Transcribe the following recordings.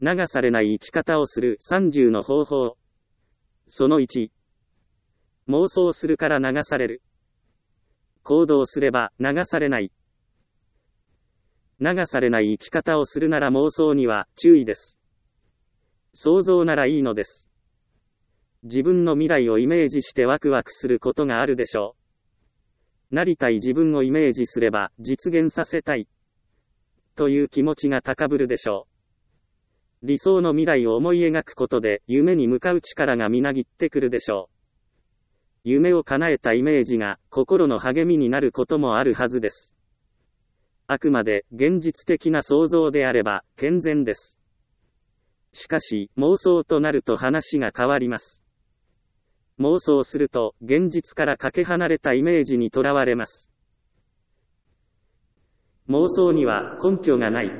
流されない生き方をする30の方法。その1。妄想するから流される。行動すれば流されない。流されない生き方をするなら妄想には注意です。想像ならいいのです。自分の未来をイメージしてワクワクすることがあるでしょう。なりたい自分をイメージすれば実現させたいという気持ちが高ぶるでしょう。理想の未来を思い描くことで夢に向かう力がみなぎってくるでしょう。夢を叶えたイメージが心の励みになることもあるはずです。あくまで現実的な想像であれば健全です。しかし妄想となると話が変わります。妄想すると現実からかけ離れたイメージにとらわれます。妄想には根拠がない。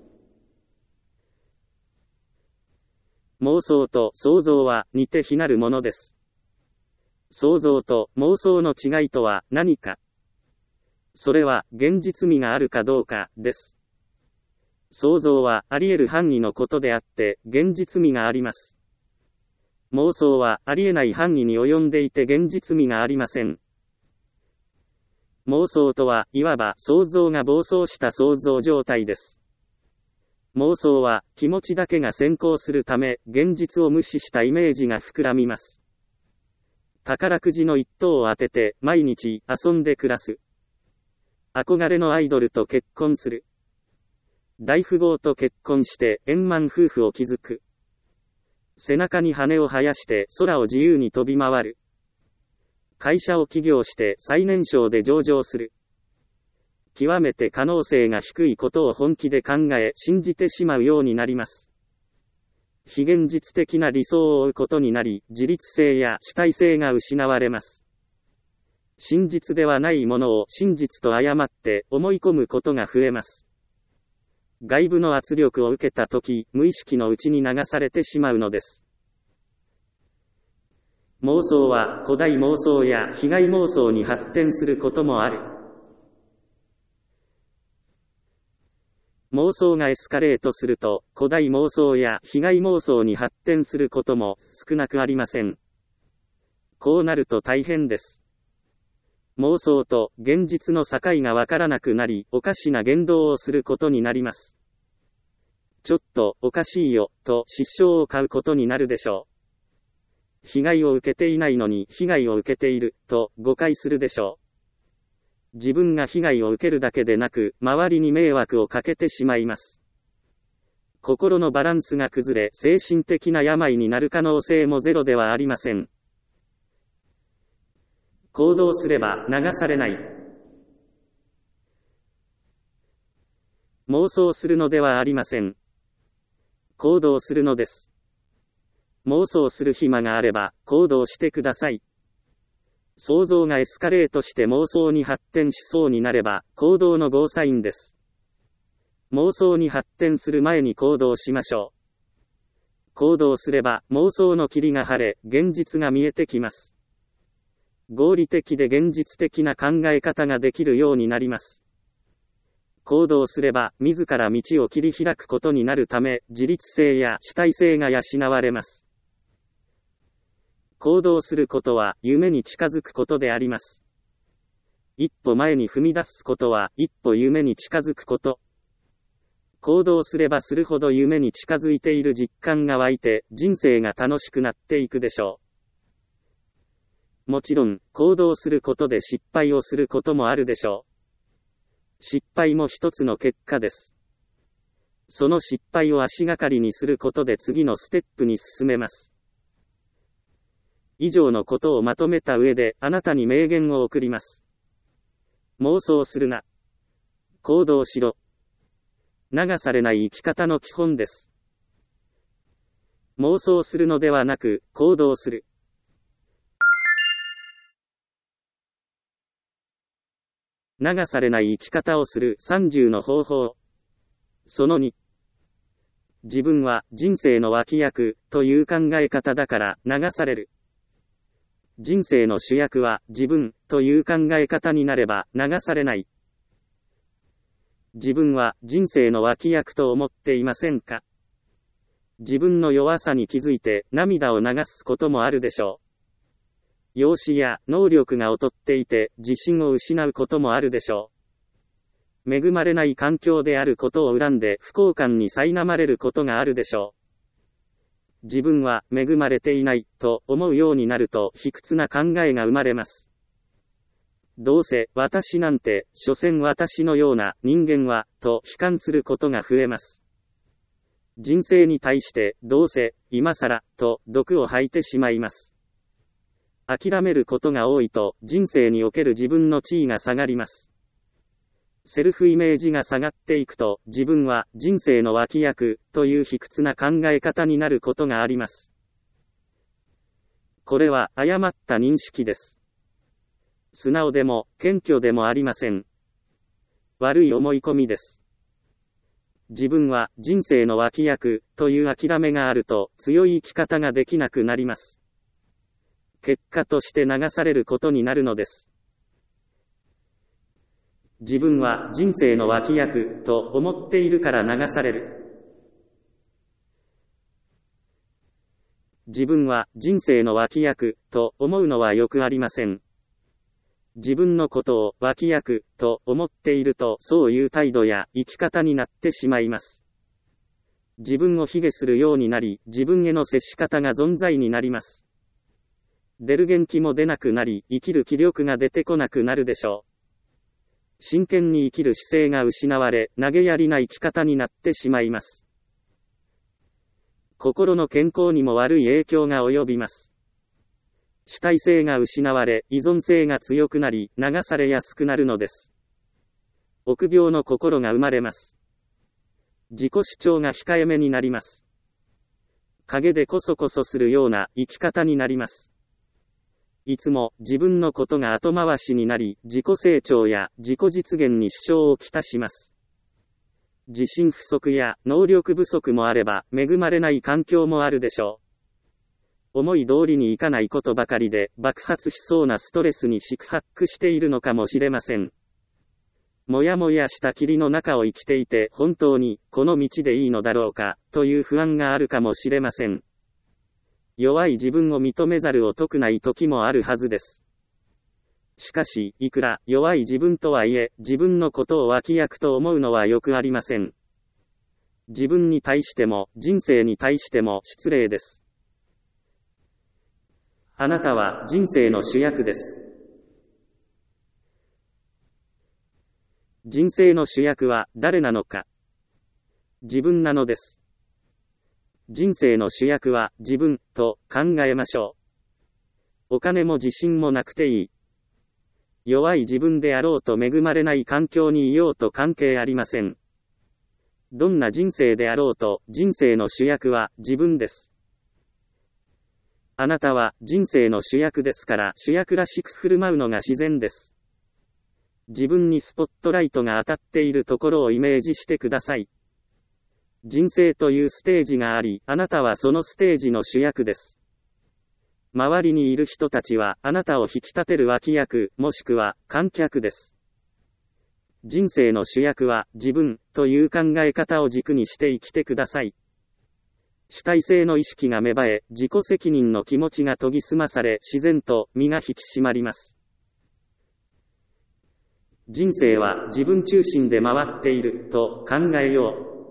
妄想と想像は似て非なるものです。想像と妄想の違いとは何か。それは現実味があるかどうかです。想像はあり得る範囲のことであって現実味があります。妄想はありえない範囲に及んでいて現実味がありません。妄想とはいわば想像が暴走した想像状態です。妄想は気持ちだけが先行するため現実を無視したイメージが膨らみます。宝くじの一等を当てて毎日遊んで暮らす。憧れのアイドルと結婚する。大富豪と結婚して円満夫婦を築く。背中に羽を生やして空を自由に飛び回る。会社を起業して最年少で上場する。極めて可能性が低いことを本気で考え信じてしまうようになります。非現実的な理想を追うことになり、自律性や主体性が失われます。真実ではないものを真実と誤って思い込むことが増えます。外部の圧力を受けたとき、無意識のうちに流されてしまうのです。妄想は古代妄想や被害妄想に発展することもある。妄想がエスカレートすると、古代妄想や被害妄想に発展することも少なくありません。こうなると大変です。妄想と現実の境がわからなくなり、おかしな言動をすることになります。ちょっとおかしいよ、と失笑を買うことになるでしょう。被害を受けていないのに被害を受けている、と誤解するでしょう。自分が被害を受けるだけでなく、周りに迷惑をかけてしまいます。心のバランスが崩れ、精神的な病になる可能性もゼロではありません。行動すれば流されない。妄想するのではありません。行動するのです。妄想する暇があれば行動してください。想像がエスカレートして妄想に発展しそうになれば行動のゴーサインです。妄想に発展する前に行動しましょう。行動すれば妄想の霧が晴れ、現実が見えてきます。合理的で現実的な考え方ができるようになります。行動すれば自ら道を切り開くことになるため、自律性や主体性が養われます。行動することは夢に近づくことであります。一歩前に踏み出すことは一歩夢に近づくこと。行動すればするほど夢に近づいている実感が湧いて、人生が楽しくなっていくでしょう。もちろん、行動することで失敗をすることもあるでしょう。失敗も一つの結果です。その失敗を足がかりにすることで次のステップに進めます。以上のことをまとめた上で、あなたに名言を送ります。妄想するな。行動しろ。流されない生き方の基本です。妄想するのではなく、行動する。流されない生き方をする30の方法。その2。自分は人生の脇役という考え方だから流される。人生の主役は自分という考え方になれば流されない。自分は人生の脇役と思っていませんか？ 自分の弱さに気づいて涙を流すこともあるでしょう。容姿や能力が劣っていて自信を失うこともあるでしょう。恵まれない環境であることを恨んで不幸感に苛まれることがあるでしょう。自分は恵まれていないと思うようになると卑屈な考えが生まれます。どうせ私なんて、所詮私のような人間は、と悲観することが増えます。人生に対して、どうせ、今更、と毒を吐いてしまいます。諦めることが多いと、人生における自分の地位が下がります。セルフイメージが下がっていくと、自分は人生の脇役、という卑屈な考え方になることがあります。これは、誤った認識です。素直でも、謙虚でもありません。悪い思い込みです。自分は人生の脇役という諦めがあると強い生き方ができなくなります。結果として流されることになるのです。自分は人生の脇役と思っているから流される。自分は人生の脇役と思うのはよくありません。自分のことを脇役と思っているとそういう態度や生き方になってしまいます。自分を卑下するようになり、自分への接し方が存在になります。出る元気も出なくなり、生きる気力が出てこなくなるでしょう。真剣に生きる姿勢が失われ、投げやりな生き方になってしまいます。心の健康にも悪い影響が及びます。主体性が失われ、依存性が強くなり、流されやすくなるのです。臆病の心が生まれます。自己主張が控えめになります。陰でこそこそするような生き方になります。いつも自分のことが後回しになり、自己成長や自己実現に支障をきたします。自信不足や能力不足もあれば、恵まれない環境もあるでしょう。思い通りにいかないことばかりで爆発しそうなストレスに四苦八苦しているのかもしれません。もやもやした霧の中を生きていて本当にこの道でいいのだろうかという不安があるかもしれません。弱い自分を認めざるを得ない時もあるはずです。しかし、いくら弱い自分とはいえ、自分のことを脇役と思うのはよくありません。自分に対しても人生に対しても失礼です。あなたは人生の主役です。人生の主役は誰なのか。自分なのです。人生の主役は自分と考えましょう。お金も自信もなくていい。弱い自分であろうと恵まれない環境にいようと関係ありません。どんな人生であろうと人生の主役は自分です。あなたは人生の主役ですから主役らしく振る舞うのが自然です。自分にスポットライトが当たっているところをイメージしてください。人生というステージがあり、あなたはそのステージの主役です。周りにいる人たちはあなたを引き立てる脇役、もしくは観客です。人生の主役は自分という考え方を軸にして生きてください。主体性の意識が芽生え、自己責任の気持ちが研ぎ澄まされ、自然と身が引き締まります。人生は自分中心で回っていると考えよう。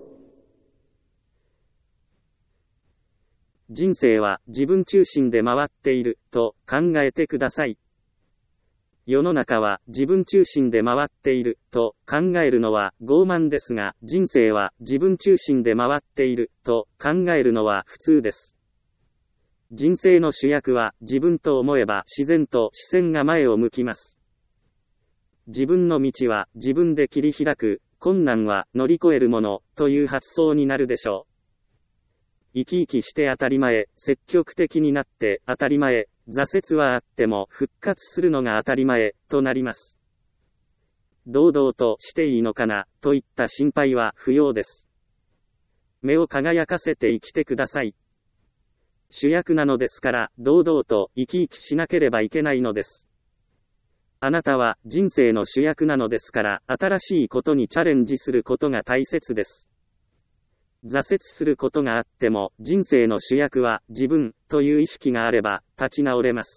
人生は自分中心で回っていると考えてください。世の中は自分中心で回っていると考えるのは傲慢ですが、人生は自分中心で回っていると考えるのは普通です。人生の主役は自分と思えば自然と視線が前を向きます。自分の道は自分で切り開く、困難は乗り越えるものという発想になるでしょう。生き生きして当たり前、積極的になって当たり前、挫折はあっても復活するのが当たり前となります。堂々としていいのかなといった心配は不要です。目を輝かせて生きてください。主役なのですから堂々と生き生きしなければいけないのです。あなたは人生の主役なのですから新しいことにチャレンジすることが大切です。 挫折することがあっても、人生の主役は自分という意識があれば立ち直れます。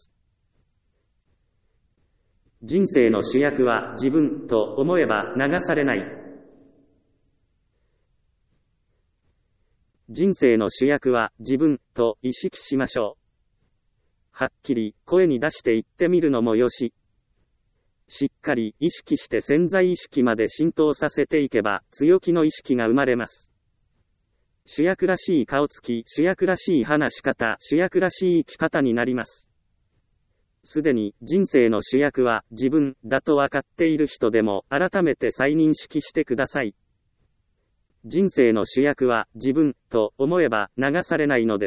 人生の主役は自分と思えば流されない。人生の主役は自分と意識しましょう。はっきり声に出して言ってみるのもよし。しっかり意識して潜在意識まで浸透させていけば強気の意識が生まれます。主役らしい顔つき、主役らしい話し方、主役らしい生き方になります。すでに人生の主役は自分だと分かっている人でも改めて再認識してください。人生の主役は自分と思えば流されないのです。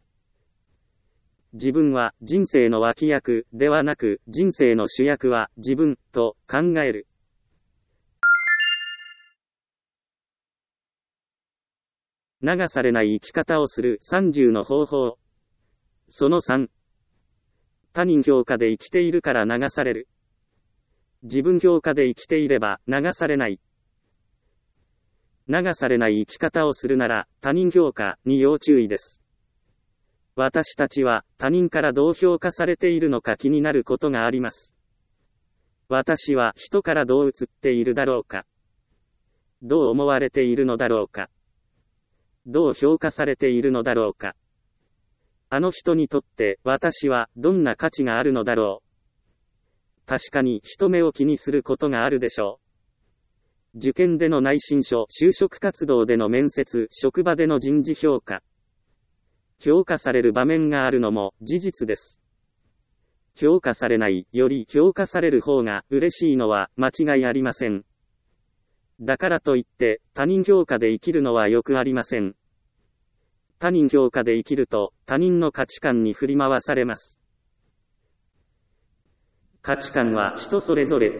自分は人生の脇役ではなく、人生の主役は自分と考える。流されない生き方をする30の方法。その3。他人評価で生きているから流される。自分評価で生きていれば流されない。流されない生き方をするなら他人評価に要注意です。私たちは他人からどう評価されているのか気になることがあります。私は人からどう映っているだろうか。どう思われているのだろうか。どう評価されているのだろうか。あの人にとって私はどんな価値があるのだろう。確かに人目を気にすることがあるでしょう。受験での内申書、就職活動での面接、職場での人事評価。評価される場面があるのも事実です。評価されないより評価される方が嬉しいのは間違いありません。だからといって他人評価で生きるのはよくありません。他人評価で生きると他人の価値観に振り回されます。価値観は人それぞれ。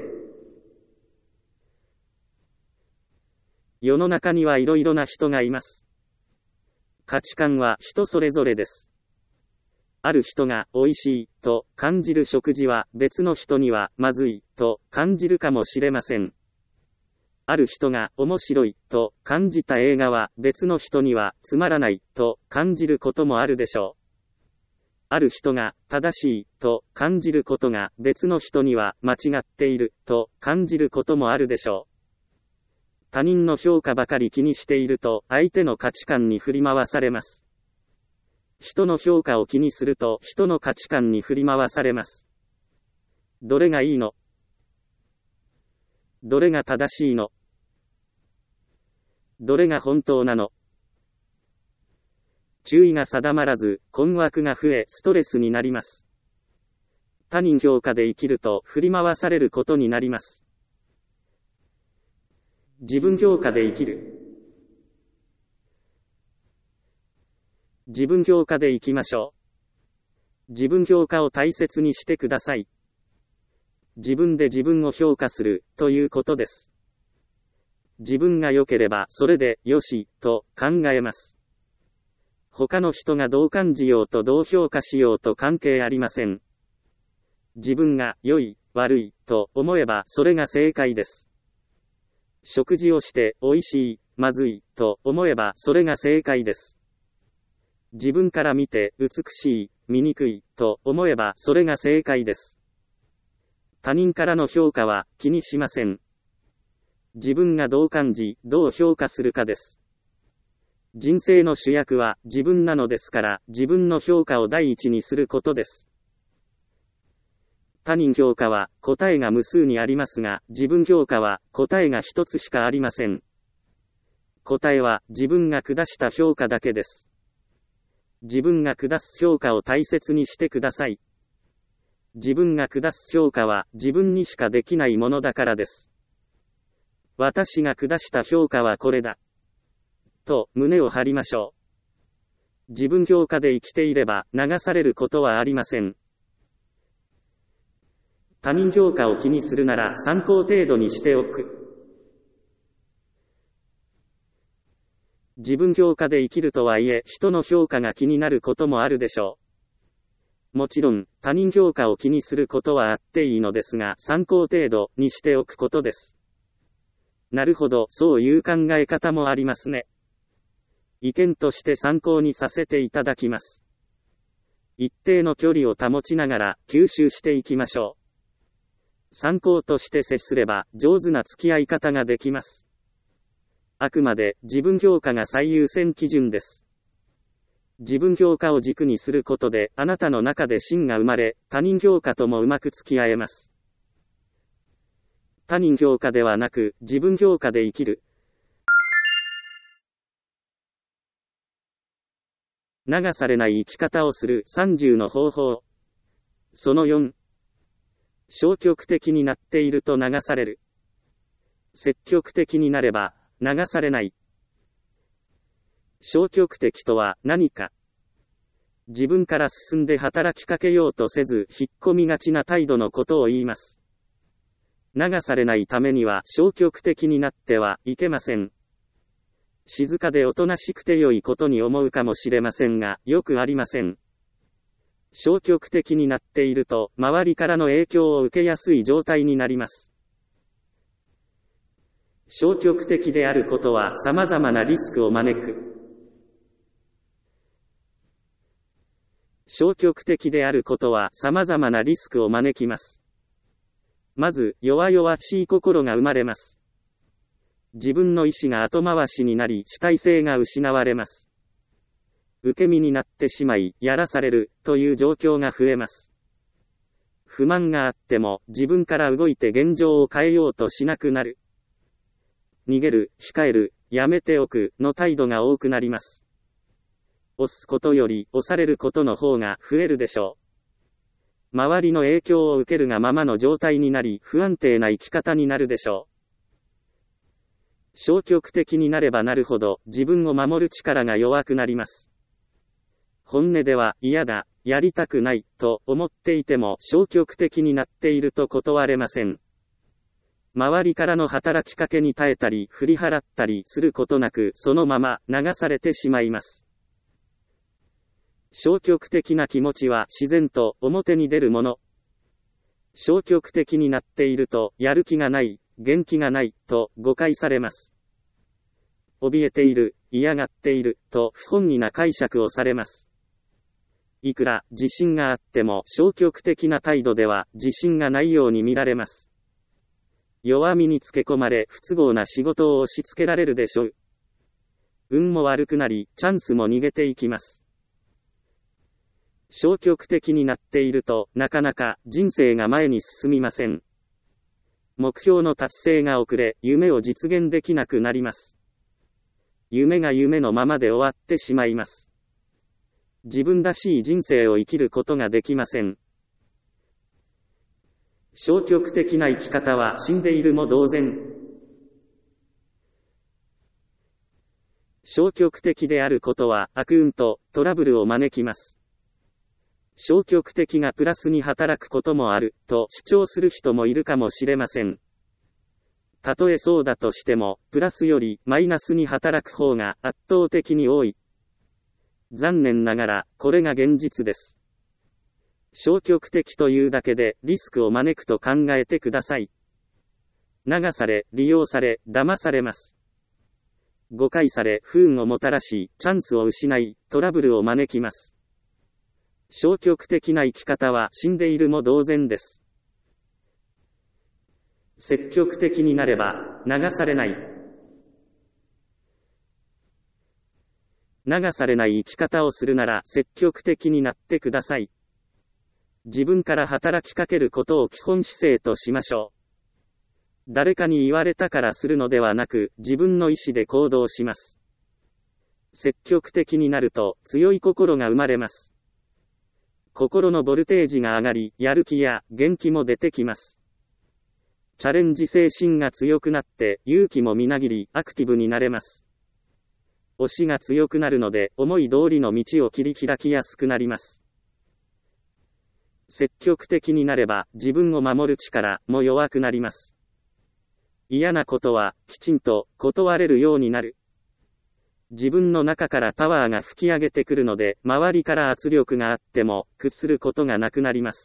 世の中にはいろいろな人がいます。価値観は人それぞれです。ある人が美味しいと感じる食事は別の人にはまずいと感じるかもしれません。ある人が面白いと感じた映画は別の人にはつまらないと感じることもあるでしょう。ある人が正しいと感じることが別の人には間違っていると感じることもあるでしょう。他人の評価ばかり気にしていると相手の価値観に振り回されます。人の評価を気にすると人の価値観に振り回されます。どれがいいの？どれが正しいの？どれが本当なの？注意が定まらず、困惑が増え、ストレスになります。他人評価で生きると振り回されることになります。自分評価で生きる。自分評価で生きましょう。自分評価を大切にしてください。自分で自分を評価するということです。自分が良ければそれでよしと考えます。他の人がどう感じようとどう評価しようと関係ありません。自分が良い、悪いと思えばそれが正解です。食事をして美味しい、まずいと思えばそれが正解です。自分から見て美しい、醜いと思えばそれが正解です。他人からの評価は気にしません。自分がどう感じ、どう評価するかです。人生の主役は自分なのですから自分の評価を第一にすることです。他人評価は答えが無数にありますが、自分評価は答えが一つしかありません。答えは自分が下した評価だけです。自分が下す評価を大切にしてください。自分が下す評価は自分にしかできないものだからです。私が下した評価はこれだ。と胸を張りましょう。自分評価で生きていれば流されることはありません。他人評価を気にするなら参考程度にしておく。自分評価で生きるとはいえ人の評価が気になることもあるでしょう。もちろん他人評価を気にすることはあっていいのですが参考程度にしておくことです。なるほど、そういう考え方もありますね。 意見として参考にさせていただきます。一定の距離を保ちながら吸収していきましょう。参考として接すれば上手な付き合い方ができます。あくまで自分評価が最優先基準です。自分評価を軸にすることであなたの中で芯が生まれ、他人評価ともうまく付き合えます。他人評価ではなく自分評価で生きる。流されない生き方をする30の方法。その4。消極的になっていると流される。積極的になれば流されない。消極的とは何か。自分から進んで働きかけようとせず引っ込みがちな態度のことを言います。流されないためには消極的になってはいけません。静かでおとなしくて良いことに思うかもしれませんが、よくありません。消極的になっていると、周りからの影響を受けやすい状態になります。消極的であることは様々なリスクを招く。消極的であることは様々なリスクを招きます。まず、弱々しい心が生まれます。自分の意志が後回しになり主体性が失われます。受け身になってしまい、やらされる、という状況が増えます。不満があっても、自分から動いて現状を変えようとしなくなる。逃げる、控える、やめておく、の態度が多くなります。押すことより、押されることの方が増えるでしょう。周りの影響を受けるがままの状態になり、不安定な生き方になるでしょう。消極的になればなるほど、自分を守る力が弱くなります。本音では、嫌だ、やりたくない、と思っていても、消極的になっていると断れません。周りからの働きかけに耐えたり、振り払ったりすることなく、そのまま流されてしまいます。消極的な気持ちは自然と表に出るもの。消極的になっていると、やる気がない、元気がない、と誤解されます。怯えている、嫌がっている、と不本意な解釈をされます。いくら自信があっても消極的な態度では自信がないように見られます。弱みにつけ込まれ不都合な仕事を押し付けられるでしょう。運も悪くなり、チャンスも逃げていきます。消極的になっていると、なかなか人生が前に進みません。目標の達成が遅れ、夢を実現できなくなります。夢が夢のままで終わってしまいます。自分らしい人生を生きることができません。消極的な生き方は死んでいるも同然。消極的であることは悪運とトラブルを招きます。消極的がプラスに働くこともあると主張する人もいるかもしれません。たとえそうだとしても、プラスよりマイナスに働く方が圧倒的に多い。残念ながら、これが現実です。消極的というだけでリスクを招くと考えてください。流され、利用され、騙されます。誤解され、不運をもたらし、チャンスを失い、トラブルを招きます。消極的な生き方は死んでいるも同然です。積極的になれば、流されない。流されない生き方をするなら積極的になってください。自分から働きかけることを基本姿勢としましょう。誰かに言われたからするのではなく、自分の意思で行動します。積極的になると強い心が生まれます。心のボルテージが上がり、やる気や元気も出てきます。チャレンジ精神が強くなって勇気もみなぎりアクティブになれます。押しが強くなるので思い通りの道を切り開きやすくなります。積極的になれば自分を守る力も弱くなります。嫌なことはきちんと断れるようになる。自分の中からパワーが吹き上げてくるので、周りから圧力があっても屈することがなくなります。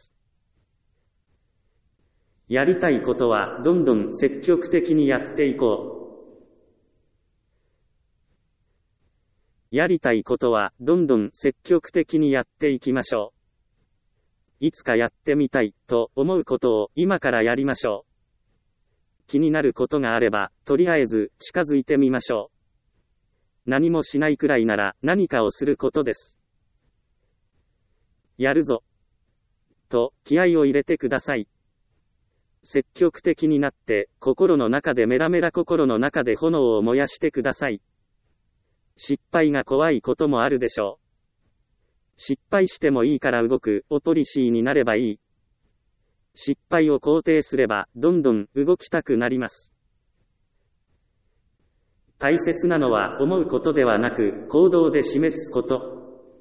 やりたいことはどんどん積極的にやっていこう。 やりたいことはどんどん積極的にやっていきましょう。いつかやってみたいと思うことを今からやりましょう。気になることがあれば、とりあえず近づいてみましょう。何もしないくらいなら何かをすることです。やるぞと気合を入れてください。積極的になって心の中でメラメラ心の中で炎を燃やしてください。失敗が怖いこともあるでしょう。失敗してもいいから動くをポリシーになればいい。失敗を肯定すればどんどん動きたくなります。大切なのは思うことではなく行動で示すこと。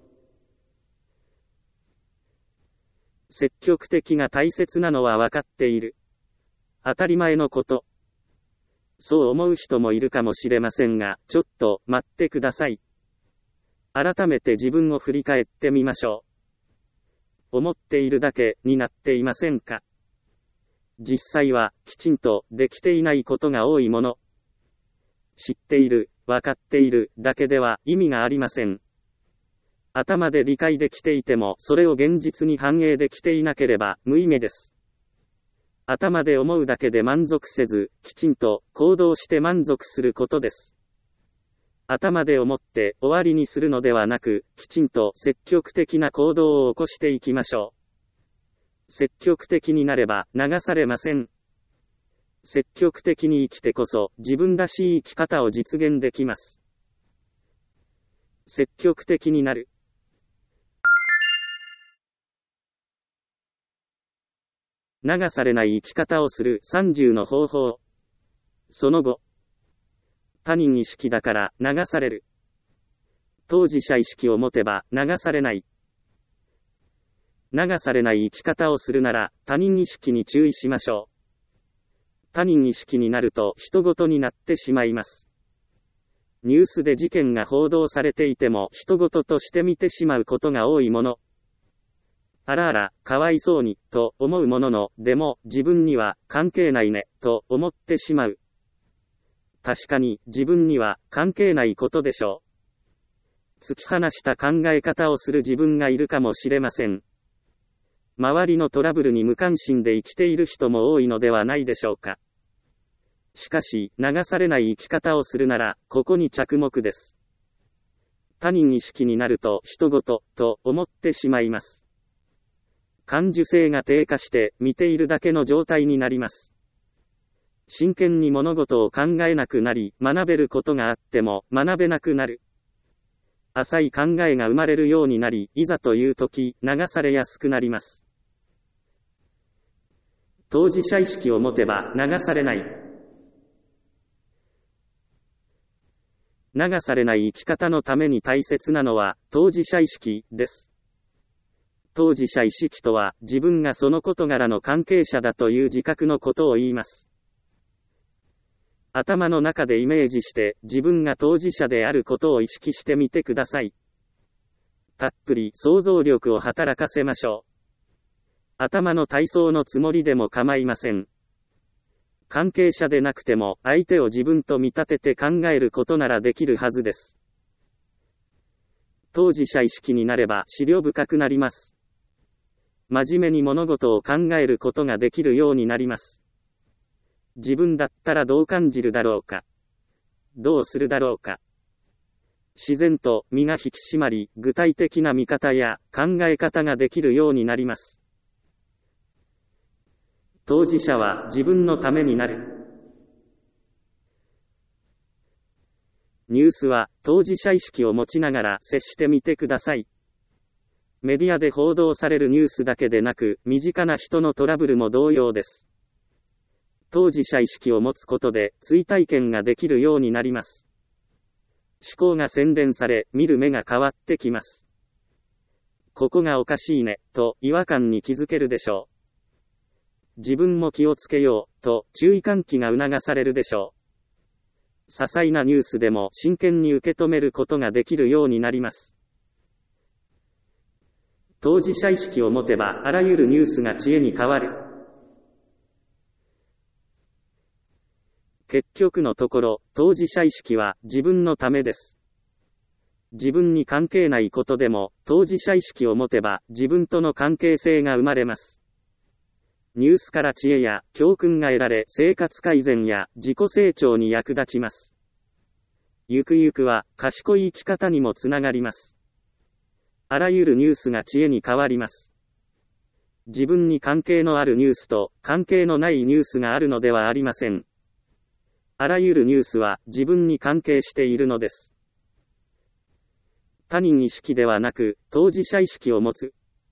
積極的が大切なのは分かっている。当たり前のこと。そう思う人もいるかもしれませんが、ちょっと待ってください。改めて自分を振り返ってみましょう。思っているだけになっていませんか？実際はきちんとできていないことが多いもの。知っている、分かっているだけでは意味がありません。頭で理解できていてもそれを現実に反映できていなければ無意味です。頭で思うだけで満足せず、きちんと行動して満足することです。頭で思って終わりにするのではなく、きちんと積極的な行動を起こしていきましょう。積極的になれば流されません。積極的に生きてこそ自分らしい生き方を実現できます。積極的になる。流されない生き方をする30の方法。その後、他人意識だから流される。当事者意識を持てば流されない。流されない生き方をするなら他人意識に注意しましょう。他人意識になると人事になってしまいます。ニュースで事件が報道されていても人事として見てしまうことが多いもの。あらあら、かわいそうに、と思うものの、でも自分には関係ないね、と思ってしまう。確かに自分には関係ないことでしょう。突き放した考え方をする自分がいるかもしれません。周りのトラブルに無関心で生きている人も多いのではないでしょうか。しかし、流されない生き方をするなら、ここに着目です。他人意識になると人事と思ってしまいます。感受性が低下して見ているだけの状態になります。真剣に物事を考えなくなり、学べることがあっても学べなくなる。浅い考えが生まれるようになり、いざという時、流されやすくなります。当事者意識を持てば流されない。流されない生き方のために大切なのは当事者意識です。当事者意識とは自分がその事柄の関係者だという自覚のことを言います。頭の中でイメージして自分が当事者であることを意識してみてください。たっぷり想像力を働かせましょう。頭の体操のつもりでも構いません。関係者でなくても相手を自分と見立てて考えることならできるはずです。当事者意識になれば思慮深くなります。真面目に物事を考えることができるようになります。自分だったらどう感じるだろうか。どうするだろうか。自然と身が引き締まり、具体的な見方や考え方ができるようになります。当事者は自分のためになる。ニュースは当事者意識を持ちながら接してみてください。メディアで報道されるニュースだけでなく、身近な人のトラブルも同様です。当事者意識を持つことで追体験ができるようになります。思考が洗練され、見る目が変わってきます。ここがおかしいね、と違和感に気づけるでしょう。自分も気をつけよう、と注意喚起が促されるでしょう。些細なニュースでも真剣に受け止めることができるようになります。当事者意識を持てば、あらゆるニュースが知恵に変わる。結局のところ、当事者意識は自分のためです。 自分に関係ないことでも、当事者意識を持てば、自分との関係性が生まれます。ニュースから知恵や教訓が得られ、生活改善や自己成長に役立ちます。ゆくゆくは、賢い生き方にもつながります。あらゆるニュースが知恵に変わります。自分に関係のあるニュースと、関係のないニュースがあるのではありません。あらゆるニュースは、自分に関係しているのです。他人意識ではなく、当事者意識を持つ。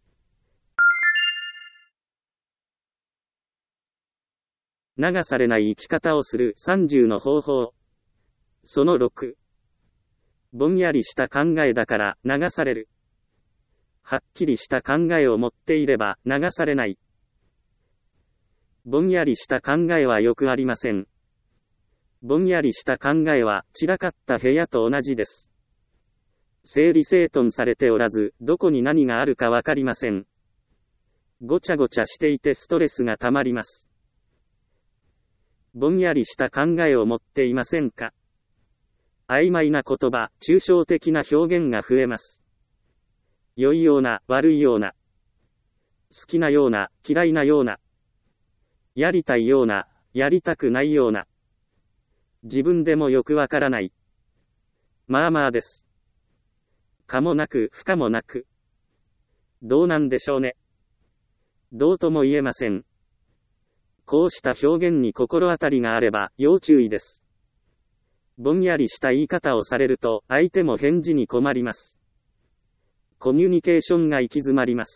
流されない生き方をする30の方法。その6。ぼんやりした考えだから流される。はっきりした考えを持っていれば流されない。ぼんやりした考えはよくありません。ぼんやりした考えは散らかった部屋と同じです。整理整頓されておらず、どこに何があるかわかりません。ごちゃごちゃしていてストレスがたまります。ぼんやりした考えを持っていませんか？曖昧な言葉、抽象的な表現が増えます。良いような、悪いような。好きなような、嫌いなような。やりたいような、やりたくないような。自分でもよくわからない。まあまあです。可もなく不可もなく。どうなんでしょうね。どうとも言えません。こうした表現に心当たりがあれば要注意です。ぼんやりした言い方をされると相手も返事に困ります。コミュニケーションが行き詰まります。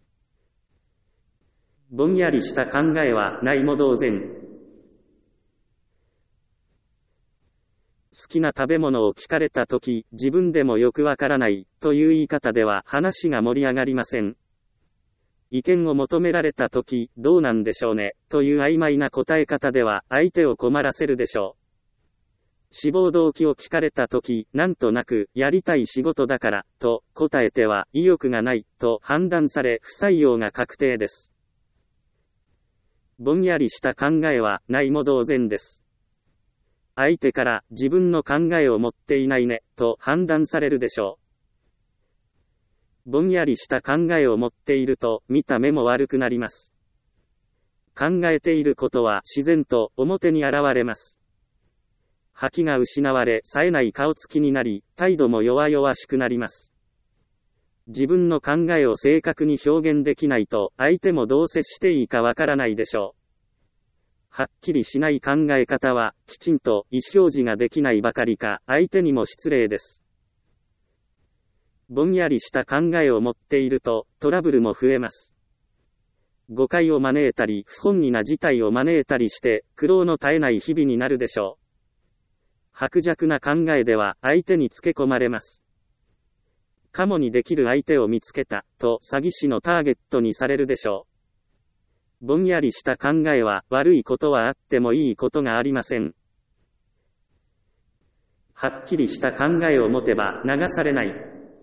ぼんやりした考えはないも同然。好きな食べ物を聞かれたとき、自分でもよくわからないという言い方では話が盛り上がりません。意見を求められたとき、どうなんでしょうねという曖昧な答え方では相手を困らせるでしょう。志望動機を聞かれたとき、なんとなくやりたい仕事だからと答えては意欲がないと判断され不採用が確定です。ぼんやりした考えはないも同然です。相手から自分の考えを持っていないねと判断されるでしょう。ぼんやりした考えを持っていると見た目も悪くなります。考えていることは自然と表に現れます。覇気が失われ冴えない顔つきになり、態度も弱々しくなります。自分の考えを正確に表現できないと相手もどう接していいかわからないでしょう。はっきりしない考え方はきちんと意思表示ができないばかりか相手にも失礼です。ぼんやりした考えを持っているとトラブルも増えます。誤解を招いたり不本意な事態を招いたりして苦労の絶えない日々になるでしょう。薄弱な考えでは相手につけ込まれます。カモにできる相手を見つけたと詐欺師のターゲットにされるでしょう。ぼんやりした考えは悪いことはあってもいいことがありません。はっきりした考えを持てば流されない。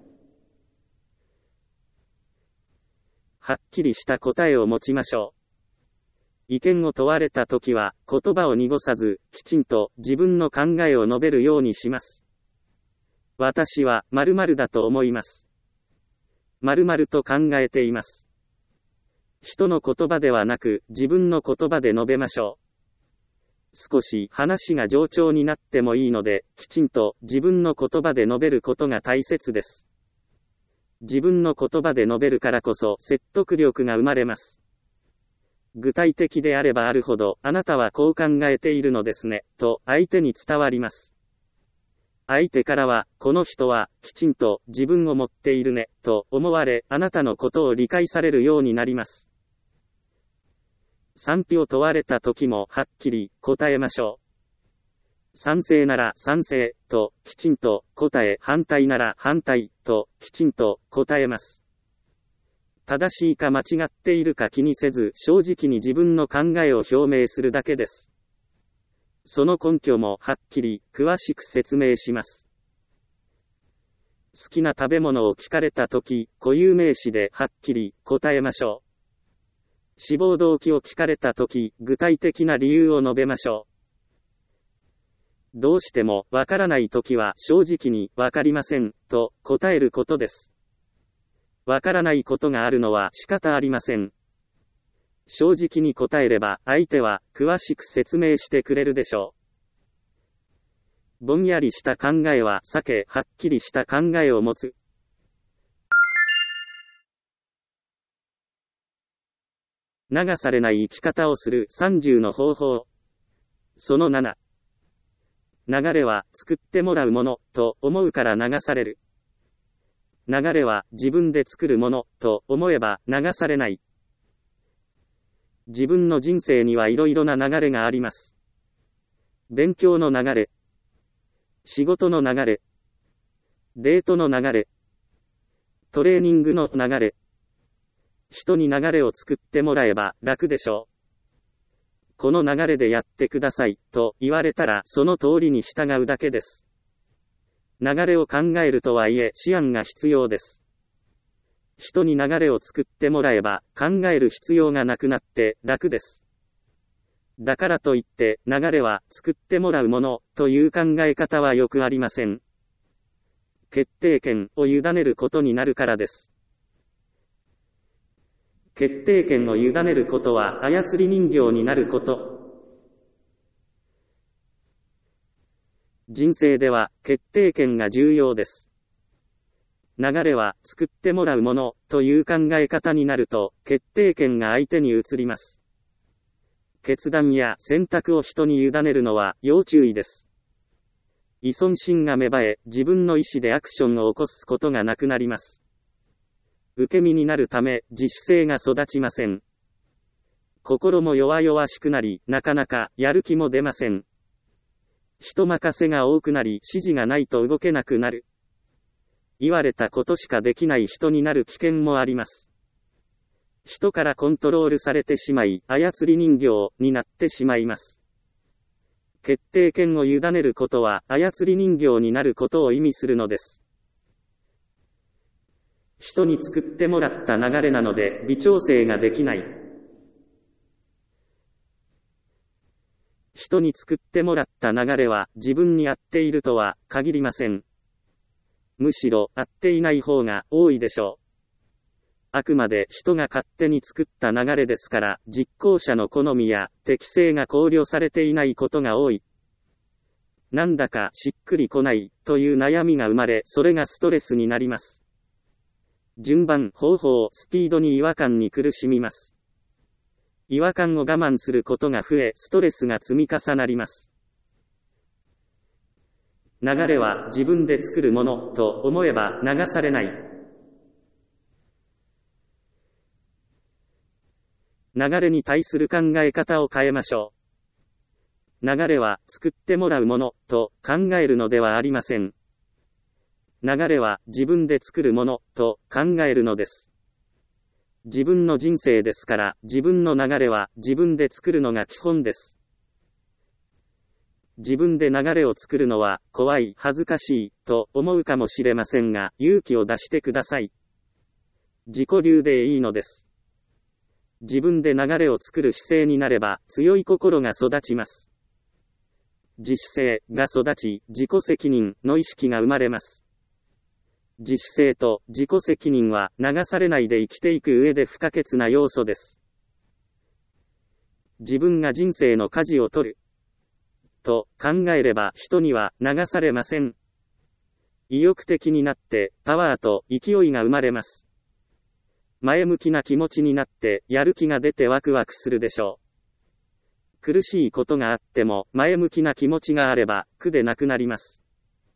はっきりした答えを持ちましょう。意見を問われたときは言葉を濁さずきちんと自分の考えを述べるようにします。私は〇〇だと思います。〇〇と考えています。人の言葉ではなく自分の言葉で述べましょう。少し話が冗長になってもいいので、きちんと自分の言葉で述べることが大切です。自分の言葉で述べるからこそ説得力が生まれます。具体的であればあるほど、あなたはこう考えているのですね、と相手に伝わります。相手からは、この人はきちんと自分を持っているね、と思われ、あなたのことを理解されるようになります。賛否を問われた時もはっきり答えましょう。賛成なら賛成ときちんと答え、反対なら反対ときちんと答えます。正しいか間違っているか気にせず正直に自分の考えを表明するだけです。その根拠もはっきり詳しく説明します。好きな食べ物を聞かれたとき、固有名詞ではっきり答えましょう。志望動機を聞かれたとき、具体的な理由を述べましょう。 どうしてもわからないときは正直にわかりませんと答えることです。わからないことがあるのは仕方ありません。正直に答えれば相手は詳しく説明してくれるでしょう。ぼんやりした考えは避け、はっきりした考えを持つ。流されない生き方をする30の方法。その7。流れは作ってもらうものと思うから流される。流れは自分で作るものと思えば流されない。自分の人生にはいろいろな流れがあります。勉強の流れ、仕事の流れ、デートの流れ、トレーニングの流れ。人に流れを作ってもらえば楽でしょう。この流れでやってくださいと言われたらその通りに従うだけです。流れを考えるとはいえ思案が必要です。人に流れを作ってもらえば考える必要がなくなって楽です。だからといって流れは作ってもらうものという考え方はよくありません。決定権を委ねることになるからです。決定権を委ねることは操り人形になること。人生では決定権が重要です。流れは作ってもらうものという考え方になると決定権が相手に移ります。決断や選択を人に委ねるのは要注意です。依存心が芽生え、自分の意思でアクションを起こすことがなくなります。受け身になるため自主性が育ちません。心も弱々しくなり、なかなかやる気も出ません。人任せが多くなり、指示がないと動けなくなる。言われたことしかできない人になる危険もあります。人からコントロールされてしまい、操り人形になってしまいます。決定権を委ねることは操り人形になることを意味するのです。人に作ってもらった流れなので微調整ができない。人に作ってもらった流れは自分に合っているとは限りません。むしろ合っていない方が多いでしょう。あくまで人が勝手に作った流れですから、実行者の好みや適性が考慮されていないことが多い。なんだかしっくりこないという悩みが生まれ、それがストレスになります。順番、方法、スピードに違和感に苦しみます。違和感を我慢することが増え、ストレスが積み重なります。流れは自分で作るものと思えば流されない。流れに対する考え方を変えましょう。流れは作ってもらうものと考えるのではありません。流れは自分で作るものと考えるのです。自分の人生ですから、自分の流れは自分で作るのが基本です。自分で流れを作るのは怖い、恥ずかしいと思うかもしれませんが、勇気を出してください。自己流でいいのです。自分で流れを作る姿勢になれば強い心が育ちます。自主性が育ち、自己責任の意識が生まれます。自主性と自己責任は流されないで生きていく上で不可欠な要素です。自分が人生の舵を取ると考えれば人には流されません。意欲的になってパワーと勢いが生まれます。前向きな気持ちになってやる気が出てワクワクするでしょう。苦しいことがあっても前向きな気持ちがあれば苦でなくなります。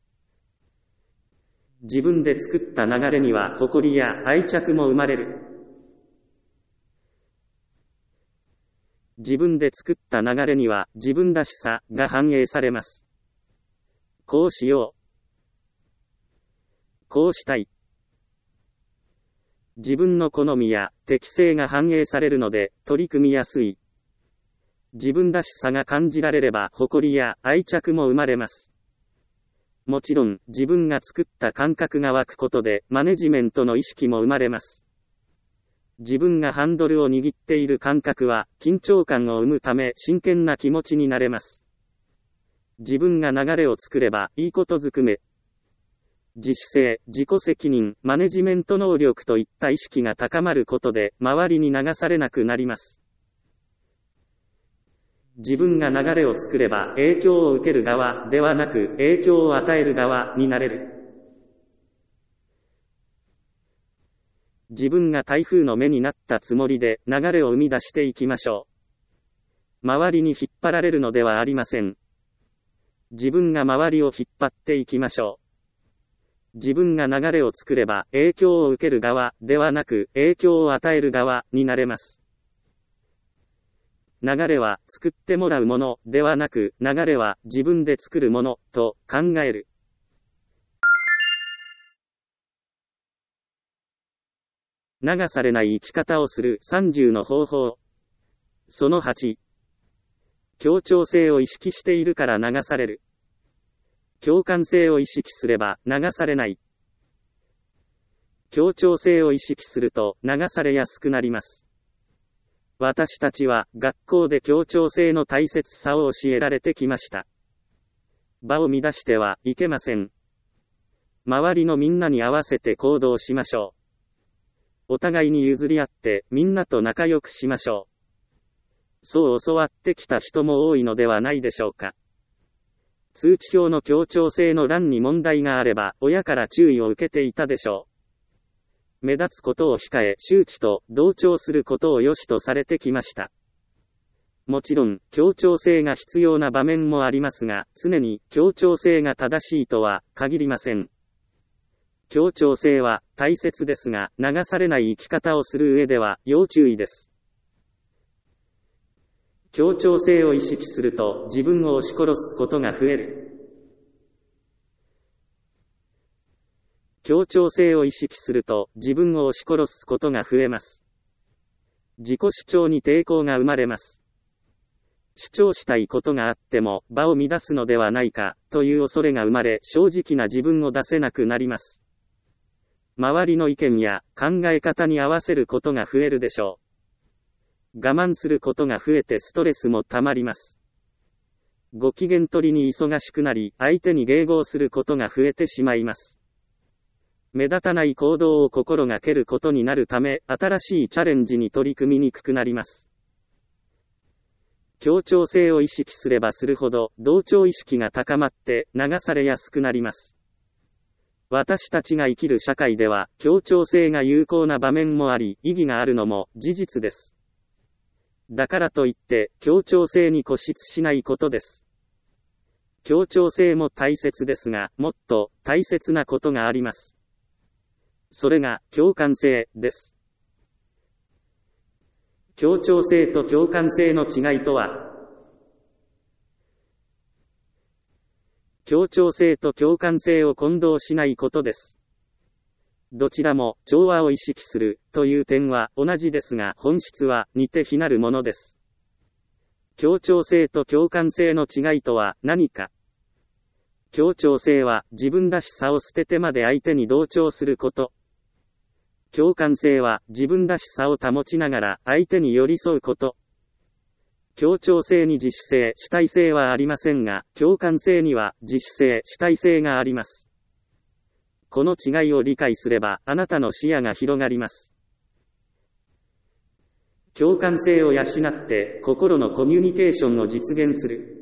自分で作った流れには誇りや愛着も生まれる。自分で作った流れには自分らしさが反映されます。こうしよう。こうしたい。自分の好みや適性が反映されるので取り組みやすい。自分らしさが感じられれば誇りや愛着も生まれます。もちろん自分が作った感覚が湧くことでマネジメントの意識も生まれます。自分がハンドルを握っている感覚は緊張感を生むため真剣な気持ちになれます。 自分が流れを作ればいいことずくめ。自主性、自己責任、マネジメント能力といった意識が高まることで、周りに流されなくなります。自分が流れを作れば、影響を受ける側ではなく、影響を与える側になれる。自分が台風の目になったつもりで、流れを生み出していきましょう。周りに引っ張られるのではありません。自分が周りを引っ張っていきましょう。自分が流れを作れば、影響を受ける側ではなく、影響を与える側になれます。流れは作ってもらうものではなく、流れは自分で作るものと考える。流されない生き方をする30の方法。その8。協調性を意識しているから流される。共感性を意識すれば流されない。協調性を意識すると流されやすくなります。私たちは学校で協調性の大切さを教えられてきました。場を乱してはいけません。周りのみんなに合わせて行動しましょう。お互いに譲り合ってみんなと仲良くしましょう。そう教わってきた人も多いのではないでしょうか。通知表の協調性の欄に問題があれば親から注意を受けていたでしょう。目立つことを控え周知と同調することを良しとされてきました。もちろん協調性が必要な場面もありますが、常に協調性が正しいとは限りません。協調性は大切ですが、流されない生き方をする上では要注意です。協調性を意識すると自分を押し殺すことが増える。協調性を意識すると自分を押し殺すことが増えます。自己主張に抵抗が生まれます。主張したいことがあっても場を乱すのではないかという恐れが生まれ、正直な自分を出せなくなります。周りの意見や考え方に合わせることが増えるでしょう。我慢することが増えてストレスもたまります。ご機嫌取りに忙しくなり、相手に迎合することが増えてしまいます。目立たない行動を心がけることになるため、新しいチャレンジに取り組みにくくなります。協調性を意識すればするほど、同調意識が高まって流されやすくなります。私たちが生きる社会では、協調性が有効な場面もあり、意義があるのも事実です。だからといって、協調性に固執しないことです。協調性も大切ですが、もっと大切なことがあります。それが、共感性です。協調性と共感性の違いとは、協調性と共感性を混同しないことです。どちらも調和を意識するという点は同じですが、本質は似て非なるものです。協調性と共感性の違いとは何か。協調性は自分らしさを捨ててまで相手に同調すること。共感性は自分らしさを保ちながら相手に寄り添うこと。協調性に自主性、主体性はありませんが、共感性には自主性、主体性があります。この違いを理解すれば、あなたの視野が広がります。共感性を養って、心のコミュニケーションを実現する。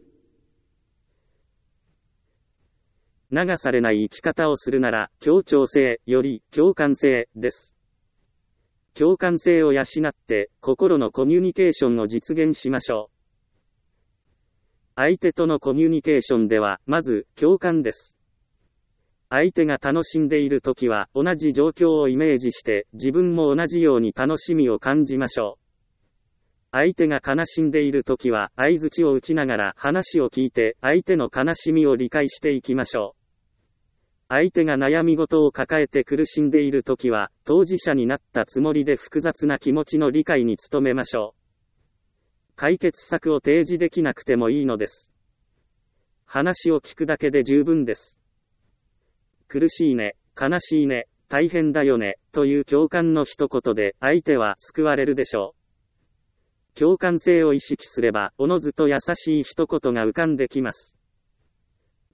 流されない生き方をするなら、協調性より共感性です。共感性を養って、心のコミュニケーションを実現しましょう。相手とのコミュニケーションでは、まず、共感です。相手が楽しんでいるときは、同じ状況をイメージして、自分も同じように楽しみを感じましょう。相手が悲しんでいるときは、相槌を打ちながら話を聞いて、相手の悲しみを理解していきましょう。相手が悩み事を抱えて苦しんでいるときは、当事者になったつもりで複雑な気持ちの理解に努めましょう。解決策を提示できなくてもいいのです。話を聞くだけで十分です。苦しいね、悲しいね、大変だよね、という共感の一言で相手は救われるでしょう。共感性を意識すれば、おのずと優しい一言が浮かんできます。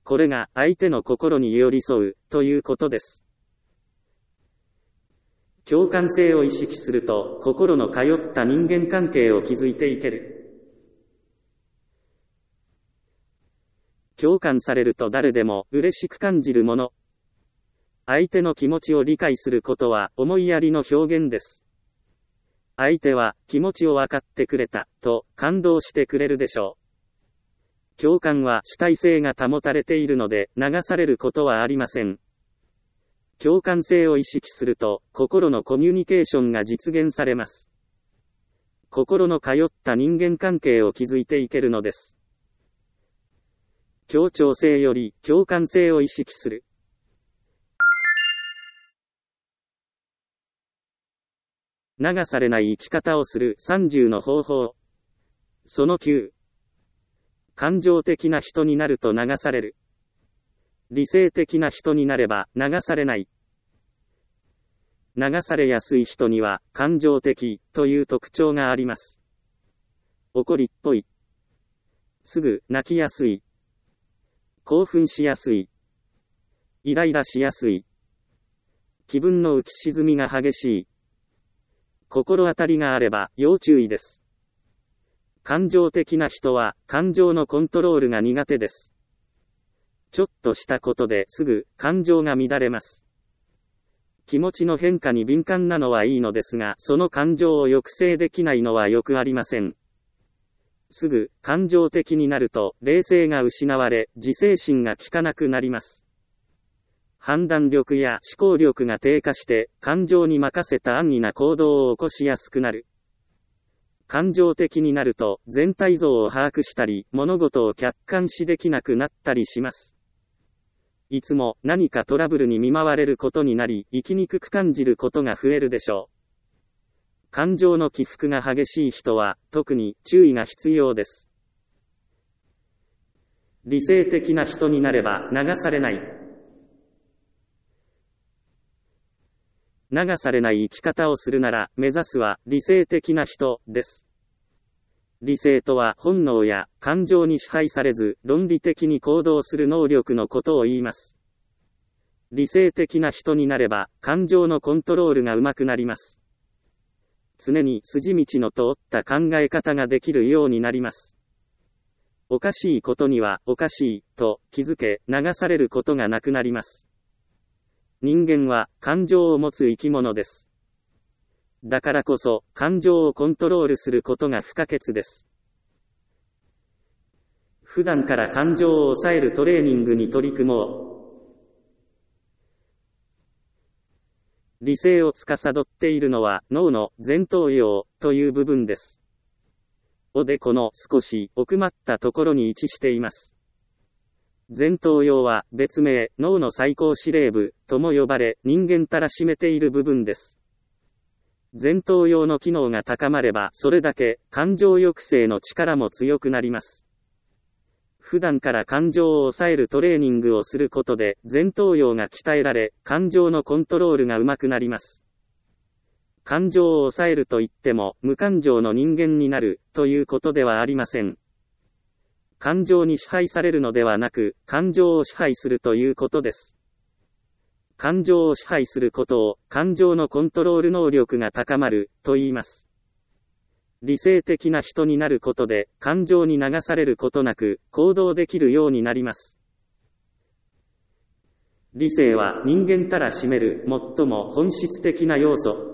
これが相手の心に寄り添うということです。共感性を意識すると、心の通った人間関係を築いていける。共感されると誰でも嬉しく感じるもの。相手の気持ちを理解することは思いやりの表現です。相手は気持ちを分かってくれたと感動してくれるでしょう。共感は主体性が保たれているので流されることはありません。共感性を意識すると、心のコミュニケーションが実現されます。心の通った人間関係を築いていけるのです。協調性より共感性を意識する。流されない生き方をする30の方法。その9。感情的な人になると流される。理性的な人になれば流されない。流されやすい人には感情的という特徴があります。怒りっぽい。すぐ泣きやすい。興奮しやすい。イライラしやすい。気分の浮き沈みが激しい。心当たりがあれば要注意です。感情的な人は感情のコントロールが苦手です。ちょっとしたことですぐ感情が乱れます。気持ちの変化に敏感なのはいいのですが、その感情を抑制できないのはよくありません。すぐ感情的になると冷静が失われ、自制心が効かなくなります。判断力や思考力が低下して感情に任せた安易な行動を起こしやすくなる。感情的になると全体像を把握したり、物事を客観視できなくなったりします。いつも何かトラブルに見舞われることになり、生きにくく感じることが増えるでしょう。感情の起伏が激しい人は特に注意が必要です。理性的な人になれば流されない。流されない生き方をするなら、目指すは理性的な人です。理性とは本能や感情に支配されず、論理的に行動する能力のことを言います。理性的な人になれば、感情のコントロールが上手くなります。常に筋道の通った考え方ができるようになります。おかしいことにはおかしいと気づけ、流されることがなくなります。人間は感情を持つ生き物です。だからこそ感情をコントロールすることが不可欠です。普段から感情を抑えるトレーニングに取り組もう。理性を司っているのは脳の前頭葉という部分です。おでこの少し奥まったところに位置しています。前頭葉は別名、脳の最高司令部とも呼ばれ、人間たらしめている部分です。前頭葉の機能が高まれば、それだけ感情抑制の力も強くなります。普段から感情を抑えるトレーニングをすることで、前頭葉が鍛えられ、感情のコントロールが上手くなります。感情を抑えるといっても、無感情の人間になるということではありません。感情に支配されるのではなく、感情を支配するということです。感情を支配することを、感情のコントロール能力が高まる、と言います。理性的な人になることで、感情に流されることなく、行動できるようになります。理性は人間たら占める、最も本質的な要素。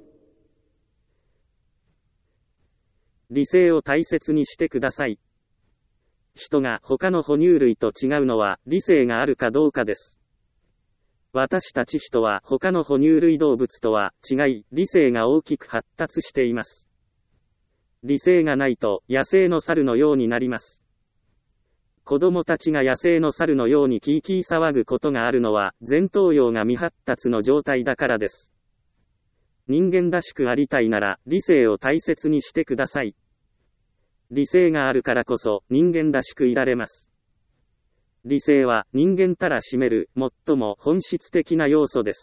理性を大切にしてください。人が他の哺乳類と違うのは理性があるかどうかです。私たち人は他の哺乳類動物とは違い、理性が大きく発達しています。理性がないと野生の猿のようになります。子供たちが野生の猿のようにキーキー騒ぐことがあるのは前頭葉が未発達の状態だからです。人間らしくありたいなら理性を大切にしてください。理性があるからこそ人間らしくいられます。理性は人間たら占める最も本質的な要素です。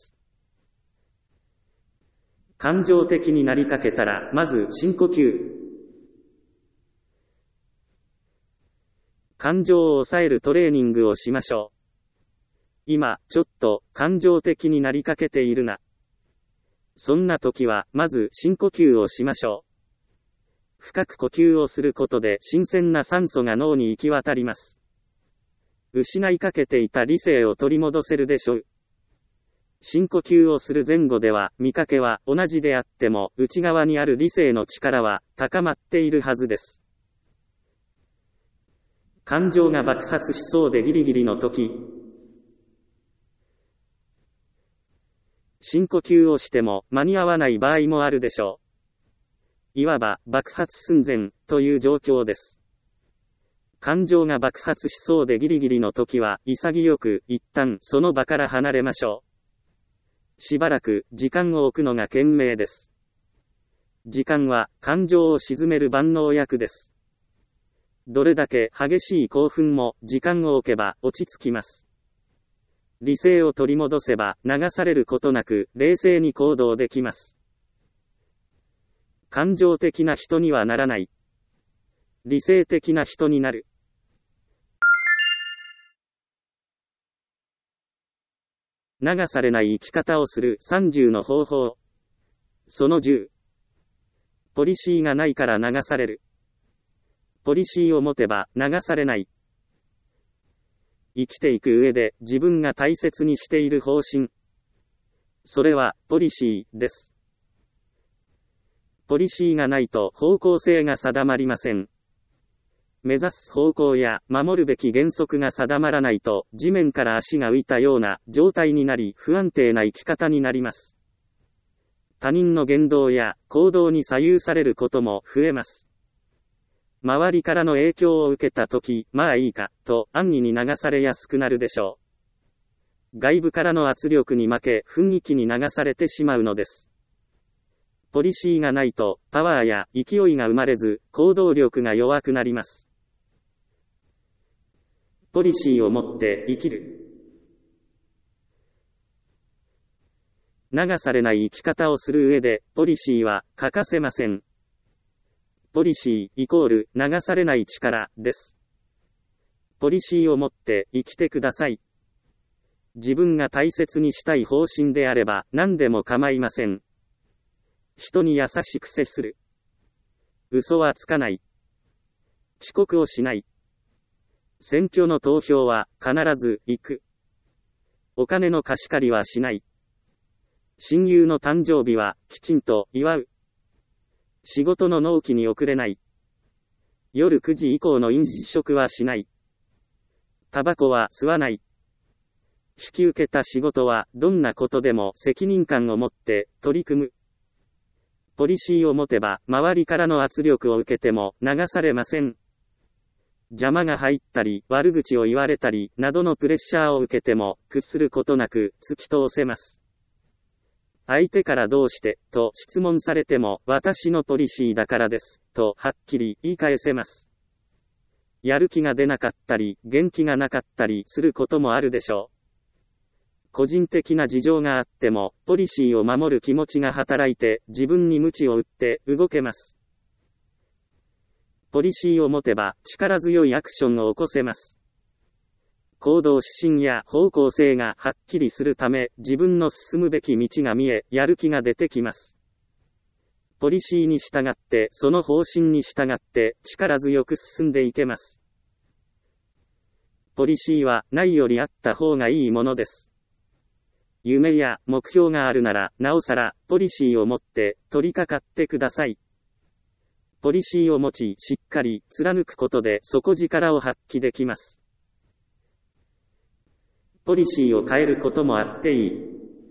感情的になりかけたらまず深呼吸。 感情を抑えるトレーニングをしましょう。今、ちょっと感情的になりかけているな。そんな時は、まず深呼吸をしましょう。深く呼吸をすることで新鮮な酸素が脳に行き渡ります。失いかけていた理性を取り戻せるでしょう。深呼吸をする前後では、見かけは同じであっても、内側にある理性の力は高まっているはずです。感情が爆発しそうでギリギリの時、深呼吸をしても間に合わない場合もあるでしょう。いわば爆発寸前という状況です。感情が爆発しそうでギリギリの時は潔く一旦その場から離れましょう。しばらく時間を置くのが賢明です。時間は感情を鎮める万能薬です。どれだけ激しい興奮も時間を置けば落ち着きます。理性を取り戻せば流されることなく冷静に行動できます。感情的な人にはならない。理性的な人になる。流されない生き方をする30の方法。その10。ポリシーがないから流される。ポリシーを持てば流されない。生きていく上で自分が大切にしている方針。それはポリシーです。ポリシーがないと方向性が定まりません。目指す方向や守るべき原則が定まらないと地面から足が浮いたような状態になり不安定な生き方になります。他人の言動や行動に左右されることも増えます。周りからの影響を受けたとき、まあいいか、と安易に流されやすくなるでしょう。外部からの圧力に負け、雰囲気に流されてしまうのです。ポリシーがないと、パワーや勢いが生まれず、行動力が弱くなります。ポリシーを持って生きる。流されない生き方をする上で、ポリシーは欠かせません。ポリシーイコール流されない力です。ポリシーを持って生きてください。自分が大切にしたい方針であれば何でも構いません。人に優しく接する。嘘はつかない。遅刻をしない。選挙の投票は必ず行く。お金の貸し借りはしない。親友の誕生日はきちんと祝う。仕事の納期に遅れない。夜9時以降の飲食はしない。タバコは吸わない。引き受けた仕事はどんなことでも責任感を持って取り組む。ポリシーを持てば周りからの圧力を受けても流されません。邪魔が入ったり悪口を言われたりなどのプレッシャーを受けても屈することなく突き通せます。相手からどうしてと質問されても私のポリシーだからですとはっきり言い返せます。やる気が出なかったり元気がなかったりすることもあるでしょう。個人的な事情があってもポリシーを守る気持ちが働いて自分に鞭を打って動けます。ポリシーを持てば力強いアクションを起こせます。行動指針や方向性がはっきりするため、自分の進むべき道が見え、やる気が出てきます。ポリシーに従って、その方針に従って、力強く進んでいけます。ポリシーは、ないよりあった方がいいものです。夢や目標があるなら、なおさら、ポリシーを持って、取り掛かってください。ポリシーを持ち、しっかり貫くことで、底力を発揮できます。ポリシーを変えることもあっていい。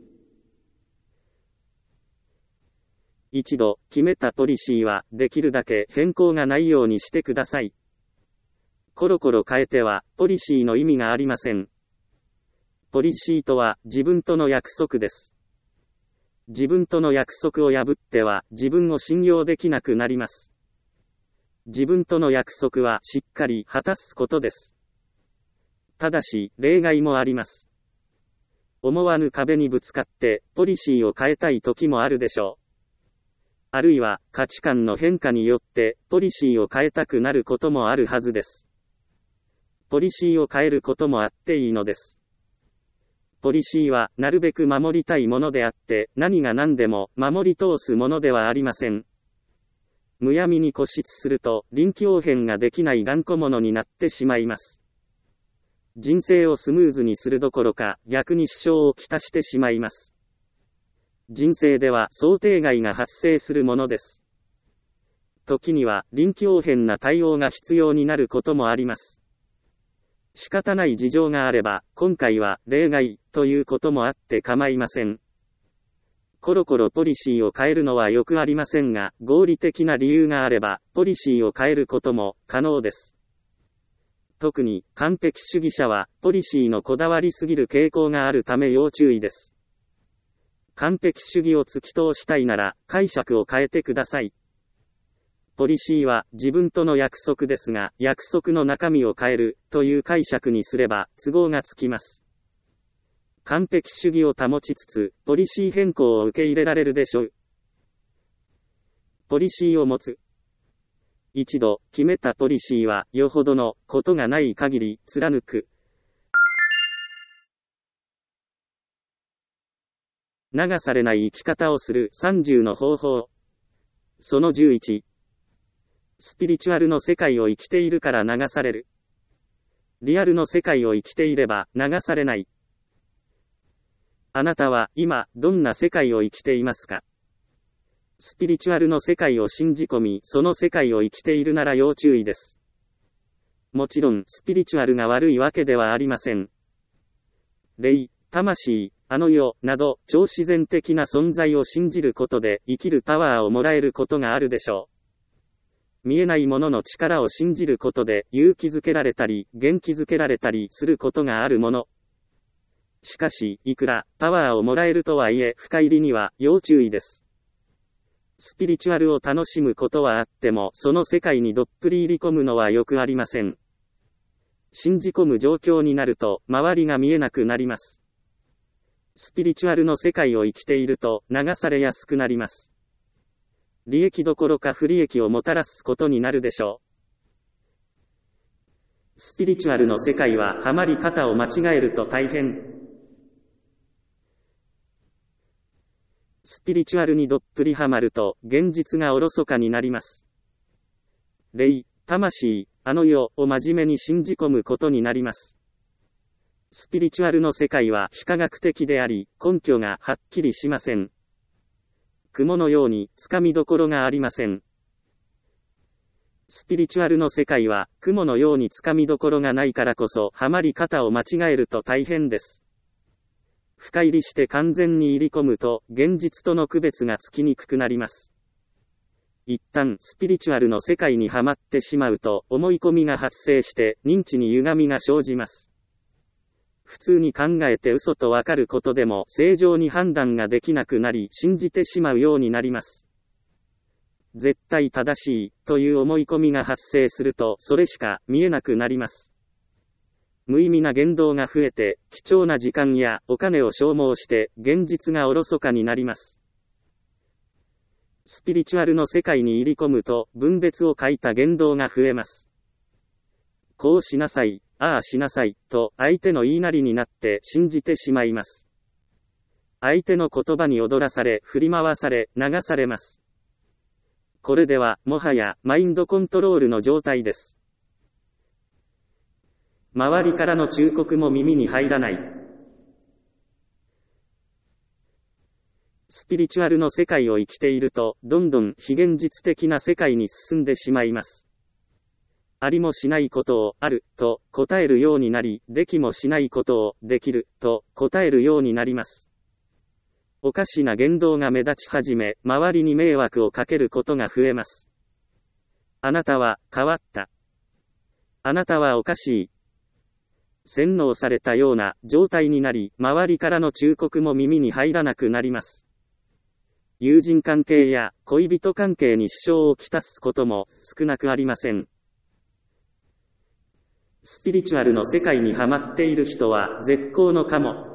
一度決めたポリシーはできるだけ変更がないようにしてください。コロコロ変えてはポリシーの意味がありません。ポリシーとは自分との約束です。自分との約束を破っては自分を信用できなくなります。自分との約束はしっかり果たすことです。ただし、例外もあります。思わぬ壁にぶつかって、ポリシーを変えたい時もあるでしょう。あるいは、価値観の変化によって、ポリシーを変えたくなることもあるはずです。 ポリシーを変えることもあっていいのです。ポリシーはなるべく守りたいものであって、何が何でも守り通すものではありません。むやみに固執すると、臨機応変ができない頑固者になってしまいます。人生をスムーズにするどころか、逆に支障をきたしてしまいます。人生では想定外が発生するものです。時には臨機応変な対応が必要になることもあります。仕方ない事情があれば、今回は例外ということもあって構いません。コロコロポリシーを変えるのはよくありませんが、合理的な理由があれば、ポリシーを変えることも可能です。特に完璧主義者は、ポリシーのこだわりすぎる傾向があるため要注意です。完璧主義を突き通したいなら、解釈を変えてください。ポリシーは自分との約束ですが、約束の中身を変えるという解釈にすれば都合がつきます。完璧主義を保ちつつ、ポリシー変更を受け入れられるでしょう。ポリシーを持つ。一度決めたポリシーは、よほどのことがない限り貫く。流されない生き方をする30の方法。その11。スピリチュアルの世界を生きているから流される。リアルの世界を生きていれば流されない。あなたは今どんな世界を生きていますか？スピリチュアルの世界を信じ込み、その世界を生きているなら要注意です。もちろんスピリチュアルが悪いわけではありません。霊、魂、あの世など超自然的な存在を信じることで生きるパワーをもらえることがあるでしょう。見えないものの力を信じることで勇気づけられたり元気づけられたりすることがあるもの。しかし、いくらパワーをもらえるとはいえ深入りには要注意です。スピリチュアルを楽しむことはあっても、その世界にどっぷり入り込むのはよくありません。信じ込む状況になると周りが見えなくなります。スピリチュアルの世界を生きていると流されやすくなります。利益どころか不利益をもたらすことになるでしょう。スピリチュアルの世界はハマり方を間違えると大変。スピリチュアルにどっぷりハマると現実がおろそかになります。霊、魂、あの世を真面目に信じ込むことになります。スピリチュアルの世界は非科学的であり、根拠がはっきりしません。雲のようにつかみどころがありません。スピリチュアルの世界は雲のようにつかみどころがないからこそハマり方を間違えると大変です。深入りして完全に入り込むと現実との区別がつきにくくなります。一旦スピリチュアルの世界にはまってしまうと思い込みが発生して認知に歪みが生じます。普通に考えて嘘とわかることでも正常に判断ができなくなり信じてしまうようになります。絶対正しいという思い込みが発生するとそれしか見えなくなります。無意味な言動が増えて貴重な時間やお金を消耗して現実がおろそかになります。スピリチュアルの世界に入り込むと分別を欠いた言動が増えます。こうしなさい、ああしなさい、と相手の言いなりになって信じてしまいます。相手の言葉に踊らされ、振り回され、流されます。これでは、もはや、マインドコントロールの状態です。周りからの忠告も耳に入らない。スピリチュアルの世界を生きていると、どんどん非現実的な世界に進んでしまいます。ありもしないことをあると答えるようになり、できもしないことをできると答えるようになります。おかしな言動が目立ち始め、周りに迷惑をかけることが増えます。あなたは変わった。あなたはおかしい。洗脳されたような状態になり、周りからの忠告も耳に入らなくなります。友人関係や恋人関係に支障をきたすことも少なくありません。スピリチュアルの世界にはまっている人は絶好のカモ。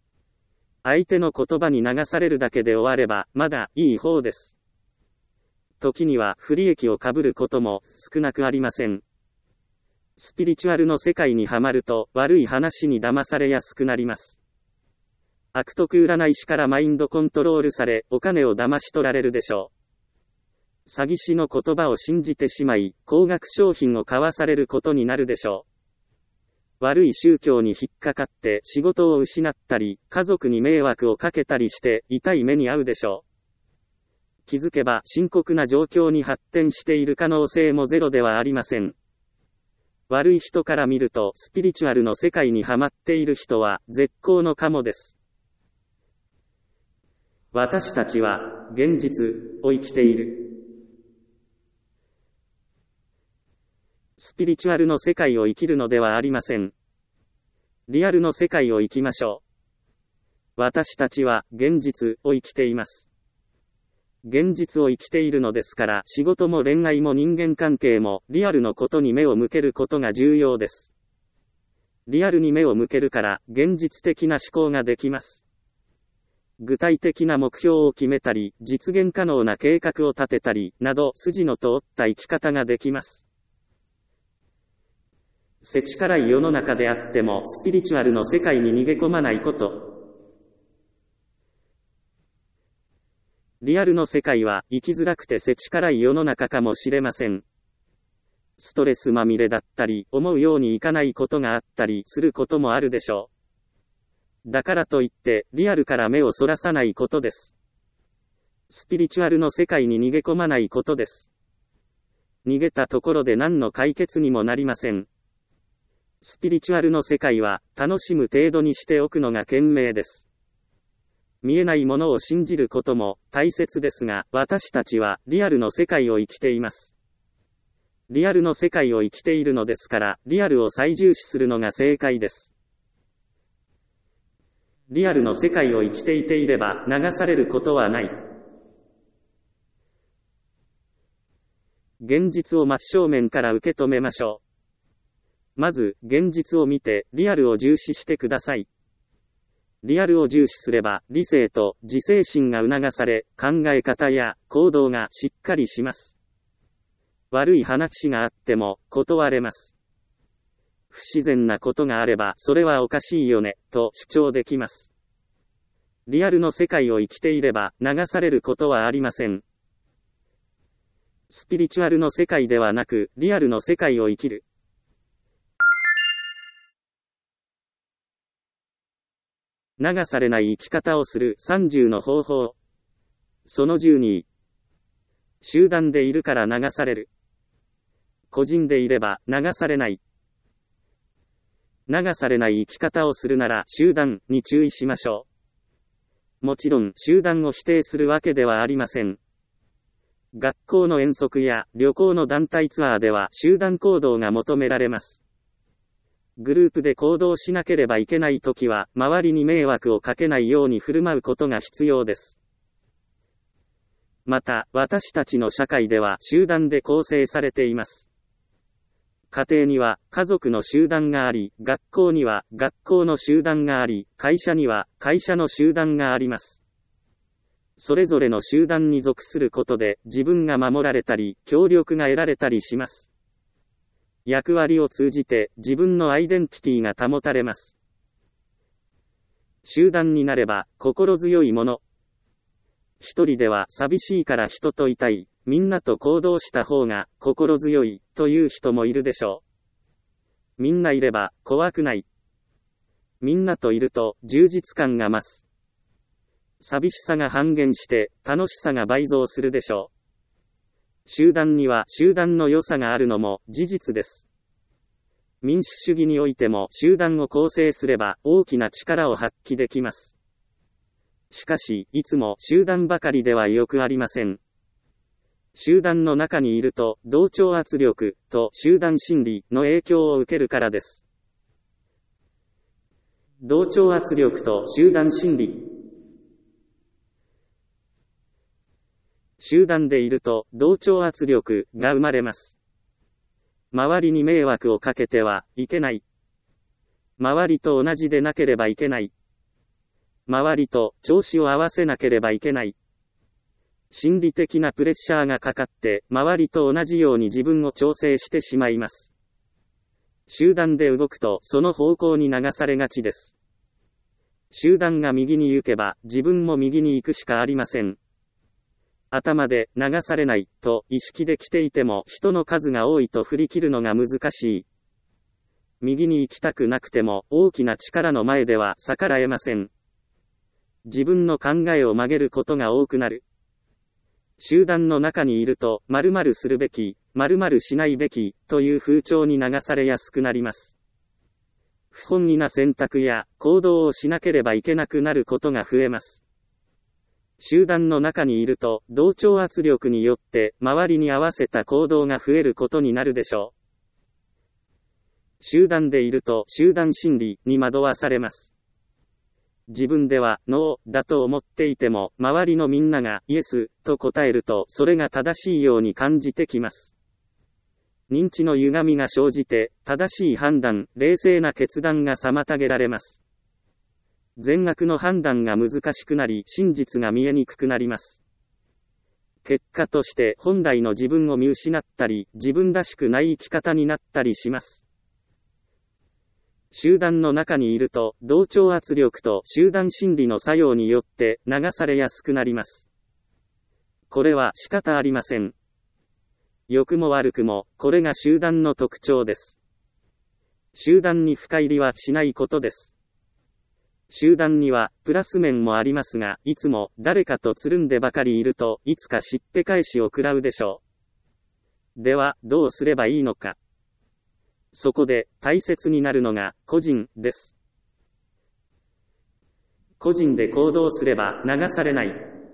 相手の言葉に流されるだけで終わればまだいい方です。 時には不利益を被ることも少なくありません。スピリチュアルの世界にはまると悪い話に騙されやすくなります。悪徳占い師からマインドコントロールされ、お金を騙し取られるでしょう。詐欺師の言葉を信じてしまい、高額商品を買わされることになるでしょう。悪い宗教に引っかかって仕事を失ったり、家族に迷惑をかけたりして痛い目に遭うでしょう。気づけば深刻な状況に発展している可能性もゼロではありません。悪い人から見るとスピリチュアルの世界にはまっている人は絶好のカモです。私たちは現実を生きている。スピリチュアルの世界を生きるのではありません。リアルの世界を生きましょう。私たちは現実を生きています。現実を生きているのですから、仕事も恋愛も人間関係もリアルのことに目を向けることが重要です。リアルに目を向けるから現実的な思考ができます。具体的な目標を決めたり、実現可能な計画を立てたり、など筋の通った生き方ができます。世知辛い世の中であっても、スピリチュアルの世界に逃げ込まないこと。リアルの世界は生きづらくて世知辛い世の中かもしれません。ストレスまみれだったり、思うようにいかないことがあったりすることもあるでしょう。だからといって、リアルから目をそらさないことです。スピリチュアルの世界に逃げ込まないことです。逃げたところで何の解決にもなりません。スピリチュアルの世界は、楽しむ程度にしておくのが賢明です。見えないものを信じることも大切ですが、私たちはリアルの世界を生きています。リアルの世界を生きているのですから、リアルを最重視するのが正解です。リアルの世界を生きていていれば流されることはない。現実を真正面から受け止めましょう。まず、現実を見て、リアルを重視してください。リアルを重視すれば、理性と自制心が促され、考え方や行動がしっかりします。悪い話があっても、断れます。不自然なことがあれば、それはおかしいよね、と主張できます。リアルの世界を生きていれば、流されることはありません。スピリチュアルの世界ではなく、リアルの世界を生きる。流されない生き方をする30の方法。その12。集団でいるから流される。個人でいれば流されない。流されない生き方をするなら集団に注意しましょう。もちろん集団を否定するわけではありません。学校の遠足や旅行の団体ツアーでは集団行動が求められます。グループで行動しなければいけないときは、周りに迷惑をかけないように振る舞うことが必要です。また、私たちの社会では集団で構成されています。家庭には家族の集団があり、学校には学校の集団があり、会社には会社の集団があります。それぞれの集団に属することで、自分が守られたり、協力が得られたりします。役割を通じて、自分のアイデンティティが保たれます。集団になれば、心強いもの。一人では寂しいから人といたい。みんなと行動した方が心強いという人もいるでしょう。みんないれば怖くない。みんなといると充実感が増す。寂しさが半減して楽しさが倍増するでしょう。集団には集団の良さがあるのも事実です。民主主義においても集団を構成すれば大きな力を発揮できます。しかし、いつも集団ばかりではよくありません。集団の中にいると、同調圧力と集団心理の影響を受けるからです。同調圧力と集団心理。集団でいると、同調圧力が生まれます。周りに迷惑をかけてはいけない。周りと同じでなければいけない。周りと調子を合わせなければいけない。 心理的なプレッシャーがかかって、周りと同じように自分を調整してしまいます。集団で動くと、その方向に流されがちです。集団が右に行けば、自分も右に行くしかありません。頭で流されないと意識できていても、人の数が多いと振り切るのが難しい。右に行きたくなくても、大きな力の前では逆らえません。自分の考えを曲げることが多くなる。集団の中にいると、〇〇するべき、〇〇しないべき、という風潮に流されやすくなります。不本意な選択や行動をしなければいけなくなることが増えます。集団の中にいると、同調圧力によって、周りに合わせた行動が増えることになるでしょう。集団でいると、集団心理に惑わされます。自分では、ノーだと思っていても、周りのみんなが、イエスと答えると、それが正しいように感じてきます。認知の歪みが生じて、正しい判断、冷静な決断が妨げられます。善悪の判断が難しくなり、真実が見えにくくなります。結果として、本来の自分を見失ったり、自分らしくない生き方になったりします。集団の中にいると、同調圧力と集団心理の作用によって流されやすくなります。これは仕方ありません。良くも悪くも、これが集団の特徴です。集団に深入りはしないことです。集団には、プラス面もありますが、いつも、誰かとつるんでばかりいると、いつかしって返しを食らうでしょう。では、どうすればいいのか。そこで、大切になるのが、個人です。個人で行動すれば、流されない。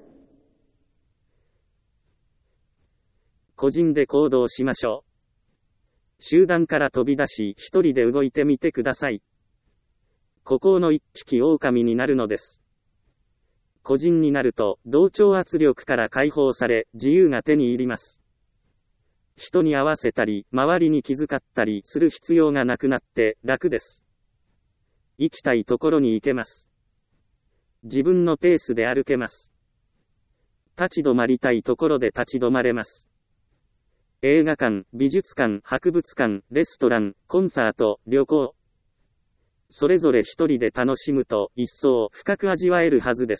個人で行動しましょう。集団から飛び出し、一人で動いてみてください。孤高の一匹狼になるのです。個人になると、同調圧力から解放され、自由が手に入ります。人に合わせたり、周りに気遣ったりする必要がなくなって、楽です。行きたいところに行けます。自分のペースで歩けます。立ち止まりたいところで立ち止まれます。映画館、美術館、博物館、レストラン、コンサート、旅行。それぞれ一人で楽しむと一層深く味わえるはずです。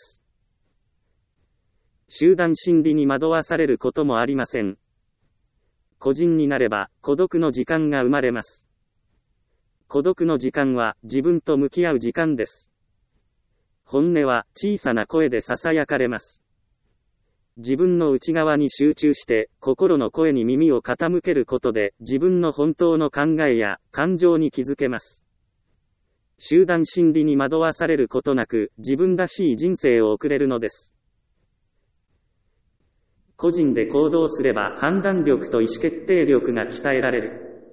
集団心理に惑わされることもありません。個人になれば孤独の時間が生まれます。孤独の時間は自分と向き合う時間です。本音は小さな声で囁かれます。自分の内側に集中して心の声に耳を傾けることで自分の本当の考えや感情に気づけます。集団心理に惑わされることなく自分らしい人生を送れるのです。個人で行動すれば判断力と意思決定力が鍛えられる。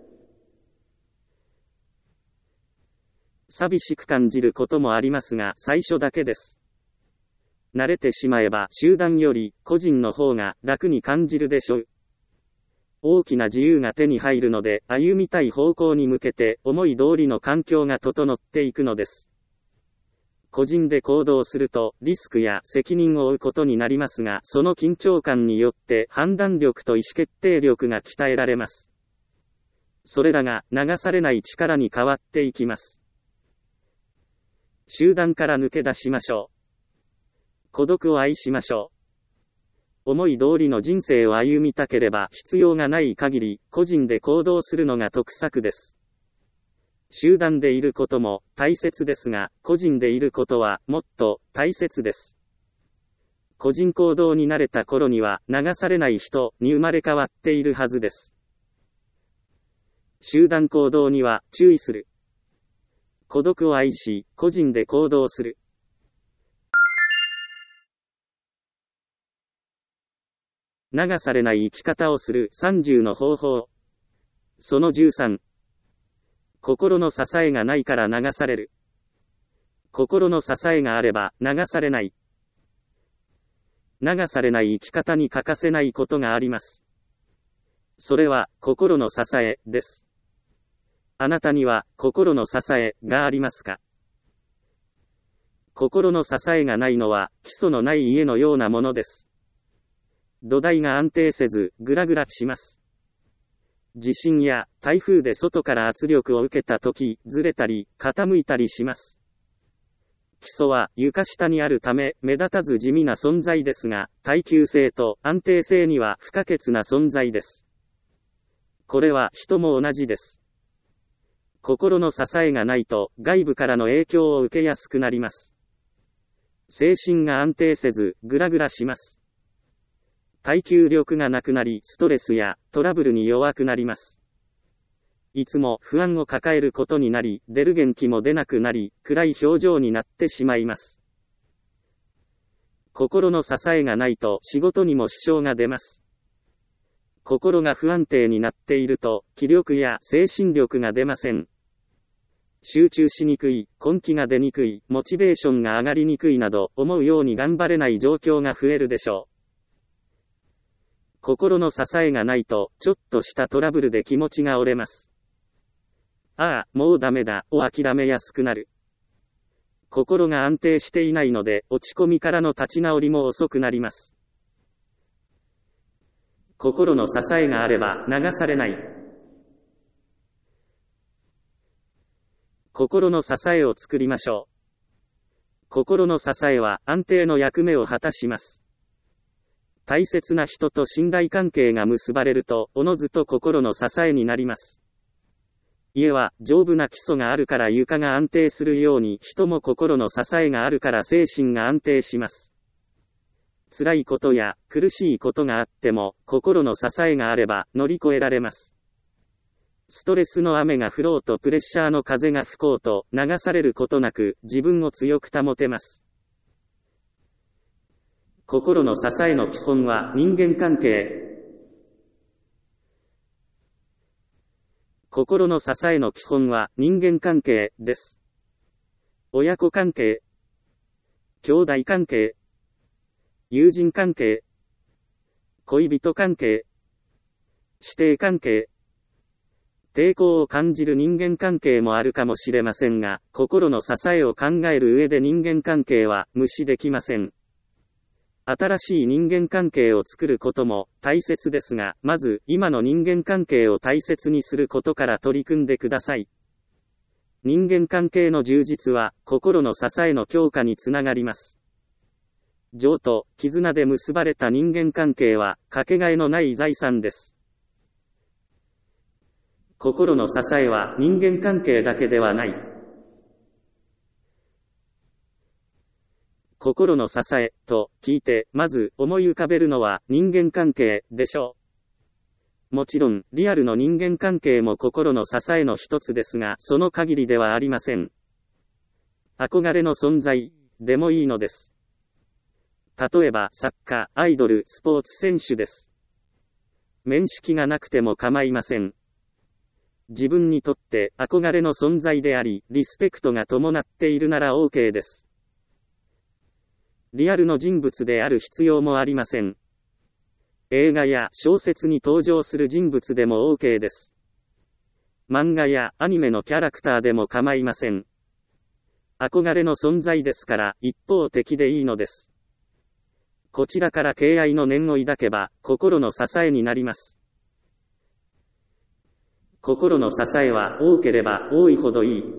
寂しく感じることもありますが最初だけです。慣れてしまえば集団より個人の方が楽に感じるでしょう。大きな自由が手に入るので、歩みたい方向に向けて思い通りの環境が整っていくのです。個人で行動するとリスクや責任を負うことになりますが、その緊張感によって判断力と意思決定力が鍛えられます。それらが流されない力に変わっていきます。集団から抜け出しましょう。孤独を愛しましょう。思い通りの人生を歩みたければ必要がない限り、個人で行動するのが得策です。集団でいることも大切ですが、個人でいることはもっと大切です。個人行動に慣れた頃には流されない人に生まれ変わっているはずです。集団行動には注意する。孤独を愛し、個人で行動する。流されない生き方をする30の方法。その13。心の支えがないから流される。心の支えがあれば流されない。流されない生き方に欠かせないことがあります。それは心の支えです。あなたには心の支えがありますか？心の支えがないのは基礎のない家のようなものです。 土台が安定せず、ぐらぐらします。地震や台風で外から圧力を受けたとき、ずれたり、傾いたりします。基礎は床下にあるため、目立たず地味な存在ですが、耐久性と安定性には不可欠な存在です。これは人も同じです。心の支えがないと、外部からの影響を受けやすくなります。精神が安定せず、ぐらぐらします。耐久力がなくなり、ストレスやトラブルに弱くなります。いつも不安を抱えることになり、出る元気も出なくなり、暗い表情になってしまいます。心の支えがないと仕事にも支障が出ます。心が不安定になっていると、気力や精神力が出ません。集中しにくい、根気が出にくい、モチベーションが上がりにくいなど、思うように頑張れない状況が増えるでしょう。心の支えがないと、ちょっとしたトラブルで気持ちが折れます。ああ、もうダメだ、を諦めやすくなる。心が安定していないので、落ち込みからの立ち直りも遅くなります。心の支えがあれば、流されない。心の支えを作りましょう。心の支えは、安定の役目を果たします。大切な人と信頼関係が結ばれると、おのずと心の支えになります。家は丈夫な基礎があるから床が安定するように、人も心の支えがあるから精神が安定します。辛いことや苦しいことがあっても、心の支えがあれば乗り越えられます。ストレスの雨が降ろうとプレッシャーの風が吹こうと、流されることなく自分を強く保てます。心の支えの基本は人間関係。心の支えの基本は人間関係です。親子関係、兄弟関係、友人関係、恋人関係、師弟関係、抵抗を感じる人間関係もあるかもしれませんが、心の支えを考える上で人間関係は無視できません。新しい人間関係を作ることも大切ですが、まず今の人間関係を大切にすることから取り組んでください。人間関係の充実は心の支えの強化につながります。情と絆で結ばれた人間関係はかけがえのない財産です。心の支えは人間関係だけではない。心の支え、と聞いて、まず思い浮かべるのは人間関係でしょう。もちろん、リアルの人間関係も心の支えの一つですが、その限りではありません。憧れの存在でもいいのです。例えば、作家、アイドル、スポーツ選手です。面識がなくても構いません。自分にとって憧れの存在であり、リスペクトが伴っているなら OK です。リアルの人物である必要もありません。映画や小説に登場する人物でも OK です。漫画やアニメのキャラクターでも構いません。憧れの存在ですから一方的でいいのです。こちらから敬愛の念を抱けば心の支えになります。心の支えは多ければ多いほどいい。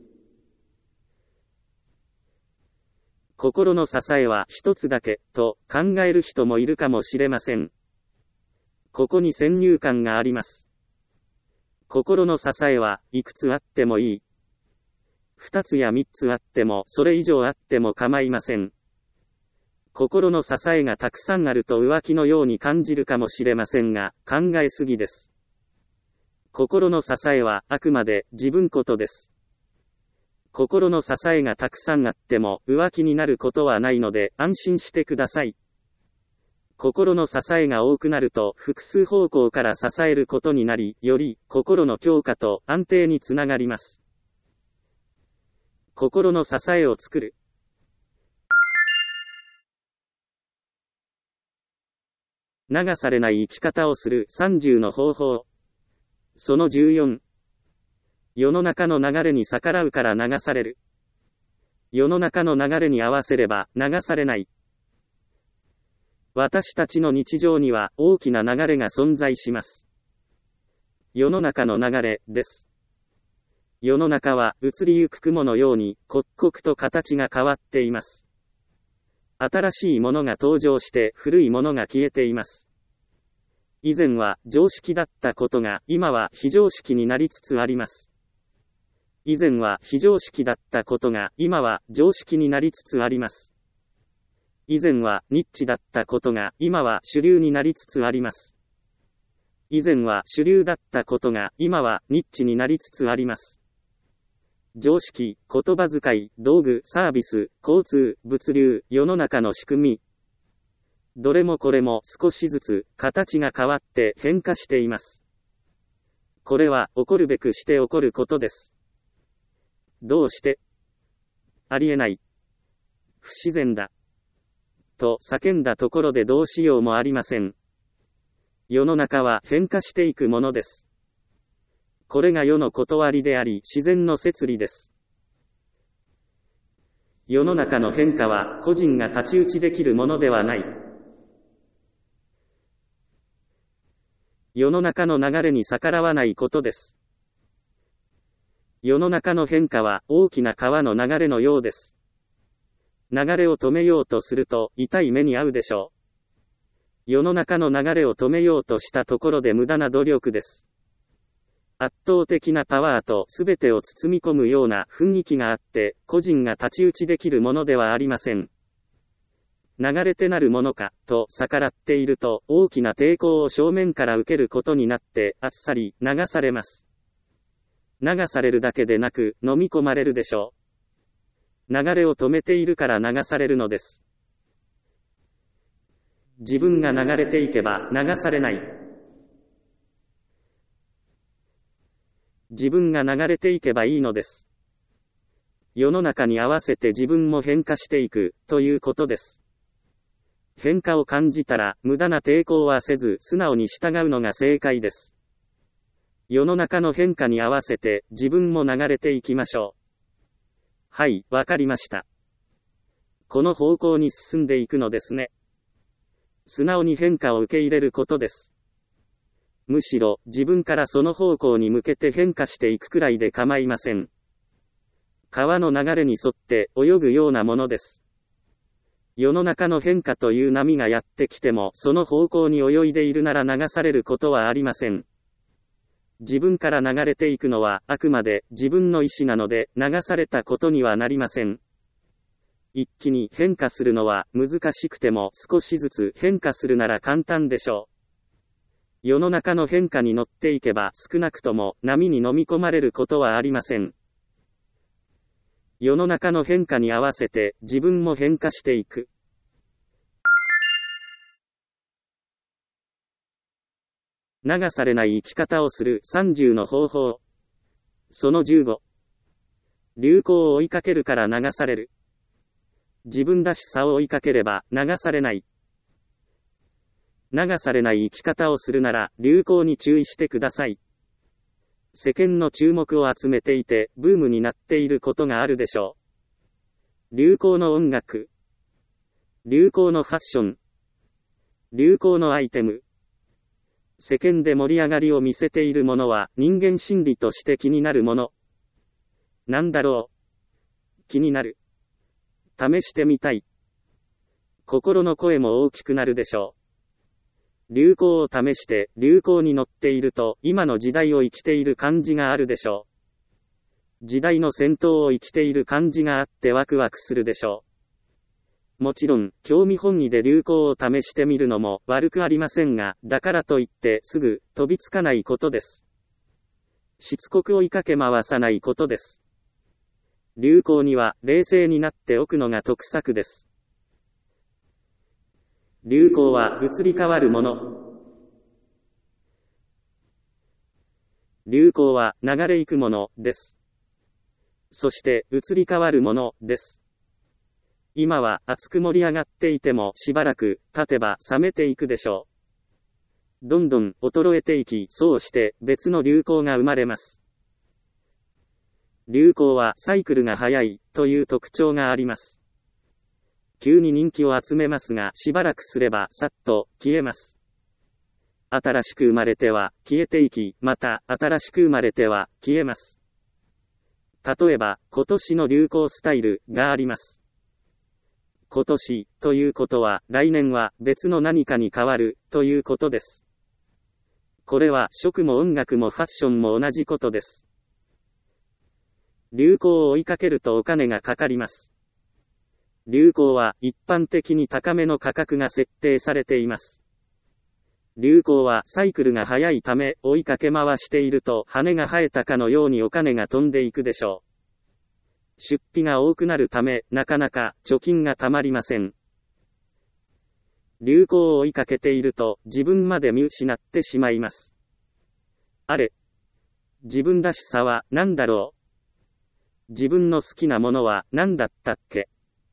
心の支えは一つだけ、と考える人もいるかもしれません。ここに先入観があります。心の支えはいくつあってもいい。2つや3つあってもそれ以上あっても構いません。心の支えがたくさんあると浮気のように感じるかもしれませんが、考えすぎです。心の支えはあくまで自分ことです。心の支えがたくさんあっても浮気になることはないので安心してください。心の支えが多くなると複数方向から支えることになり、より心の強化と安定につながります。心の支えを作る。流されない生き方をする30の方法。その14。世の中の流れに逆らうから流される。世の中の流れに合わせれば流されない。 私たちの日常には大きな流れが存在します。世の中の流れです。世の中は移りゆく雲のように刻々と形が変わっています。新しいものが登場して古いものが消えています。以前は常識だったことが今は非常識になりつつあります。以前は非常識だったことが今は常識になりつつあります。以前はニッチだったことが今は主流になりつつあります。以前は主流だったことが今はニッチになりつつあります。常識、言葉遣い、道具、サービス、交通、物流、世の中の仕組み。どれもこれも少しずつ形が変わって変化しています。これは起こるべくして起こることです。どうして？ありえない。不自然だ。と叫んだところでどうしようもありません。世の中は変化していくものです。これが世の断りであり、自然の摂理です。世の中の変化は個人が太刀打ちできるものではない。世の中の流れに逆らわないことです。世の中の変化は大きな川の流れのようです。流れを止めようとすると痛い目に遭うでしょう。世の中の流れを止めようとしたところで無駄な努力です。圧倒的なパワーと全てを包み込むような雰囲気があって、個人が太刀打ちできるものではありません。流れてなるものか、と逆らっていると、大きな抵抗を正面から受けることになって、あっさり流されます。流されるだけでなく、飲み込まれるでしょう。流れを止めているから流されるのです。自分が流れていけば流されない。自分が流れていけばいいのです。世の中に合わせて自分も変化していく、ということです。変化を感じたら、無駄な抵抗はせず、素直に従うのが正解です。世の中の変化に合わせて、自分も流れていきましょう。はい、わかりました。この方向に進んでいくのですね。素直に変化を受け入れることです。むしろ、自分からその方向に向けて変化していくくらいで構いません。川の流れに沿って泳ぐようなものです。世の中の変化という波がやってきても、その方向に泳いでいるなら流されることはありません。自分から流れていくのは、あくまで自分の意思なので、流されたことにはなりません。一気に変化するのは難しくても少しずつ変化するなら簡単でしょう。世の中の変化に乗っていけば少なくとも波に飲み込まれることはありません。世の中の変化に合わせて自分も変化していく。流されない生き方をする30の方法。その15。流行を追いかけるから流される。自分らしさを追いかければ流されない。流されない生き方をするなら流行に注意してください。世間の注目を集めていてブームになっていることがあるでしょう。流行の音楽、流行のファッション、流行のアイテム。世間で盛り上がりを見せているものは人間心理として気になるもの。なんだろう。気になる。試してみたい。心の声も大きくなるでしょう。流行を試して流行に乗っていると今の時代を生きている感じがあるでしょう。時代の先頭を生きている感じがあってワクワクするでしょう。もちろん興味本位で流行を試してみるのも悪くありませんが、だからといってすぐ飛びつかないことです。しつこく追いかけ回さないことです。流行には冷静になっておくのが得策です。流行は移り変わるもの。流行は流れ行くものです。そして移り変わるものです。今は熱く盛り上がっていてもしばらく経てば冷めていくでしょう。どんどん衰えていき、そうして別の流行が生まれます。流行はサイクルが早いという特徴があります。 急に人気を集めますが、しばらくすればさっと消えます。新しく生まれては消えていき、また新しく生まれては消えます。例えば、今年の流行スタイルがあります。今年ということは、来年は別の何かに変わるということです。これは食も音楽もファッションも同じことです。流行を追いかけるとお金がかかります。流行は一般的に高めの価格が設定されています。流行はサイクルが速いため、追いかけ回していると羽が生えたかのようにお金が飛んでいくでしょう。出費が多くなるため、なかなか貯金がたまりません。流行を追いかけていると自分まで見失ってしまいます。あれ、自分らしさは何だろう。自分の好きなものは何だったっけ。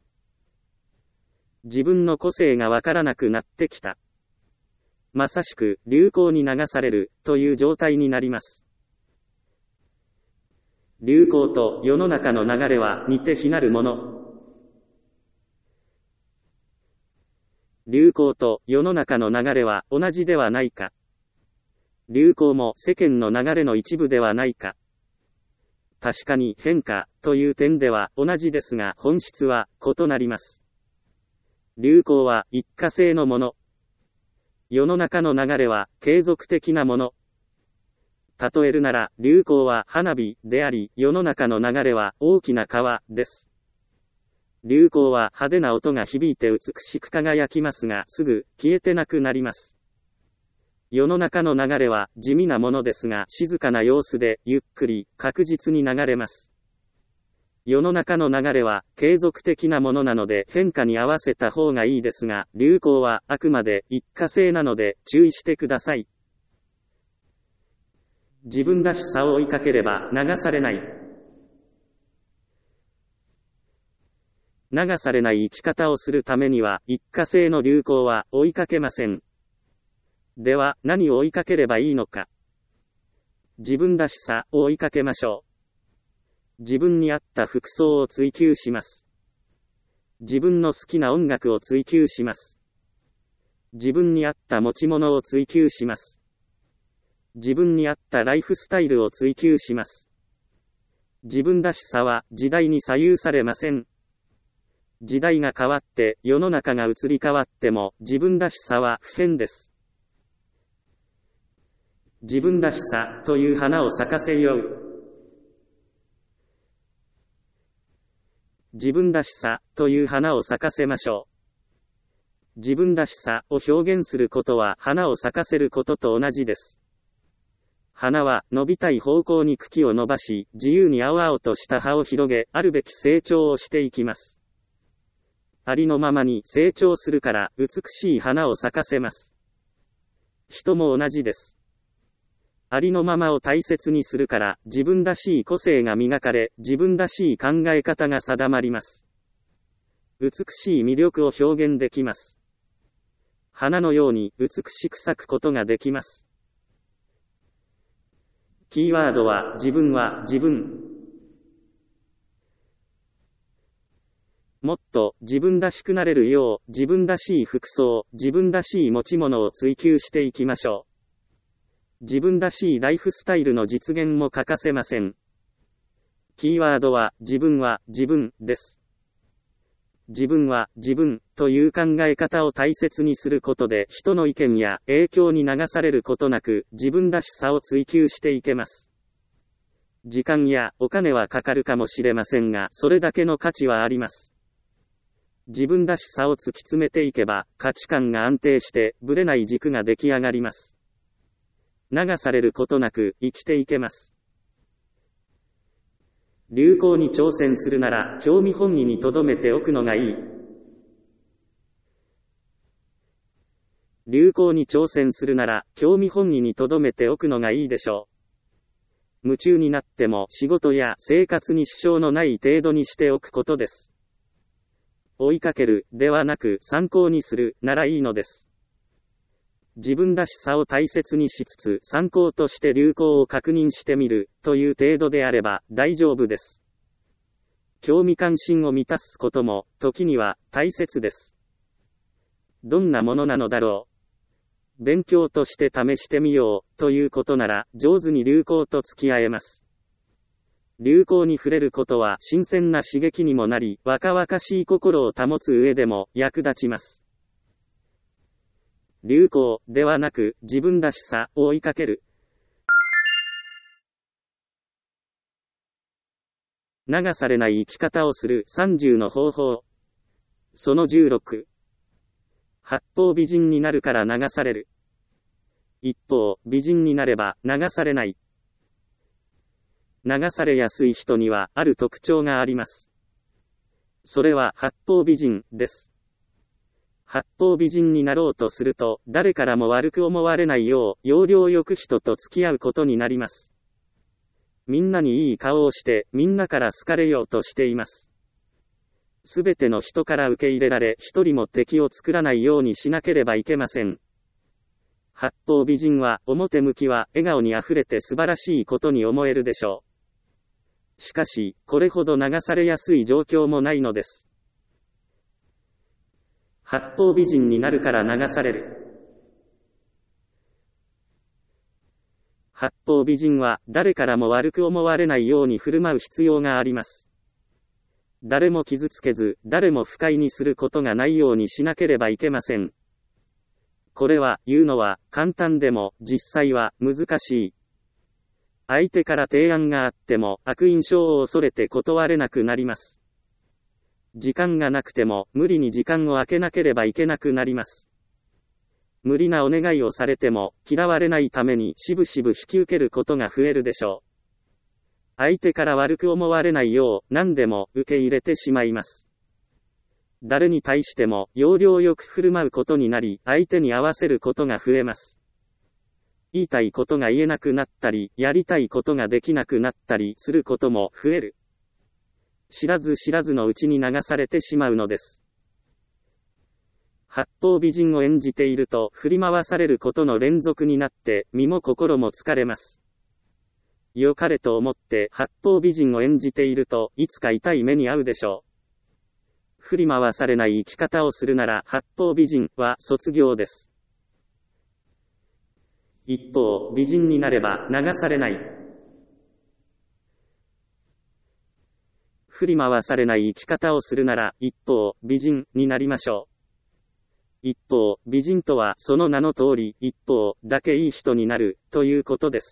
自分の個性がわからなくなってきた。まさしく流行に流されるという状態になります。流行と世の中の流れは似て非なるもの。流行と世の中の流れは同じではないか。流行も世間の流れの一部ではないか。確かに変化という点では同じですが、本質は異なります。流行は一過性のもの。世の中の流れは継続的なもの。例えるなら、流行は花火であり、世の中の流れは大きな川です。流行は派手な音が響いて美しく輝きますが、すぐ消えてなくなります。世の中の流れは地味なものですが、静かな様子でゆっくり確実に流れます。世の中の流れは継続的なものなので変化に合わせた方がいいですが、流行はあくまで一過性なので注意してください。自分らしさを追いかければ流されない。流されない生き方をするためには一過性の流行は追いかけません。では何を追いかければいいのか。自分らしさを追いかけましょう。自分に合った服装を追求します。自分の好きな音楽を追求します。自分に合った持ち物を追求します。自分に合ったライフスタイルを追求します。自分らしさは時代に左右されません。時代が変わって世の中が移り変わっても自分らしさは不変です。自分らしさという花を咲かせよう。自分らしさという花を咲かせましょう。自分らしさを表現することは花を咲かせることと同じです。花は伸びたい方向に茎を伸ばし、自由に青々とした葉を広げ、あるべき成長をしていきます。ありのままに成長するから美しい花を咲かせます。人も同じです。ありのままを大切にするから自分らしい個性が磨かれ、自分らしい考え方が定まります。美しい魅力を表現できます。花のように美しく咲くことができます。キーワードは自分は自分。もっと自分らしくなれるよう自分らしい服装、自分らしい持ち物を追求していきましょう。自分らしいライフスタイルの実現も欠かせません。キーワードは自分は自分です。自分は自分という考え方を大切にすることで人の意見や影響に流されることなく自分らしさを追求していけます。時間やお金はかかるかもしれませんが、それだけの価値はあります。自分らしさを突き詰めていけば価値観が安定してぶれない軸が出来上がります。流されることなく生きていけます。流行に挑戦するなら興味本位に留めておくのがいい。流行に挑戦するなら興味本位に留めておくのがいいでしょう。夢中になっても仕事や生活に支障のない程度にしておくことです。追いかけるではなく参考にするならいいのです。自分らしさを大切にしつつ参考として流行を確認してみるという程度であれば大丈夫です。 興味関心を満たすことも、時には大切です。どんなものなのだろう。勉強として試してみよう、ということなら、上手に流行と付き合えます。流行に触れることは新鮮な刺激にもなり、若々しい心を保つ上でも役立ちます。流行ではなく、自分らしさを追いかける。流されない生き方をする30の方法。その16。八方美人になるから流される。一方、美人になれば流されない。流されやすい人にはある特徴があります。それは八方美人です。八方美人になろうとすると、誰からも悪く思われないよう、要領よく人と付き合うことになります。みんなにいい顔をして、みんなから好かれようとしています。すべての人から受け入れられ、一人も敵を作らないようにしなければいけません。八方美人は、表向きは、笑顔にあふれて素晴らしいことに思えるでしょう。しかし、これほど流されやすい状況もないのです。八方美人になるから流される。八方美人は、誰からも悪く思われないように振る舞う必要があります。誰も傷つけず、誰も不快にすることがないようにしなければいけません。これは、言うのは、簡単でも、実際は、難しい。相手から提案があっても、悪印象を恐れて断れなくなります。時間がなくても、無理に時間を空けなければいけなくなります。無理なお願いをされても、嫌われないためにしぶしぶ引き受けることが増えるでしょう。相手から悪く思われないよう、何でも受け入れてしまいます。誰に対しても、要領よく振る舞うことになり、相手に合わせることが増えます。言いたいことが言えなくなったり、やりたいことができなくなったりすることも増える。知らず知らずのうちに流されてしまうのです。八方美人を演じていると、振り回されることの連続になって、身も心も疲れます。良かれと思って、八方美人を演じていると、いつか痛い目に遭うでしょう。振り回されない生き方をするなら、八方美人は卒業です。一方、美人になれば流されない。振り回されない生き方をするなら、一方、美人になりましょう。一方、美人とはその名の通り、一方だけいい人になるということです。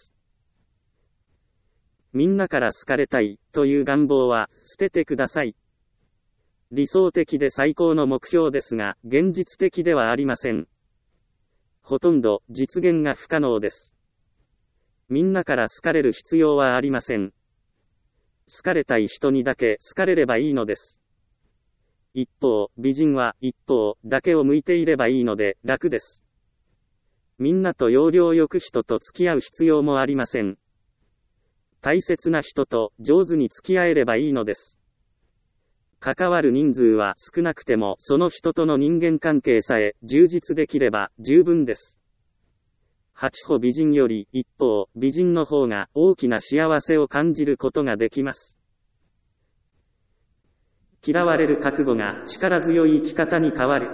みんなから好かれたいという願望は捨ててください。理想的で最高の目標ですが、現実的ではありません。ほとんど実現が不可能です。みんなから好かれる必要はありません。好かれたい人にだけ好かれればいいのです。一方、美人は一方だけを向いていればいいので楽です。みんなと要領よく人と付き合う必要もありません。大切な人と上手に付き合えればいいのです。関わる人数は少なくてもその人との人間関係さえ充実できれば十分です。八方美人より一方美人の方が大きな幸せを感じることができます。嫌われる覚悟が力強い生き方に変わる。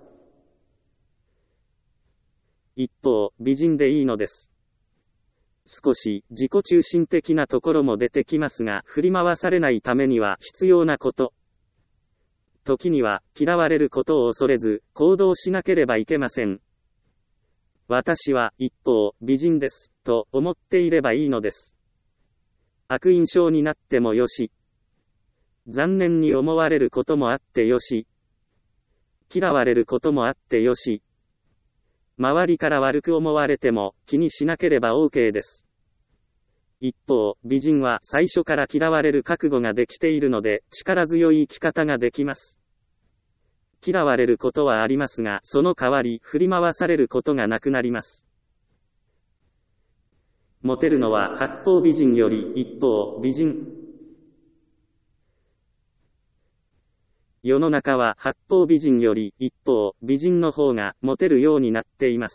一方美人でいいのです。少し自己中心的なところも出てきますが、振り回されないためには必要なこと。時には嫌われることを恐れず行動しなければいけません。私は一方美人ですと思っていればいいのです。悪印象になってもよし、残念に思われることもあってよし、嫌われることもあってよし、周りから悪く思われても気にしなければ OK です。一方、美人は最初から嫌われる覚悟ができているので、力強い生き方ができます。嫌われることはありますが、その代わり振り回されることがなくなります。モテるのは八方美人より一方美人。世の中は八方美人より一方美人の方がモテるようになっています。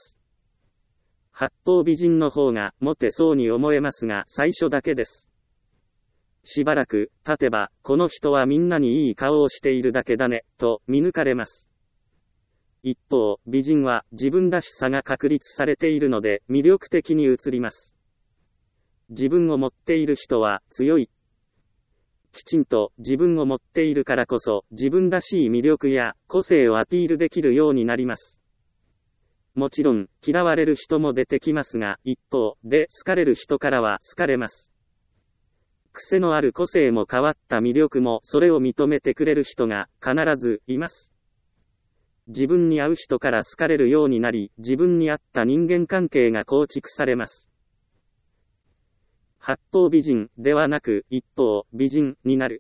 八方美人の方がモテそうに思えますが、最初だけです。 しばらく経てば、この人はみんなにいい顔をしているだけだね、と見抜かれます。一方、美人は自分らしさが確立されているので魅力的に映ります。自分を持っている人は強い。きちんと自分を持っているからこそ自分らしい魅力や個性をアピールできるようになります。もちろん嫌われる人も出てきますが、一方で好かれる人からは好かれます。癖のある個性も変わった魅力もそれを認めてくれる人が必ずいます。自分に合う人から好かれるようになり、自分に合った人間関係が構築されます。八方美人ではなく一方美人になる。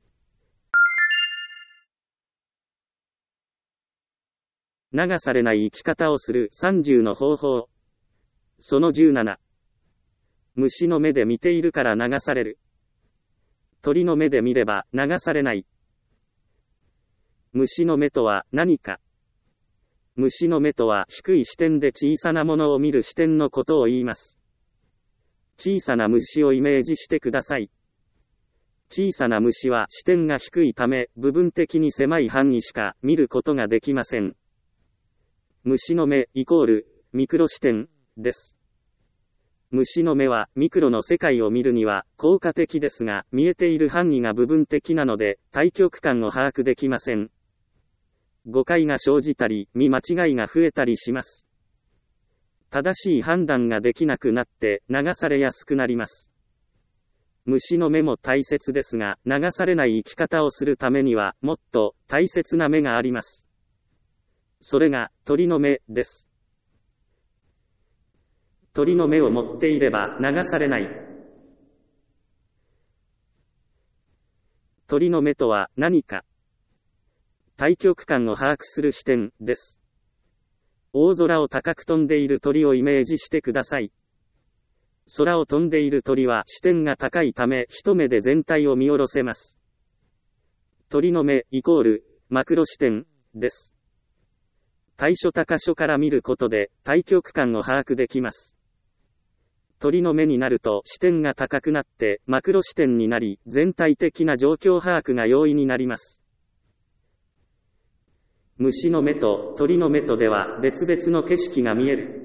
流されない生き方をする30の方法。その17。虫の目で見ているから流される。鳥の目で見れば流されない。虫の目とは何か。虫の目とは低い視点で小さなものを見る視点のことを言います。小さな虫をイメージしてください。小さな虫は視点が低いため、部分的に狭い範囲しか見ることができません。虫の目イコールミクロ視点です。虫の目はミクロの世界を見るには効果的ですが、見えている範囲が部分的なので、対極感を把握できません。誤解が生じたり、見間違いが増えたりします。正しい判断ができなくなって流されやすくなります。虫の目も大切ですが、流されない生き方をするためにはもっと大切な目があります。それが鳥の目です。鳥の目を持っていれば流されない。鳥の目とは何か。対極感を把握する視点です。大空を高く飛んでいる鳥をイメージしてください。空を飛んでいる鳥は視点が高いため一目で全体を見下ろせます。鳥の目イコールマクロ視点です。対処高所から見ることで対極感を把握できます。鳥の目になると視点が高くなってマクロ視点になり、全体的な状況把握が容易になります。虫の目と鳥の目とでは別々の景色が見える。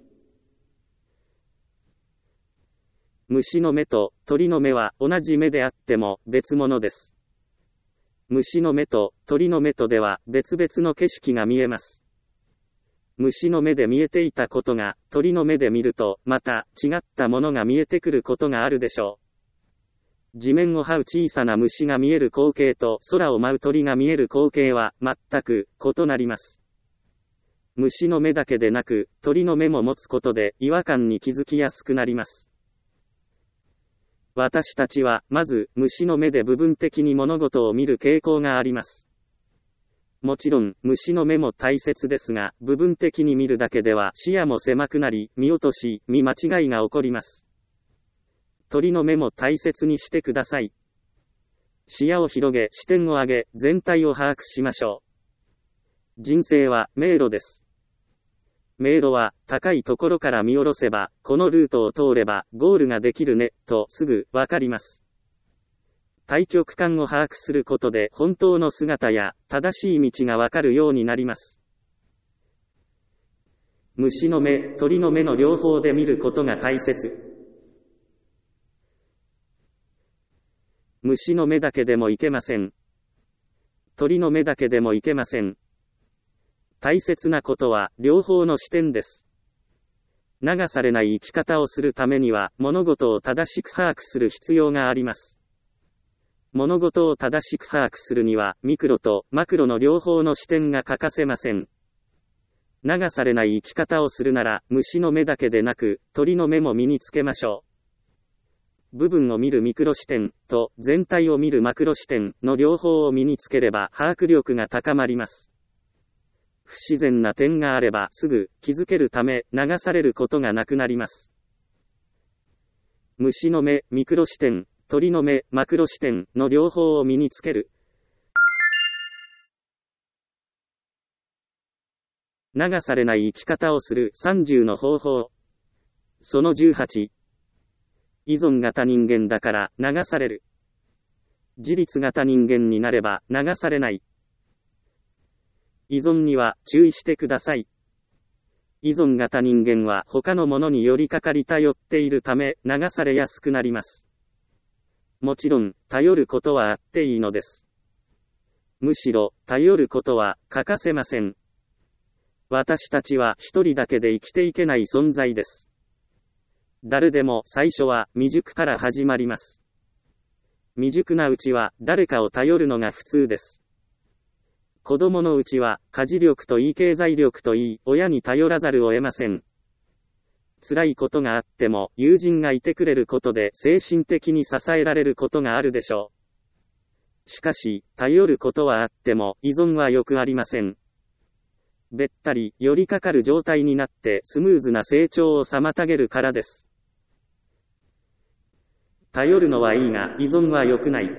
虫の目と鳥の目は同じ目であっても別物です。虫の目と鳥の目とでは別々の景色が見えます。虫の目で見えていたことが鳥の目で見るとまた違ったものが見えてくることがあるでしょう。地面を這う小さな虫が見える光景と空を舞う鳥が見える光景は全く異なります。虫の目だけでなく鳥の目も持つことで違和感に気づきやすくなります。私たちはまず虫の目で部分的に物事を見る傾向があります。もちろん虫の目も大切ですが、部分的に見るだけでは視野も狭くなり、見落とし、見間違いが起こります。鳥の目も大切にしてください。視野を広げ、視点を上げ、全体を把握しましょう。人生は迷路です。迷路は高いところから見下ろせば、このルートを通ればゴールができるね、とすぐわかります。対極感を把握することで本当の姿や正しい道がわかるようになります。虫の目、鳥の目の両方で見ることが大切。虫の目だけでもいけません。鳥の目だけでもいけません。大切なことは両方の視点です。流されない生き方をするためには物事を正しく把握する必要があります。物事を正しく把握するにはミクロとマクロの両方の視点が欠かせません。流されない生き方をするなら虫の目だけでなく鳥の目も身につけましょう。部分を見るミクロ視点と全体を見るマクロ視点の両方を身につければ把握力が高まります。不自然な点があればすぐ気づけるため流されることがなくなります。虫の目、ミクロ視点、鳥の目、マクロ視点の両方を身につける。流されない生き方をする30の方法。その18。依存型人間だから流される。 自立型人間になれば流されない。依存には注意してください。依存型人間は他のものに寄りかかり頼っているため流されやすくなります。もちろん、頼ることはあっていいのです。むしろ、頼ることは欠かせません。私たちは一人だけで生きていけない存在です。誰でも最初は未熟から始まります。未熟なうちは誰かを頼るのが普通です。子供のうちは家事力といい経済力といい親に頼らざるを得ません。辛いことがあっても友人がいてくれることで精神的に支えられることがあるでしょう。しかし、頼ることはあっても依存はよくありません。べったり寄りかかる状態になってスムーズな成長を妨げるからです。頼るのはいいが依存は良くない。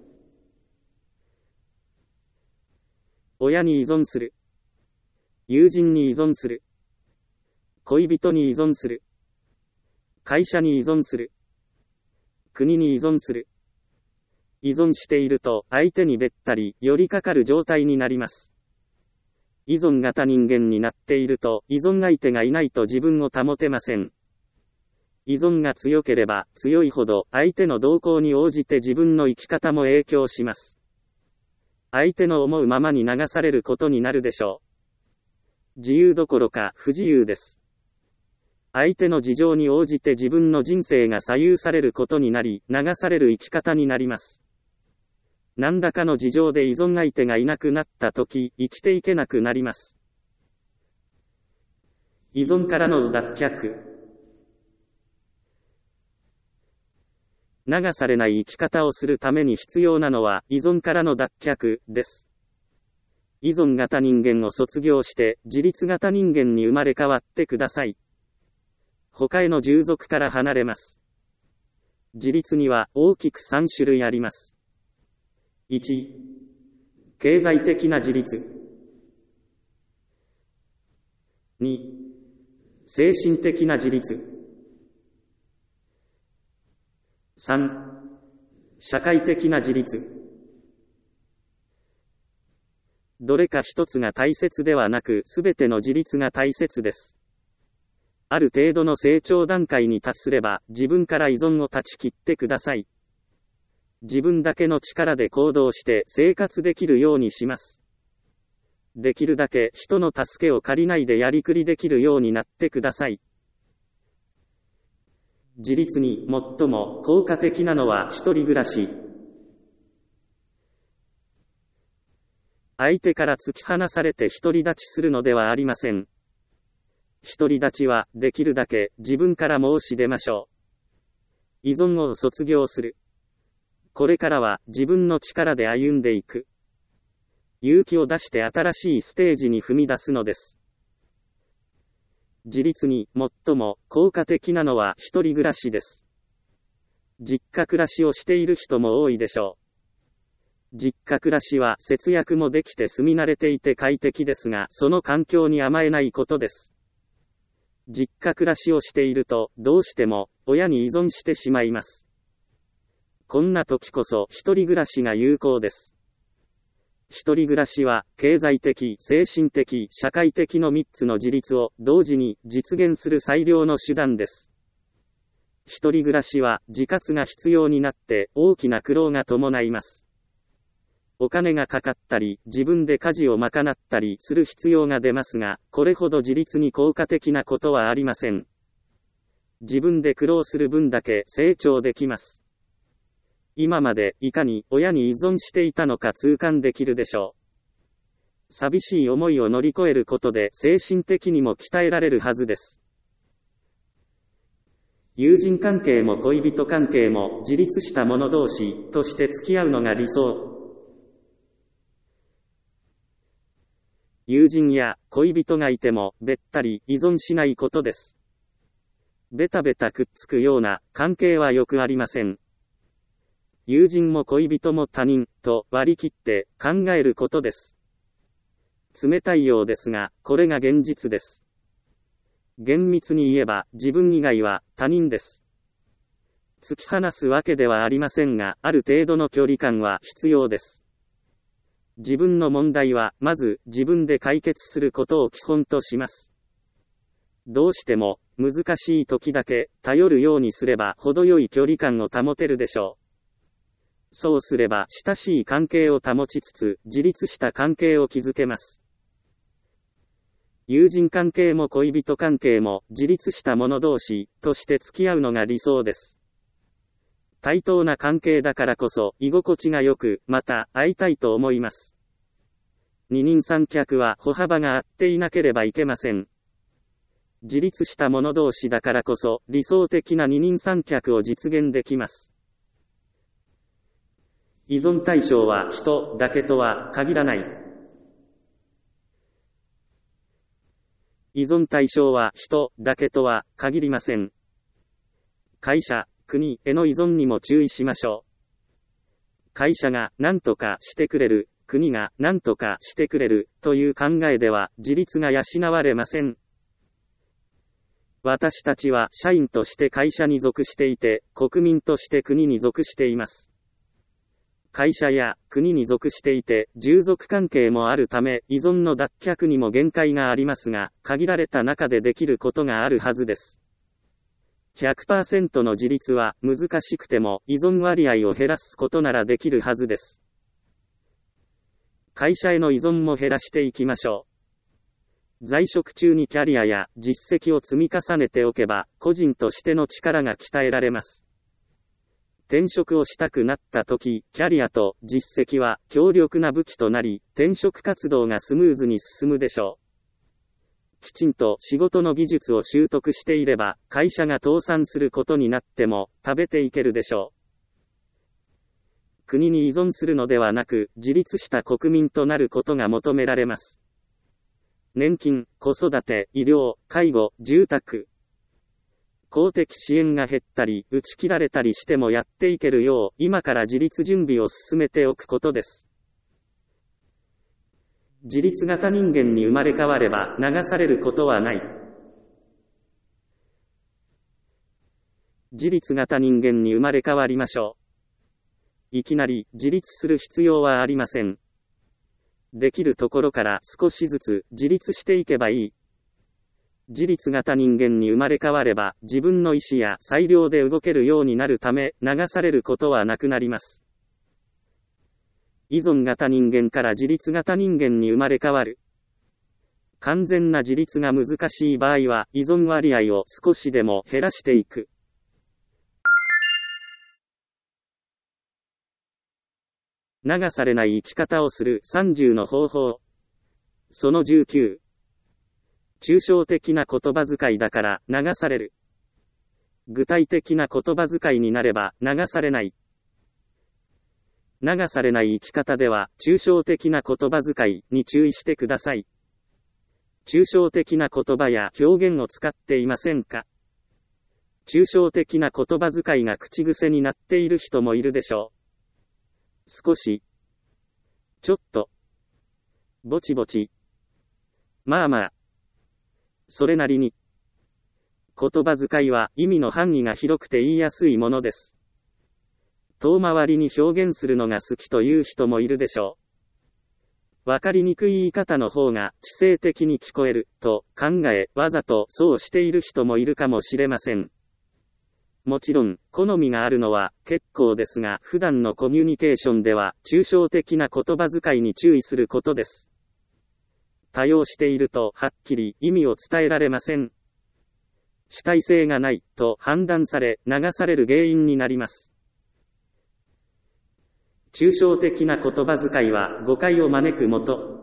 親に依存する。友人に依存する。恋人に依存する。会社に依存する。国に依存する。依存していると相手にべったり寄りかかる状態になります。依存型人間になっていると依存相手がいないと自分を保てません。依存が強ければ強いほど相手の動向に応じて自分の生き方も影響します。相手の思うままに流されることになるでしょう。自由どころか不自由です。相手の事情に応じて自分の人生が左右されることになり、流される生き方になります。何らかの事情で依存相手がいなくなったとき、生きていけなくなります。依存からの脱却。流されない生き方をするために必要なのは依存からの脱却です。依存型人間を卒業して自立型人間に生まれ変わってください。他への従属から離れます。自立には大きく3種類あります。1、経済的な自立。2、精神的な自立。3、社会的な自立。どれか一つが大切ではなく、すべての自立が大切です。ある程度の成長段階に達すれば、自分から依存を断ち切ってください。自分だけの力で行動して生活できるようにします。できるだけ人の助けを借りないでやりくりできるようになってください。自立に最も効果的なのは一人暮らし。相手から突き放されて独り立ちするのではありません。独り立ちはできるだけ自分から申し出ましょう。依存を卒業する。これからは自分の力で歩んでいく。勇気を出して新しいステージに踏み出すのです。自立に最も効果的なのは一人暮らしです。実家暮らしをしている人も多いでしょう。実家暮らしは節約もできて住み慣れていて快適ですが、その環境に甘えないことです。実家暮らしをしていると、どうしても親に依存してしまいます。こんな時こそ一人暮らしが有効です。一人暮らしは経済的、精神的、社会的の3つの自立を同時に実現する最良の手段です。一人暮らしは自活が必要になって大きな苦労が伴います。お金がかかったり、自分で家事を賄ったりする必要が出ますが、これほど自立に効果的なことはありません。自分で苦労する分だけ成長できます。今までいかに親に依存していたのか痛感できるでしょう。寂しい思いを乗り越えることで精神的にも鍛えられるはずです。友人関係も恋人関係も自立した者同士として付き合うのが理想。友人や恋人がいてもべったり依存しないことです。ベタベタくっつくような関係はよくありません。友人も恋人も他人と割り切って考えることです。冷たいようですが、これが現実です。厳密に言えば自分以外は他人です。 突き放すわけではありませんが、ある程度の距離感は必要です。自分の問題は、まず自分で解決することを基本とします。どうしても、難しい時だけ、頼るようにすれば、程よい距離感を保てるでしょう。そうすれば、親しい関係を保ちつつ、自立した関係を築けます。友人関係も恋人関係も、自立した者同士、として付き合うのが理想です。対等な関係だからこそ、居心地が良く、また、会いたいと思います。二人三脚は、歩幅が合っていなければいけません。自立した者同士だからこそ、理想的な二人三脚を実現できます。依存対象は人だけとは限らない。依存対象は人だけとは限りません。会社、国への依存にも注意しましょう。会社が何とかしてくれる、国が何とかしてくれるという考えでは自立が養われません。私たちは社員として会社に属していて、国民として国に属しています。会社や国に属していて、従属関係もあるため、依存の脱却にも限界がありますが、限られた中でできることがあるはずです。100% の自立は難しくても、依存割合を減らすことならできるはずです。会社への依存も減らしていきましょう。在職中にキャリアや実績を積み重ねておけば、個人としての力が鍛えられます。転職をしたくなった時、キャリアと実績は強力な武器となり、転職活動がスムーズに進むでしょう。きちんと仕事の技術を習得していれば、会社が倒産することになっても、食べていけるでしょう。国に依存するのではなく、自立した国民となることが求められます。年金、子育て、医療、介護、住宅。公的支援が減ったり、打ち切られたりしてもやっていけるよう、今から自立準備を進めておくことです。自立型人間に生まれ変われば、流されることはない。自立型人間に生まれ変わりましょう。いきなり、自立する必要はありません。できるところから少しずつ自立していけばいい。自立型人間に生まれ変われば、自分の意思や裁量で動けるようになるため、流されることはなくなります。依存型人間から自立型人間に生まれ変わる。完全な自立が難しい場合は、依存割合を少しでも減らしていく。流されない生き方をする30の方法。その19。抽象的な言葉遣いだから流される。具体的な言葉遣いになれば流されない。流されない生き方では抽象的な言葉遣いに注意してください。抽象的な言葉や表現を使っていませんか？抽象的な言葉遣いが口癖になっている人もいるでしょう。少し、ちょっと、ぼちぼち、まあまあ、それなりに。言葉遣いは意味の範囲が広くて言いやすいものです。遠回りに表現するのが好きという人もいるでしょう。わかりにくい言い方の方が知性的に聞こえると考え、わざとそうしている人もいるかもしれません。もちろん、好みがあるのは結構ですが、普段のコミュニケーションでは抽象的な言葉遣いに注意することです。多用しているとはっきり意味を伝えられません。主体性がないと判断され流される原因になります。抽象的な言葉遣いは誤解を招くもと。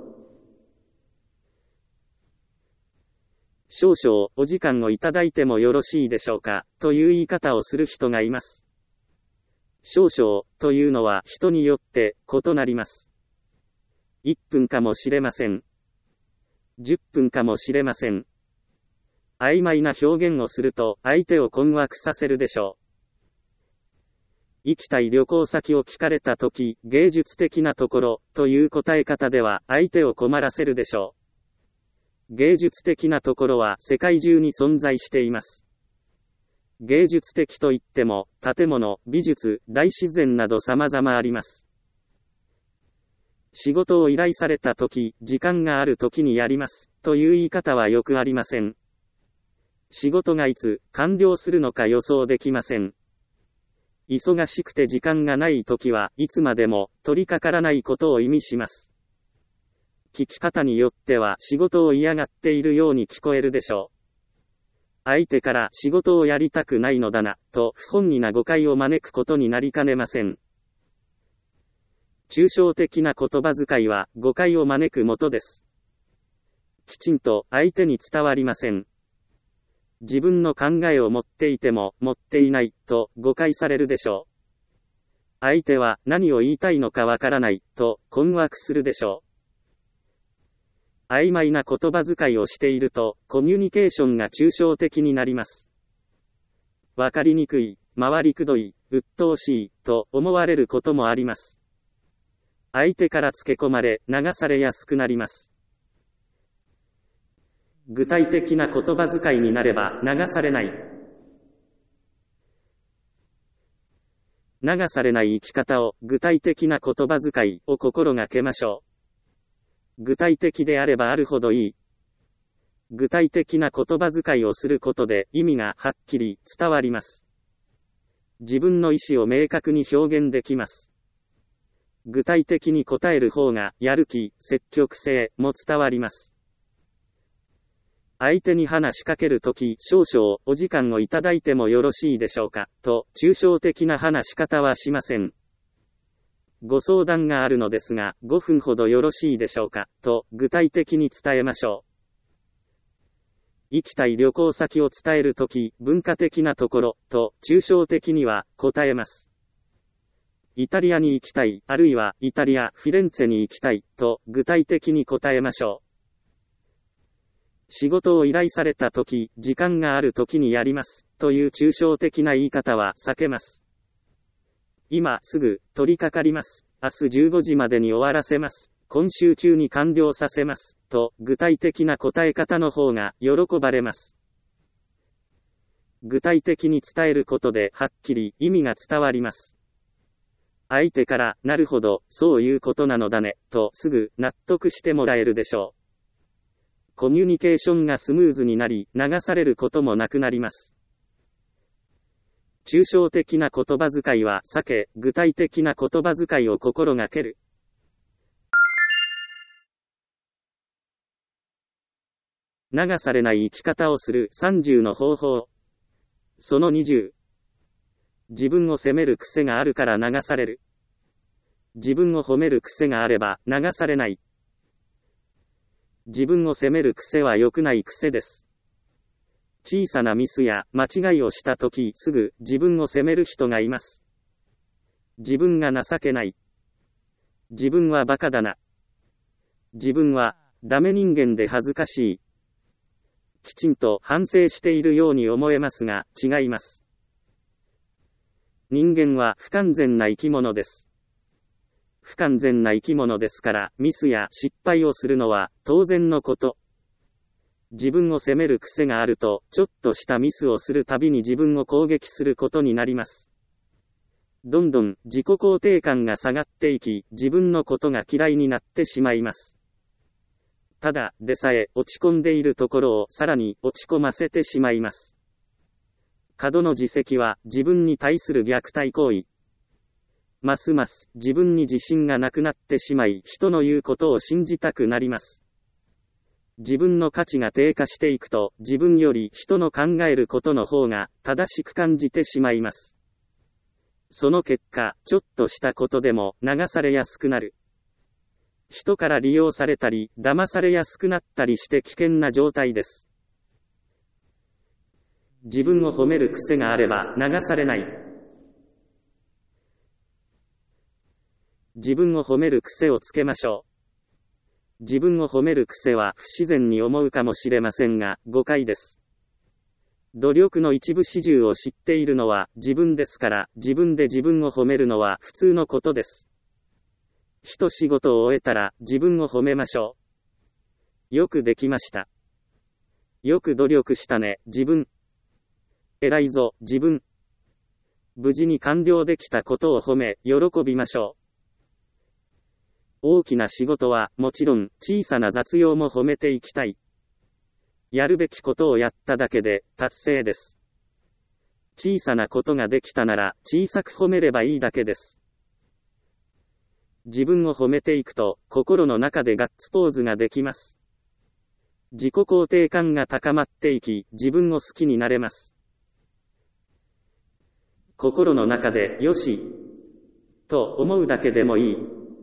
少々お時間をいただいてもよろしいでしょうか、という言い方をする人がいます。少々というのは人によって異なります。1分かもしれません。10分かもしれません。曖昧な表現をすると相手を困惑させるでしょう。行きたい旅行先を聞かれたとき、芸術的なところという答え方では相手を困らせるでしょう。芸術的なところは世界中に存在しています。 芸術的といっても、建物、美術、大自然など様々あります。仕事を依頼されたとき、時間があるときにやります、という言い方はよくありません。仕事がいつ完了するのか予想できません。忙しくて時間がないときはいつまでも取り掛からないことを意味します。聞き方によっては仕事を嫌がっているように聞こえるでしょう。相手から仕事をやりたくないのだな、と不本意な誤解を招くことになりかねません。抽象的な言葉遣いは誤解を招くもとです。きちんと相手に伝わりません。自分の考えを持っていても持っていないと誤解されるでしょう。相手は何を言いたいのかわからないと困惑するでしょう。曖昧な言葉遣いをしているとコミュニケーションが抽象的になります。わかりにくい、回りくどい、鬱陶しいと思われることもあります。相手からつけ込まれ、流されやすくなります。具体的な言葉遣いになれば流されない。流されない生き方を、具体的な言葉遣いを心がけましょう。具体的であればあるほどいい。具体的な言葉遣いをすることで意味がはっきり伝わります。自分の意思を明確に表現できます。具体的に答える方がやる気、積極性も伝わります。相手に話しかけるとき、少々お時間をいただいてもよろしいでしょうか、と抽象的な話し方はしません。ご相談があるのですが、5分ほどよろしいでしょうか、と具体的に伝えましょう。行きたい旅行先を伝えるとき、文化的なところ、と抽象的には答えます。イタリアに行きたい、あるいはイタリア、フィレンツェに行きたい、と具体的に答えましょう。仕事を依頼されたとき、時間があるときにやります、という抽象的な言い方は避けます。今すぐ取り掛かります。明日15時までに終わらせます。今週中に完了させます。と具体的な答え方の方が喜ばれます。具体的に伝えることではっきり意味が伝わります。相手から、なるほど、そういうことなのだね、とすぐ納得してもらえるでしょう。コミュニケーションがスムーズになり、流されることもなくなります。抽象的な言葉遣いは避け、具体的な言葉遣いを心がける。流されない生き方をする30の方法。その20。自分を責める癖があるから流される。自分を褒める癖があれば流されない。自分を責める癖は良くない癖です。小さなミスや間違いをしたときすぐ自分を責める人がいます。自分が情けない。自分はバカだな。自分はダメ人間で恥ずかしい。きちんと反省しているように思えますが、違います。人間は不完全な生き物です。不完全な生き物ですから、ミスや失敗をするのは当然のこと。自分を責める癖があると、ちょっとしたミスをするたびに自分を攻撃することになります。どんどん自己肯定感が下がっていき、自分のことが嫌いになってしまいます。ただでさえ落ち込んでいるところをさらに落ち込ませてしまいます。過度の自責は自分に対する虐待行為。ますます自分に自信がなくなってしまい、人の言うことを信じたくなります。自分の価値が低下していくと、自分より人の考えることの方が正しく感じてしまいます。その結果、ちょっとしたことでも流されやすくなる。人から利用されたり、騙されやすくなったりして危険な状態です。自分を褒める癖があれば流されない。自分を褒める癖をつけましょう。自分を褒める癖は不自然に思うかもしれませんが、誤解です。努力の一部始終を知っているのは自分ですから、自分で自分を褒めるのは普通のことです。一仕事を終えたら自分を褒めましょう。よくできました。よく努力したね、自分。 偉いぞ、自分。無事に完了できたことを褒め、喜びましょう。大きな仕事はもちろん、小さな雑用も褒めていきたい。やるべきことをやっただけで、達成です。小さなことができたなら、小さく褒めればいいだけです。自分を褒めていくと、心の中でガッツポーズができます。自己肯定感が高まっていき、自分を好きになれます。心の中で、よし、と思うだけでもいい。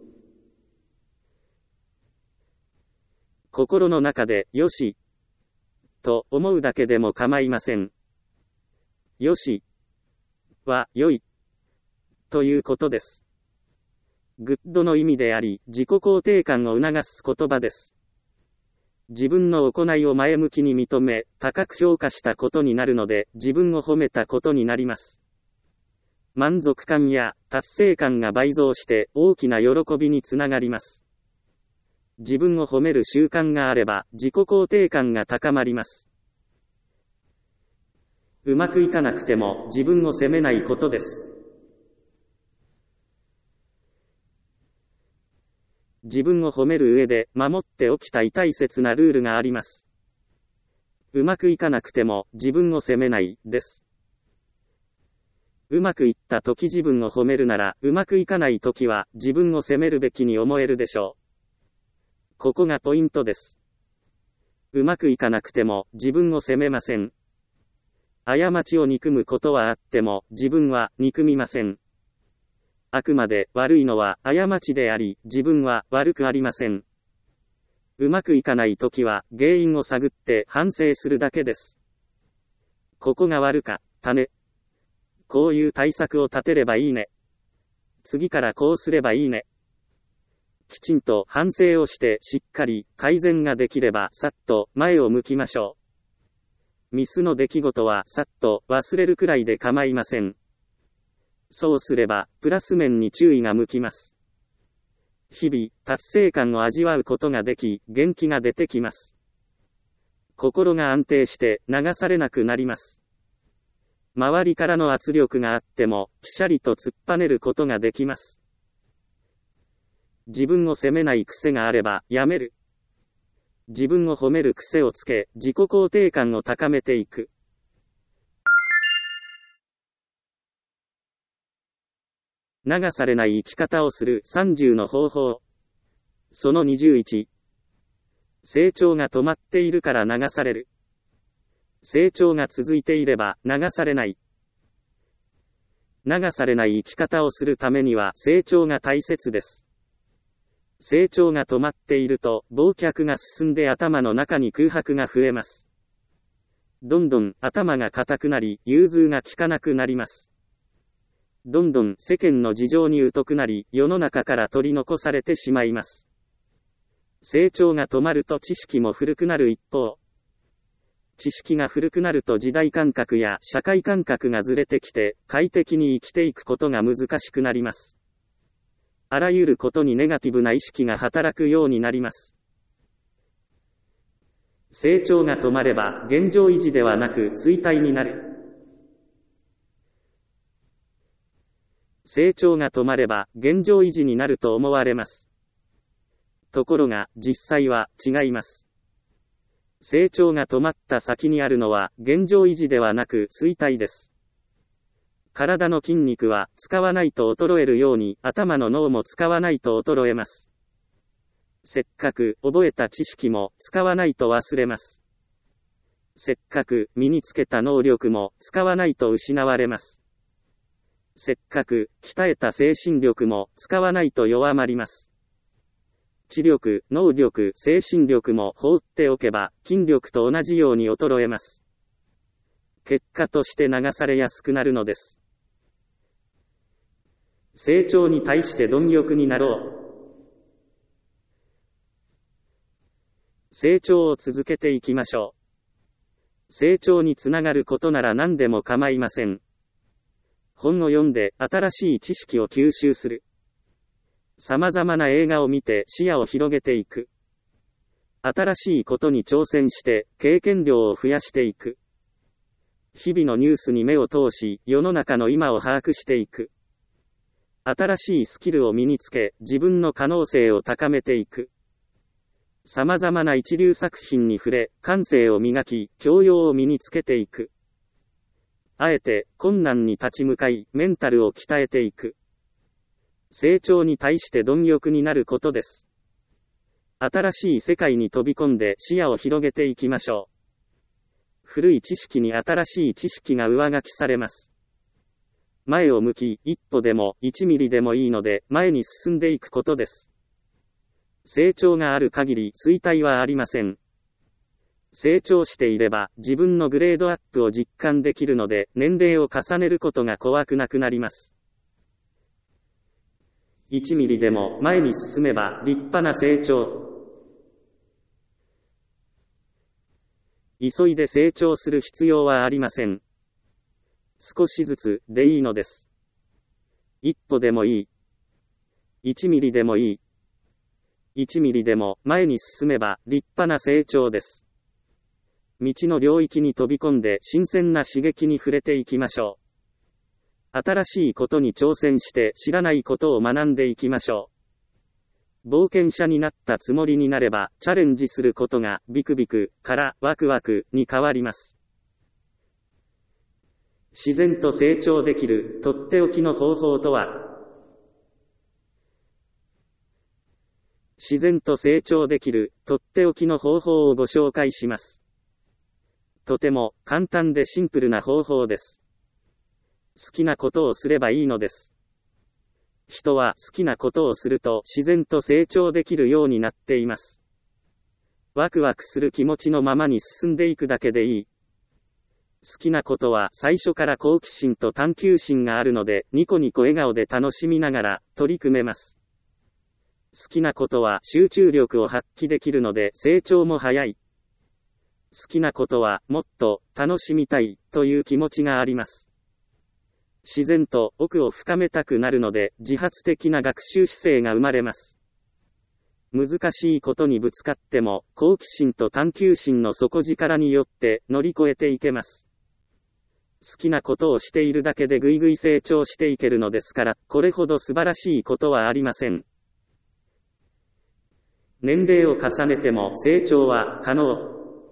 心の中で、よし、と思うだけでも構いません。よし、は、良い、ということです。グッドの意味であり、自己肯定感を促す言葉です。自分の行いを前向きに認め、高く評価したことになるので、自分を褒めたことになります。満足感や達成感が倍増して大きな喜びにつながります。自分を褒める習慣があれば、自己肯定感が高まります。うまくいかなくても自分を責めないことです。自分を褒める上で守っておきたい大切なルールがあります。うまくいかなくても自分を責めないです。うまくいった時自分を褒めるなら、うまくいかない時は自分を責めるべきに思えるでしょう。ここがポイントです。うまくいかなくても自分を責めません。過ちを憎むことはあっても自分は憎みません。あくまで悪いのは過ちであり、自分は悪くありません。うまくいかないときは原因を探って反省するだけです。ここが悪かったね。こういう対策を立てればいいね。次からこうすればいいね。きちんと反省をしてしっかり改善ができればさっと前を向きましょう。ミスの出来事はさっと忘れるくらいで構いません。そうすればプラス面に注意が向きます。日々達成感を味わうことができ、元気が出てきます。心が安定して流されなくなります。周りからの圧力があってもぴしゃりと突っぱねることができます。自分を責めない癖があればやめる。自分を褒める癖をつけ、自己肯定感を高めていく。流されない生き方をする30の方法。その21。成長が止まっているから流される。成長が続いていれば流されない。流されない生き方をするためには成長が大切です。成長が止まっていると、忘却が進んで頭の中に空白が増えます。どんどん頭が固くなり、融通が効かなくなります。どんどん世間の事情に疎くなり、世の中から取り残されてしまいます。成長が止まると知識も古くなる一方、知識が古くなると時代感覚や社会感覚がずれてきて、快適に生きていくことが難しくなります。あらゆることにネガティブな意識が働くようになります。成長が止まれば現状維持ではなく衰退になる。成長が止まれば現状維持になると思われます。ところが実際は違います。成長が止まった先にあるのは現状維持ではなく衰退です。体の筋肉は使わないと衰えるように頭の脳も使わないと衰えます。せっかく覚えた知識も使わないと忘れます。せっかく身につけた能力も使わないと失われます。せっかく鍛えた精神力も使わないと弱まります。知力、能力、精神力も放っておけば筋力と同じように衰えます。結果として流されやすくなるのです。成長に対して貪欲になろう。成長を続けていきましょう。成長につながることなら何でも構いません。本を読んで新しい知識を吸収する。様々な映画を見て視野を広げていく。新しいことに挑戦して経験量を増やしていく。 日々のニュースに目を通し、世の中の今を把握していく。新しいスキルを身につけ、自分の可能性を高めていく。様々な一流作品に触れ、感性を磨き、教養を身につけていく。あえて、困難に立ち向かい、メンタルを鍛えていく。成長に対して貪欲になることです。新しい世界に飛び込んで視野を広げていきましょう。古い知識に新しい知識が上書きされます。前を向き、一歩でも1ミリでもいいので、前に進んでいくことです。成長がある限り衰退はありません。成長していれば自分のグレードアップを実感できるので、年齢を重ねることが怖くなくなります。1ミリでも前に進めば立派な成長。急いで成長する必要はありません。少しずつでいいのです。一歩でもいい。1ミリでもいい。1ミリでも前に進めば立派な成長です。未知の領域に飛び込んで新鮮な刺激に触れていきましょう。新しいことに挑戦して知らないことを学んでいきましょう。冒険者になったつもりになれば、チャレンジすることがビクビクからワクワクに変わります。自然と成長できるとっておきの方法とは？自然と成長できるとっておきの方法をご紹介します。とても簡単でシンプルな方法です。好きなことをすればいいのです。人は好きなことをすると自然と成長できるようになっています。ワクワクする気持ちのままに進んでいくだけでいい。好きなことは最初から好奇心と探求心があるので、ニコニコ笑顔で楽しみながら取り組めます。好きなことは集中力を発揮できるので成長も早い。好きなことはもっと楽しみたいという気持ちがあります。自然と奥を深めたくなるので自発的な学習姿勢が生まれます。難しいことにぶつかっても好奇心と探求心の底力によって乗り越えていけます。好きなことをしているだけでぐいぐい成長していけるのですから、これほど素晴らしいことはありません。年齢を重ねても成長は可能。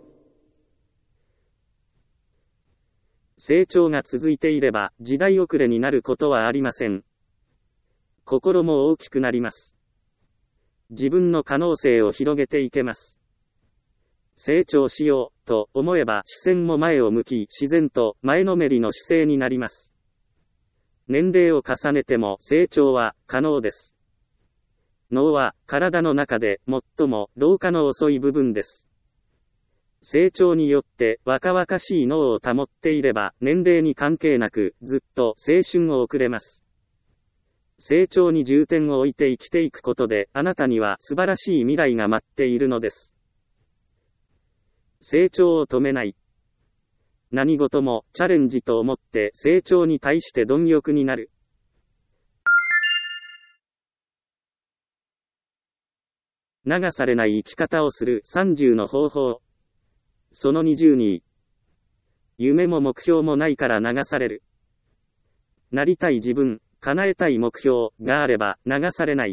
成長が続いていれば時代遅れになることはありません。心も大きくなります。自分の可能性を広げていけます。成長しようと思えば視線も前を向き、自然と前のめりの姿勢になります。年齢を重ねても成長は可能です。脳は体の中で最も老化の遅い部分です。成長によって若々しい脳を保っていれば年齢に関係なくずっと青春を送れます。成長に重点を置いて生きていくことであなたには素晴らしい未来が待っているのです。成長を止めない。何事もチャレンジと思って成長に対して貪欲になる。流されない生き方をする30の方法。その20に、夢も目標もないから流される。なりたい自分、叶えたい目標があれば流されない。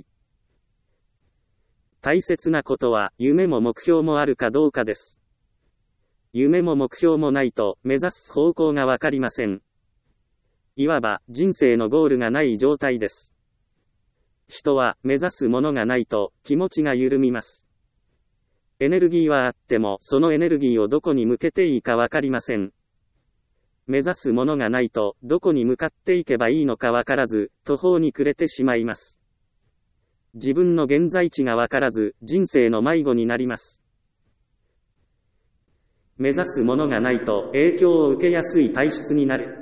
大切なことは夢も目標もあるかどうかです。夢も目標もないと目指す方向がわかりません。いわば人生のゴールがない状態です。人は目指すものがないと気持ちが緩みます。エネルギーはあってもそのエネルギーをどこに向けていいかわかりません。目指すものがないとどこに向かっていけばいいのかわからず途方に暮れてしまいます。自分の現在地がわからず人生の迷子になります。目指すものがないと影響を受けやすい体質になる。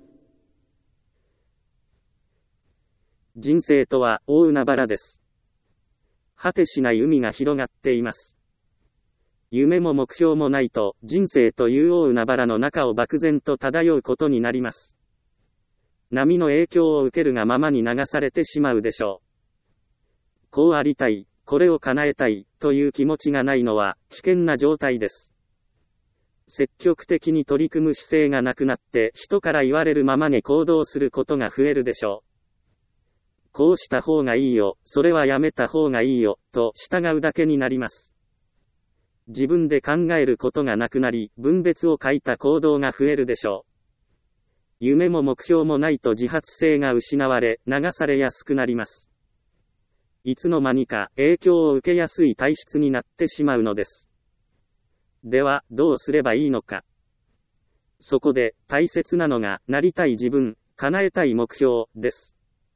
人生とは大海原です。果てしない海が広がっています。夢も目標もないと人生という大海原の中を漠然と漂うことになります。波の影響を受けるがままに流されてしまうでしょう。こうありたい、これを叶えたいという気持ちがないのは危険な状態です。 積極的に取り組む姿勢がなくなって人から言われるままに行動することが増えるでしょう。こうした方がいいよ、それはやめた方がいいよ、と従うだけになります。自分で考えることがなくなり、分別を欠いた行動が増えるでしょう。夢も目標もないと自発性が失われ、流されやすくなります。いつの間にか影響を受けやすい体質になってしまうのです。では、どうすればいいのか。そこで、大切なのが、なりたい自分、叶えたい目標です。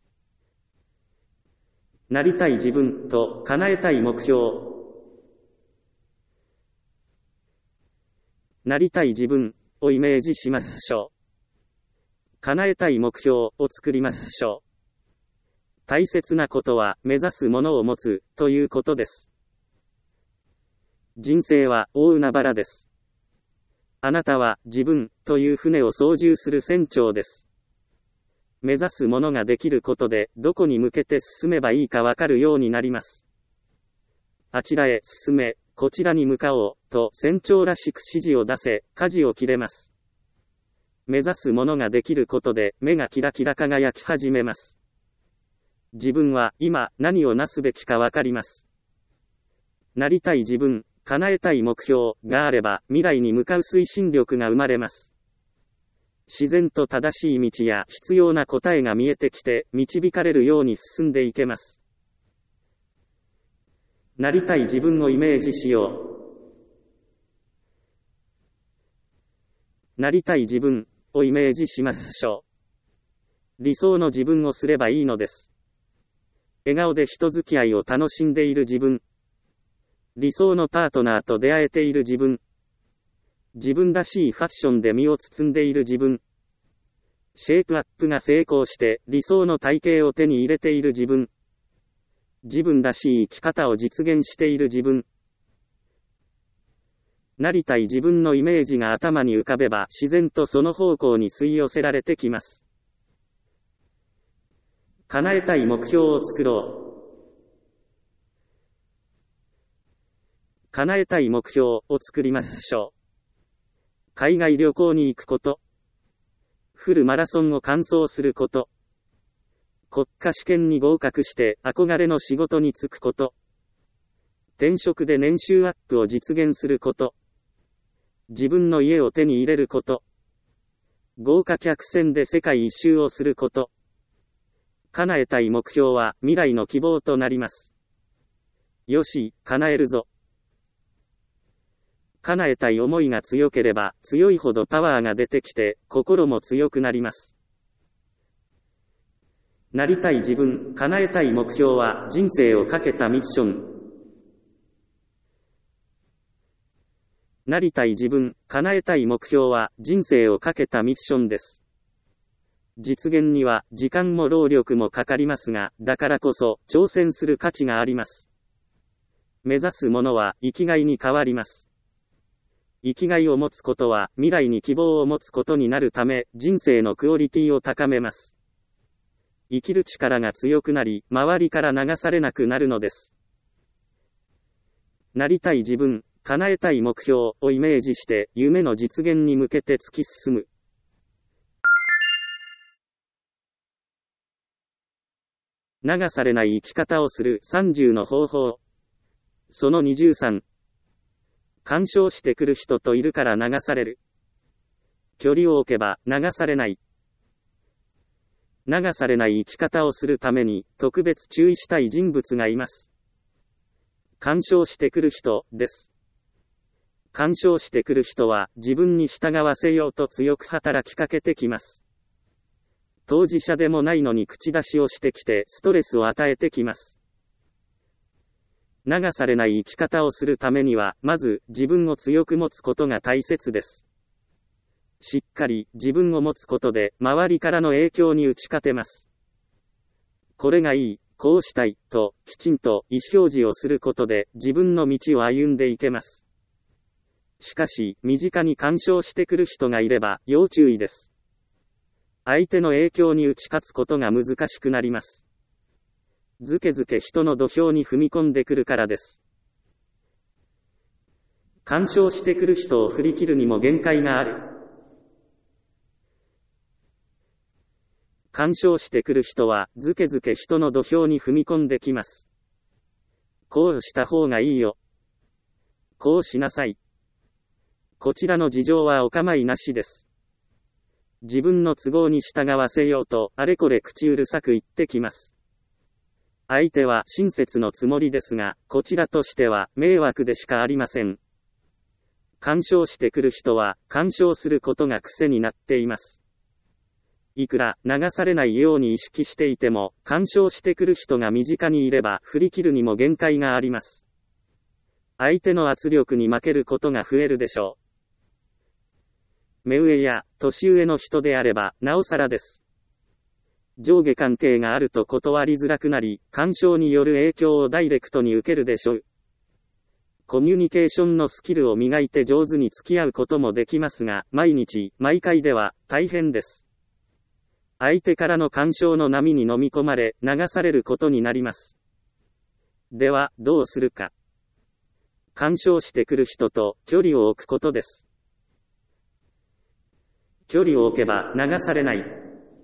なりたい自分と叶えたい目標。なりたい自分をイメージしましょう。叶えたい目標を作りましょう。大切なことは目指すものを持つということです。人生は大海原です。あなたは自分という船を操縦する船長です。目指すものができることでどこに向けて進めばいいかわかるようになります。あちらへ進め、こちらに向かおうと船長らしく指示を出せ、舵を切れます。目指すものができることで目がキラキラ輝き始めます。自分は今何をなすべきかわかります。なりたい自分、叶えたい目標があれば未来に向かう推進力が生まれます。自然と正しい道や必要な答えが見えてきて導かれるように進んでいけます。なりたい自分をイメージしよう。なりたい自分をイメージしましょう。理想の自分をすればいいのです。笑顔で人付き合いを楽しんでいる自分。理想のパートナーと出会えている自分。自分らしいファッションで身を包んでいる自分。シェイプアップが成功して理想の体型を手に入れている自分。自分らしい生き方を実現している自分。なりたい自分のイメージが頭に浮かべば自然とその方向に吸い寄せられてきます。叶えたい目標を作ろう。叶えたい目標を作りましょう。海外旅行に行くこと。フルマラソンを完走すること。国家試験に合格して憧れの仕事に就くこと。転職で年収アップを実現すること。自分の家を手に入れること。豪華客船で世界一周をすること。叶えたい目標は未来の希望となります。よし、叶えるぞ。叶えたい思いが強ければ強いほどパワーが出てきて心も強くなります。なりたい自分、叶えたい目標は人生をかけたミッション。なりたい自分、叶えたい目標は人生をかけたミッションです。実現には時間も労力もかかりますが、だからこそ挑戦する価値があります。目指すものは生きがいに変わります。生きがいを持つことは未来に希望を持つことになるため、人生のクオリティを高めます。生きる力が強くなり、周りから流されなくなるのです。なりたい自分、叶えたい目標をイメージして、夢の実現に向けて突き進む。流されない生き方をする30の方法。その23。干渉してくる人といるから流される。距離を置けば流されない。流されない生き方をするために特別注意したい人物がいます。干渉してくる人です。干渉してくる人は自分に従わせようと強く働きかけてきます。当事者でもないのに口出しをしてきてストレスを与えてきます。流されない生き方をするためには、まず自分を強く持つことが大切です。しっかり自分を持つことで周りからの影響に打ち勝てます。これがいい、こうしたいときちんと意思表示をすることで自分の道を歩んでいけます。しかし身近に干渉してくる人がいれば要注意です。相手の影響に打ち勝つことが難しくなります。ずけずけ人の土俵に踏み込んでくるからです。 干渉してくる人を振り切るにも限界がある。干渉してくる人は、ずけずけ人の土俵に踏み込んできます。こうした方がいいよ。こうしなさい。こちらの事情はお構いなしです。自分の都合に従わせようと、あれこれ口うるさく言ってきます。相手は親切のつもりですが、こちらとしては迷惑でしかありません。干渉してくる人は、干渉することが癖になっています。いくら流されないように意識していても、干渉してくる人が身近にいれば振り切るにも限界があります。相手の圧力に負けることが増えるでしょう。目上や年上の人であれば、なおさらです。上下関係があると断りづらくなり、干渉による影響をダイレクトに受けるでしょう。コミュニケーションのスキルを磨いて上手に付き合うこともできますが、毎日、毎回では大変です。相手からの干渉の波に飲み込まれ、流されることになります。では、どうするか。干渉してくる人と距離を置くことです。距離を置けば流されない。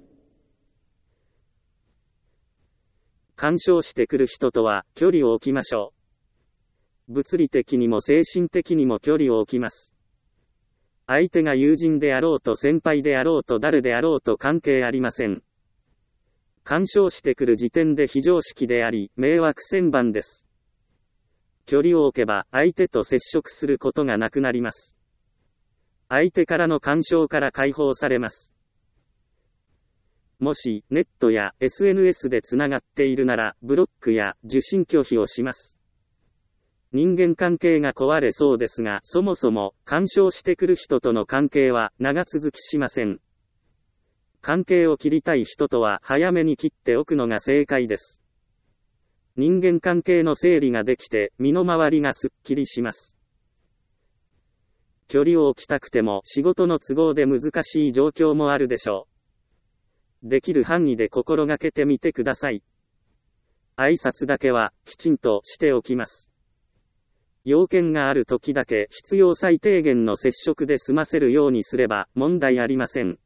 干渉してくる人とは距離を置きましょう。物理的にも精神的にも距離を置きます。相手が友人であろうと先輩であろうと誰であろうと関係ありません。干渉してくる時点で非常識であり、迷惑千番です。距離を置けば相手と接触することがなくなります。相手からの干渉から解放されます。もし、ネットや SNS でつながっているなら、ブロックや受信拒否をします。人間関係が壊れそうですが、そもそも、干渉してくる人との関係は長続きしません。関係を切りたい人とは早めに切っておくのが正解です。人間関係の整理ができて、身の回りがすっきりします。距離を置きたくても仕事の都合で難しい状況もあるでしょう。できる範囲で心がけてみてください。挨拶だけはきちんとしておきます。要件がある時だけ必要最低限の接触で済ませるようにすれば問題ありません。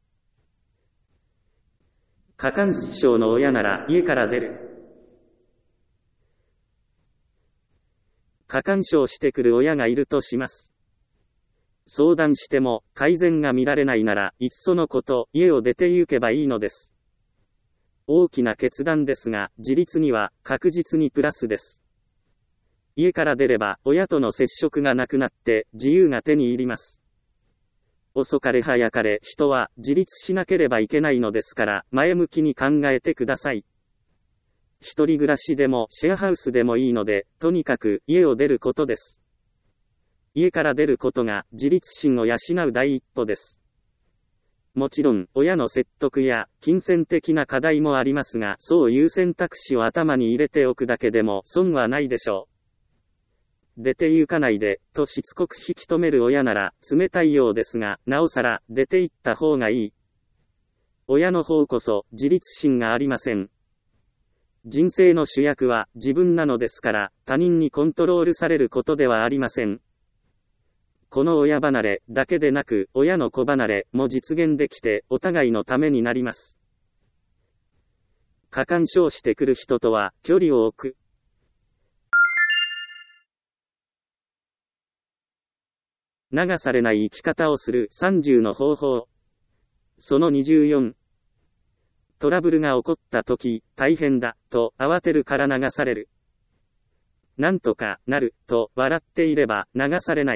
過干渉の親なら家から出る。過干渉してくる親がいるとします。相談しても改善が見られないならいっそのこと家を出て行けばいいのです。大きな決断ですが自立には確実にプラスです。家から出れば親との接触がなくなって自由が手に入ります。遅かれ早かれ人は自立しなければいけないのですから前向きに考えてください。一人暮らしでもシェアハウスでもいいので、とにかく家を出ることです。家から出ることが自立心を養う第一歩です。もちろん親の説得や金銭的な課題もありますが、そういう選択肢を頭に入れておくだけでも損はないでしょう。出て行かないで、としつこく引き止める親なら冷たいようですが、なおさら出て行った方がいい。親の方こそ自立心がありません。人生の主役は自分なのですから、他人にコントロールされることではありません。この親離れだけでなく、親の子離れも実現できて、お互いのためになります。過干渉してくる人とは距離を置く。流されない生き方をする30の方法。その24。トラブルが起こった時、大変だ、と慌てるから流される。なんとかなる、と笑っていれば流されない。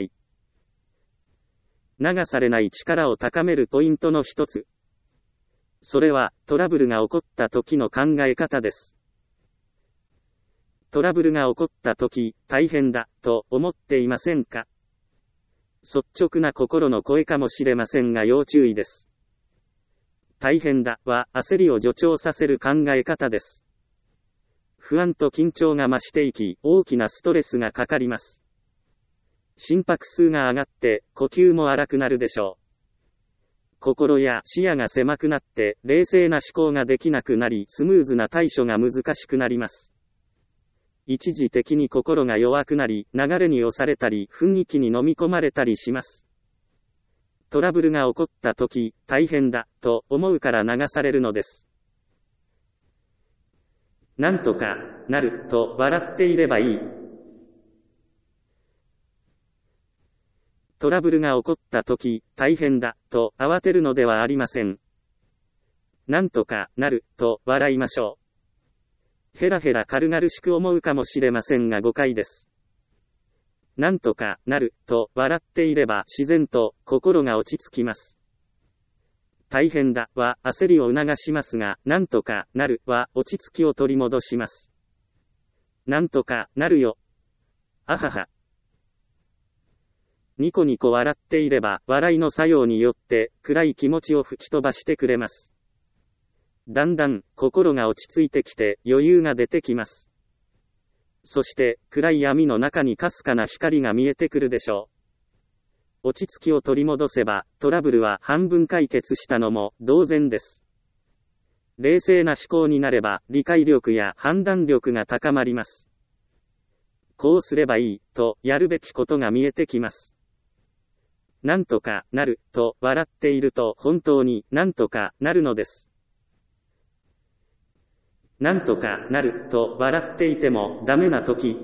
流されない力を高めるポイントの一つ。それは、トラブルが起こった時の考え方です。トラブルが起こった時、大変だ、と思っていませんか？率直な心の声かもしれませんが要注意です。大変だは焦りを助長させる考え方です。不安と緊張が増していき、大きなストレスがかかります。心拍数が上がって、呼吸も荒くなるでしょう。心や視野が狭くなって、冷静な思考ができなくなり、スムーズな対処が難しくなります。 一時的に心が弱くなり、流れに押されたり、雰囲気に飲み込まれたりします。トラブルが起こったとき、大変だ、と思うから流されるのです。なんとかなる、と笑っていればいい。トラブルが起こったとき、大変だ、と慌てるのではありません。なんとかなる、と笑いましょう。ヘラヘラ軽々しく思うかもしれませんが誤解です。なんとかなる、と笑っていれば自然と心が落ち着きます。大変だは焦りを促しますが、なんとかなるは落ち着きを取り戻します。なんとかなるよ。あはは。ニコニコ笑っていれば、笑いの作用によって暗い気持ちを吹き飛ばしてくれます。だんだん心が落ち着いてきて余裕が出てきます。そして暗い闇の中にかすかな光が見えてくるでしょう。落ち着きを取り戻せばトラブルは半分解決したのも同然です。冷静な思考になれば理解力や判断力が高まります。こうすればいいとやるべきことが見えてきます。なんとかなると笑っていると本当になんとかなるのです。なんとかなると笑っていてもダメな時。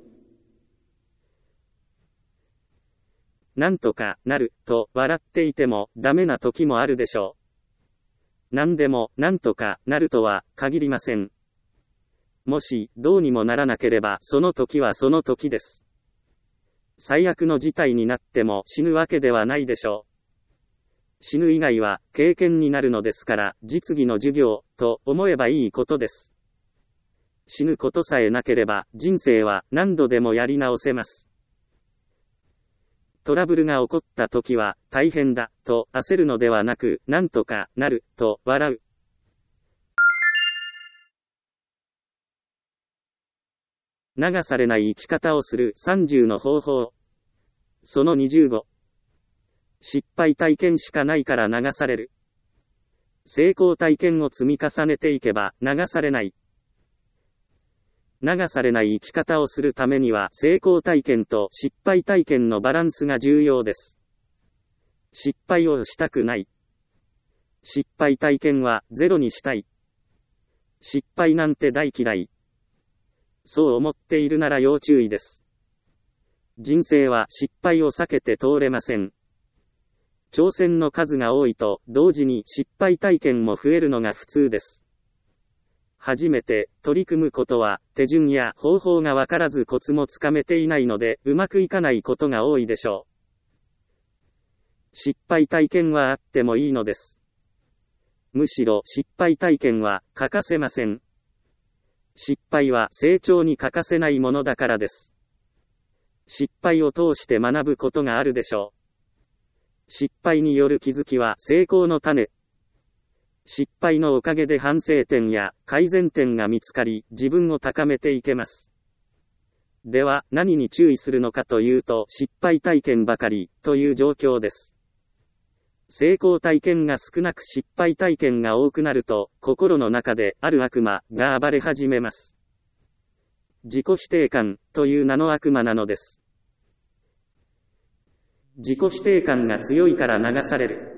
なんとかなると笑っていてもダメな時もあるでしょう。何でもなんとかなるとは限りません。もしどうにもならなければその時はその時です。最悪の事態になっても死ぬわけではないでしょう。死ぬ以外は経験になるのですから実技の授業と思えばいいことです。死ぬことさえなければ人生は何度でもやり直せます。トラブルが起こった時は大変だと焦るのではなくなんとかなると笑う。流されない生き方をする30の方法。その25。失敗体験しかないから流される。成功体験を積み重ねていけば流されない。流されない生き方をするためには成功体験と失敗体験のバランスが重要です。失敗をしたくない。失敗体験はゼロにしたい。失敗なんて大嫌い。そう思っているなら要注意です。人生は失敗を避けて通れません。挑戦の数が多いと同時に失敗体験も増えるのが普通です。初めて取り組むことは手順や方法がわからずコツもつかめていないのでうまくいかないことが多いでしょう。失敗体験はあってもいいのです。むしろ失敗体験は欠かせません。失敗は成長に欠かせないものだからです。失敗を通して学ぶことがあるでしょう。失敗による気づきは成功の種。失敗のおかげで反省点や改善点が見つかり、自分を高めていけます。では、何に注意するのかというと、失敗体験ばかりという状況です。成功体験が少なく失敗体験が多くなると、心の中である悪魔が暴れ始めます。自己否定感という名の悪魔なのです。自己否定感が強いから流される。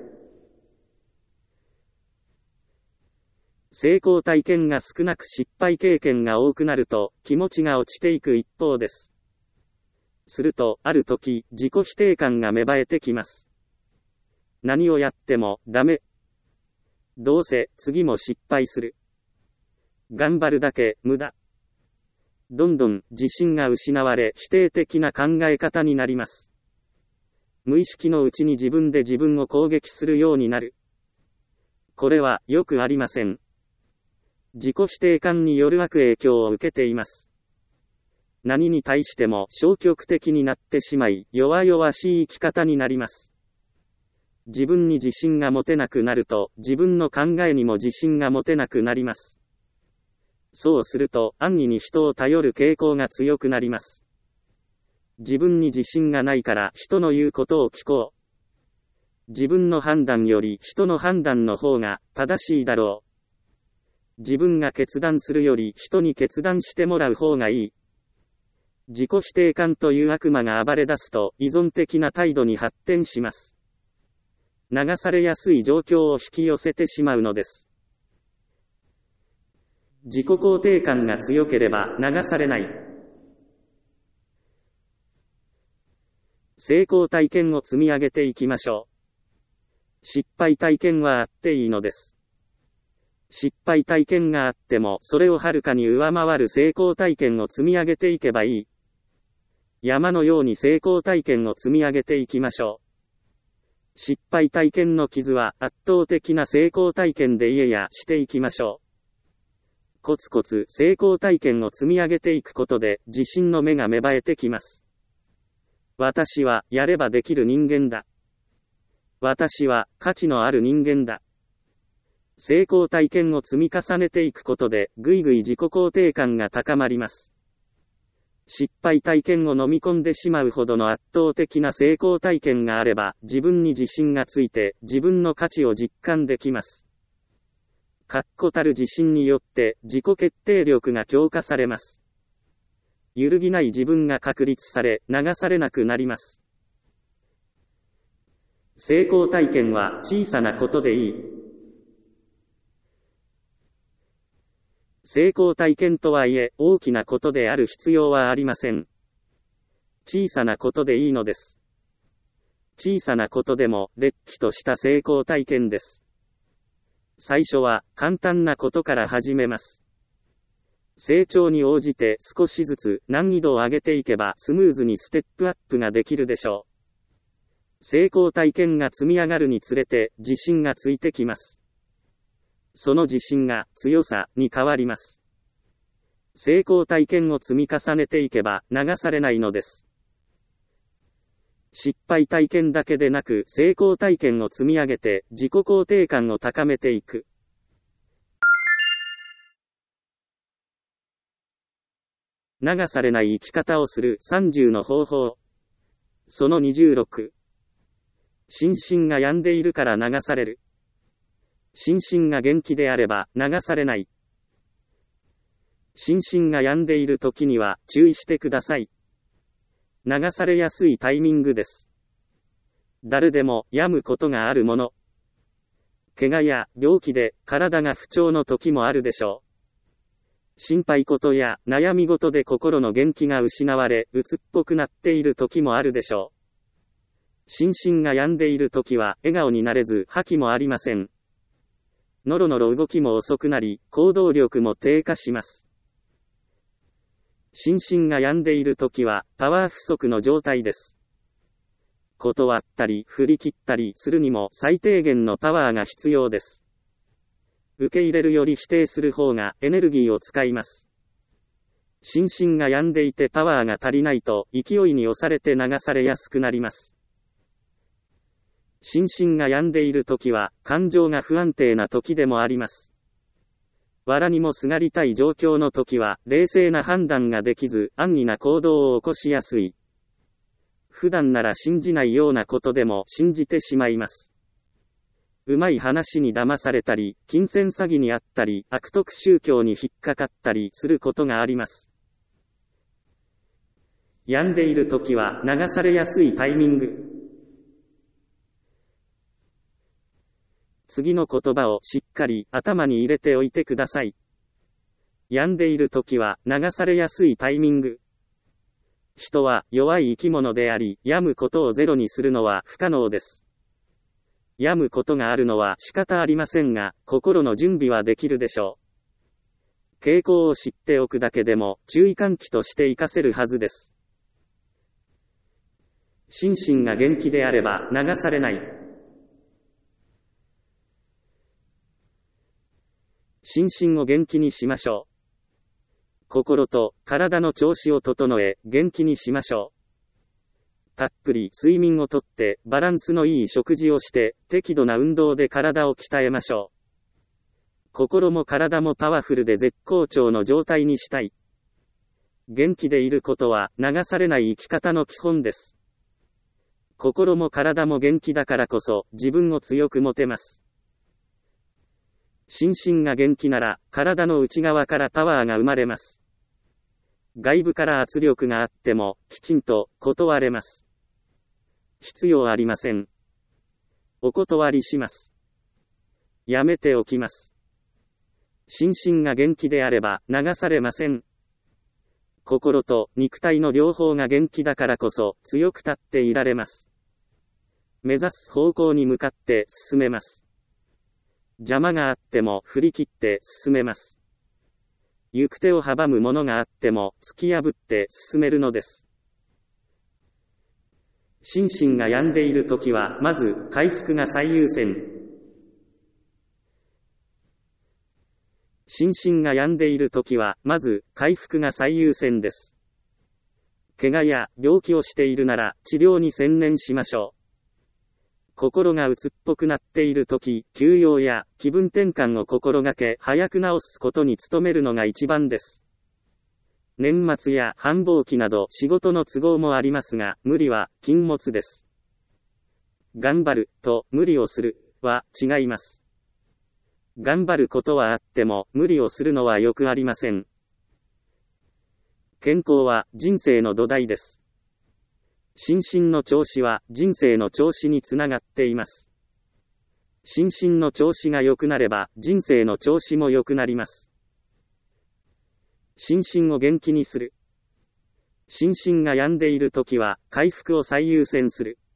成功体験が少なく失敗経験が多くなると気持ちが落ちていく一方です。するとある時自己否定感が芽生えてきます。何をやってもダメ。どうせ次も失敗する。頑張るだけ無駄。どんどん自信が失われ否定的な考え方になります。無意識のうちに自分で自分を攻撃するようになる。これはよくありません。自己否定感による悪影響を受けています。何に対しても消極的になってしまい、弱々しい生き方になります。自分に自信が持てなくなると、自分の考えにも自信が持てなくなります。そうすると、安易に人を頼る傾向が強くなります。自分に自信がないから人の言うことを聞こう。自分の判断より人の判断の方が正しいだろう。自分が決断するより人に決断してもらう方がいい。 自己否定感という悪魔が暴れ出すと依存的な態度に発展します。流されやすい状況を引き寄せてしまうのです。自己肯定感が強ければ流されない。成功体験を積み上げていきましょう。失敗体験はあっていいのです。失敗体験があっても、それをはるかに上回る成功体験を積み上げていけばいい。山のように成功体験を積み上げていきましょう。失敗体験の傷は圧倒的な成功体験で癒やしていきましょう。コツコツ成功体験を積み上げていくことで自信の芽が芽生えてきます。私はやればできる人間だ。私は価値のある人間だ。成功体験を積み重ねていくことでぐいぐい自己肯定感が高まります。失敗体験を飲み込んでしまうほどの圧倒的な成功体験があれば自分に自信がついて自分の価値を実感できます。確固たる自信によって自己決定力が強化されます。揺るぎない自分が確立され、流されなくなります。成功体験は小さなことでいい。成功体験とはいえ、大きなことである必要はありません。小さなことでいいのです。小さなことでも、れっきとした成功体験です。最初は、簡単なことから始めます。成長に応じて少しずつ難易度を上げていけばスムーズにステップアップができるでしょう。成功体験が積み上がるにつれて自信がついてきます。その自信が強さに変わります。成功体験を積み重ねていけば流されないのです。失敗体験だけでなく成功体験を積み上げて自己肯定感を高めていく。流されない生き方をする30の方法。その26。心身が病んでいるから流される。心身が元気であれば流されない。心身が病んでいる時には注意してください。流されやすいタイミングです。誰でも病むことがあるもの。怪我や病気で体が不調の時もあるでしょう。心配事や悩み事で心の元気が失われ、鬱っぽくなっている時もあるでしょう。心身が病んでいる時は笑顔になれず覇気もありません。のろのろ動きも遅くなり、行動力も低下します。心身が病んでいる時はパワー不足の状態です。断ったり振り切ったりするにも最低限のパワーが必要です。受け入れるより否定する方がエネルギーを使います。心身が病んでいてパワーが足りないと勢いに押されて流されやすくなります。心身が病んでいる時は感情が不安定な時でもあります。藁にもすがりたい状況の時は冷静な判断ができず安易な行動を起こしやすい。普段なら信じないようなことでも信じてしまいます。うまい話に騙されたり、金銭詐欺にあったり、悪徳宗教に引っかかったりすることがあります。病んでいる時は流されやすいタイミング。次の言葉をしっかり頭に入れておいてください。病んでいる時は流されやすいタイミング。人は弱い生き物であり、病むことをゼロにするのは不可能です。病むことがあるのは仕方ありませんが、心の準備はできるでしょう。傾向を知っておくだけでも注意喚起として活かせるはずです。心身が元気であれば流されない。心身を元気にしましょう。心と体の調子を整え、元気にしましょう。たっぷり睡眠をとって、バランスのいい食事をして、適度な運動で体を鍛えましょう。心も体もパワフルで絶好調の状態にしたい。元気でいることは流されない生き方の基本です。心も体も元気だからこそ自分を強く持てます。心身が元気なら体の内側からパワーが生まれます。 外部から圧力があっても、きちんと断れます。必要ありません。お断りします。やめておきます。心身が元気であれば流されません。心と肉体の両方が元気だからこそ強く立っていられます。目指す方向に向かって進めます。邪魔があっても振り切って進めます。行く手を阻むものがあっても突き破って進めるのです。心身が病んでいるときはまず回復が最優先。心身が病んでいるときはまず回復が最優先です。怪我や病気をしているなら治療に専念しましょう。心が鬱っぽくなっているとき、休養や気分転換を心がけ、早く治すことに努めるのが一番です。年末や繁忙期など仕事の都合もありますが、無理は禁物です。頑張ると無理をするは違います。頑張ることはあっても無理をするのはよくありません。健康は人生の土台です。心身の調子は人生の調子につながっています。心身の調子が良くなれば人生の調子も良くなります。心身を元気にする。心身が病んでいるときは回復を最優先する。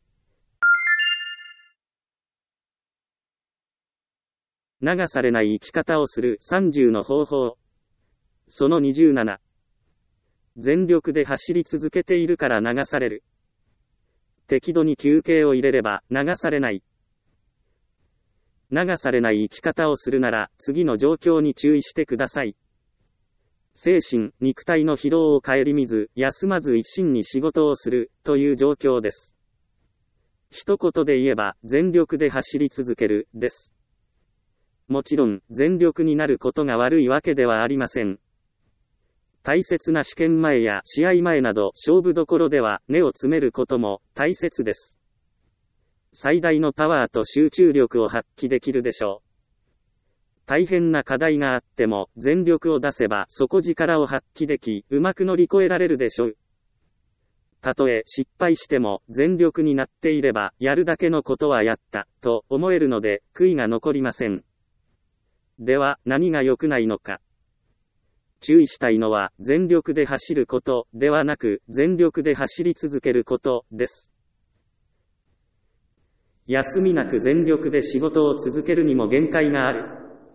流されない生き方をする30の方法。その27。全力で走り続けているから流される。適度に休憩を入れれば流されない。流されない生き方をするなら次の状況に注意してください。精神、肉体の疲労を顧みず、休まず一心に仕事をするという状況です。一言で言えば全力で走り続けるです。もちろん全力になることが悪いわけではありません。大切な試験前や試合前など勝負どころでは根を詰めることも大切です。最大のパワーと集中力を発揮できるでしょう。大変な課題があっても全力を出せば底力を発揮でき、うまく乗り越えられるでしょう。たとえ失敗しても全力になっていればやるだけのことはやったと思えるので悔いが残りません。では何が良くないのか。注意したいのは全力で走ることではなく全力で走り続けることです。休みなく全力で仕事を続けるにも限界がある。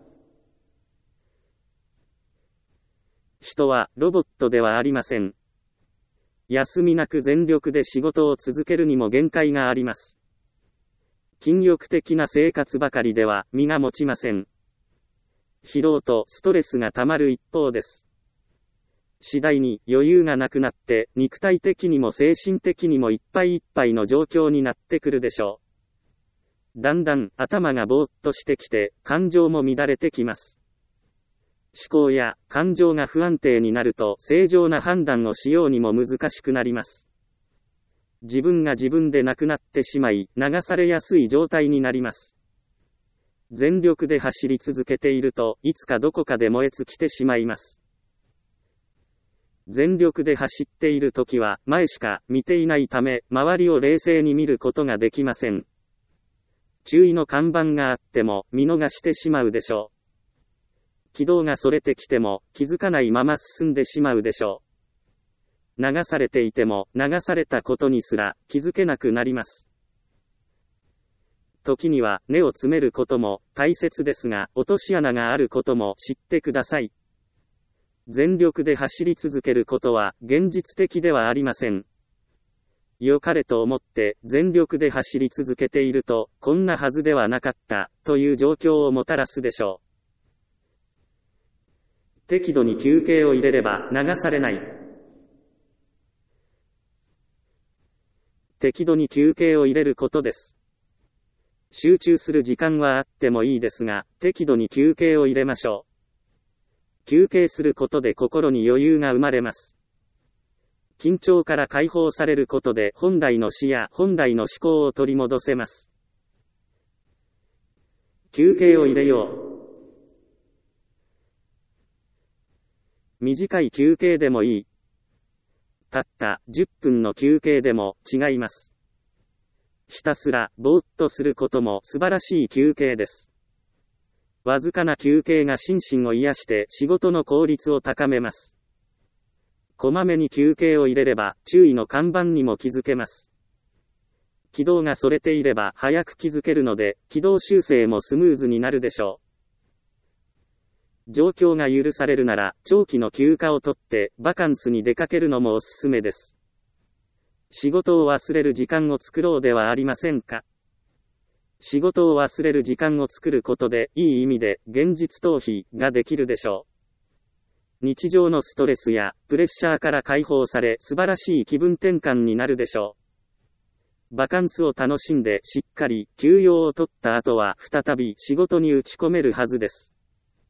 人はロボットではありません。休みなく全力で仕事を続けるにも限界があります。禁欲的な生活ばかりでは身が持ちません。疲労とストレスがたまる一方です。次第に余裕がなくなって肉体的にも精神的にもいっぱいいっぱいの状況になってくるでしょう。だんだん頭がぼーっとしてきて感情も乱れてきます。思考や感情が不安定になると正常な判断をしようにも難しくなります。自分が自分でなくなってしまい流されやすい状態になります。全力で走り続けているといつかどこかで燃え尽きてしまいます。全力で走っているときは前しか見ていないため周りを冷静に見ることができません。注意の看板があっても見逃してしまうでしょう。軌道がそれてきても気づかないまま進んでしまうでしょう。流されていても流されたことにすら気づけなくなります。時には根を詰めることも大切ですが、落とし穴があることも知ってください。全力で走り続けることは現実的ではありません。良かれと思って全力で走り続けていると、こんなはずではなかったという状況をもたらすでしょう。適度に休憩を入れれば流されない。適度に休憩を入れることです。集中する時間はあってもいいですが、適度に休憩を入れましょう。休憩することで心に余裕が生まれます。緊張から解放されることで本来の視野、本来の思考を取り戻せます。休憩を入れよう。 短い休憩でもいい。たった10分の休憩でも違います。ひたすらぼーっとすることも素晴らしい休憩です。わずかな休憩が心身を癒して仕事の効率を高めます。こまめに休憩を入れれば注意の看板にも気づけます。軌道がそれていれば早く気づけるので、軌道修正もスムーズになるでしょう。状況が許されるなら、長期の休暇を取ってバカンスに出かけるのもおすすめです。仕事を忘れる時間を作ろうではありませんか。仕事を忘れる時間を作ることで、いい意味で現実逃避ができるでしょう。日常のストレスやプレッシャーから解放され、素晴らしい気分転換になるでしょう。バカンスを楽しんでしっかり休養を取った後は再び仕事に打ち込めるはずです。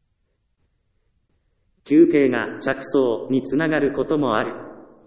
休憩が着想につながることもある。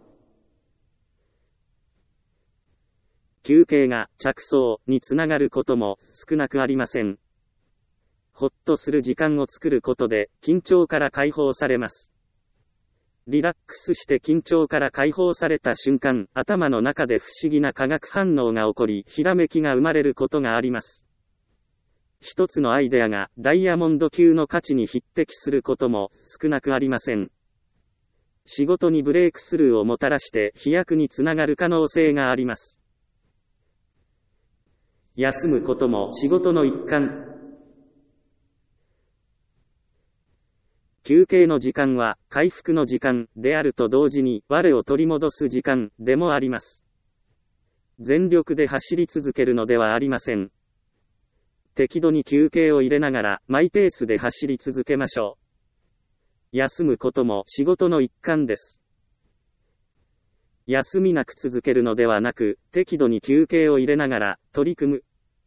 休憩が着想につながることも少なくありません。ほっとする時間を作ることで緊張から解放されます。リラックスして緊張から解放された瞬間、頭の中で不思議な化学反応が起こり、ひらめきが生まれることがあります。一つのアイデアがダイヤモンド級の価値に匹敵することも少なくありません。仕事にブレイクスルーをもたらして飛躍につながる可能性があります。休むことも仕事の一環。休憩の時間は回復の時間であると同時に我を取り戻す時間でもあります。全力で走り続けるのではありません。適度に休憩を入れながらマイペースで走り続けましょう。休むことも仕事の一環です。休みなく続けるのではなく、適度に休憩を入れながら取り組む。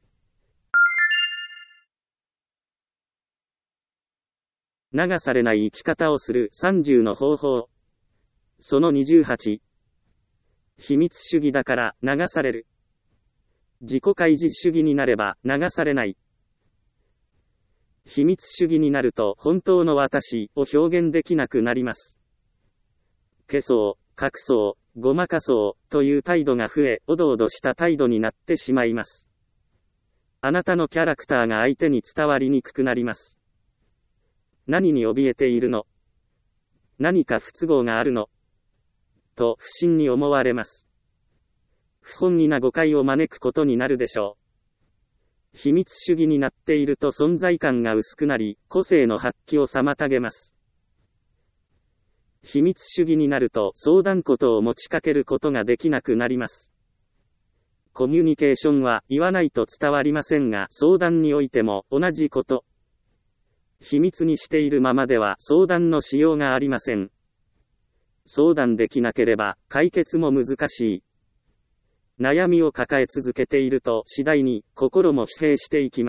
流されない生き方をする30の方法。その28。秘密主義だから流される。自己開示主義になれば流されない。秘密主義になると本当の私を表現できなくなります。消そう、隠そう、ごまかそうという態度が増え、おどおどした態度になってしまいます。あなたのキャラクターが相手に伝わりにくくなります。何に怯えているの？何か不都合があるの？と不審に思われます。不本意な誤解を招くことになるでしょう。秘密主義になっていると存在感が薄くなり、個性の発揮を妨げます。秘密主義になると相談事を持ちかけることができなくなります。コミュニケーションは言わないと伝わりませんが、相談においても同じこと。秘密にしているままでは相談のしようがありません。相談できなければ解決も難しい。悩みを抱え続けていると次第に心も疲弊していきます。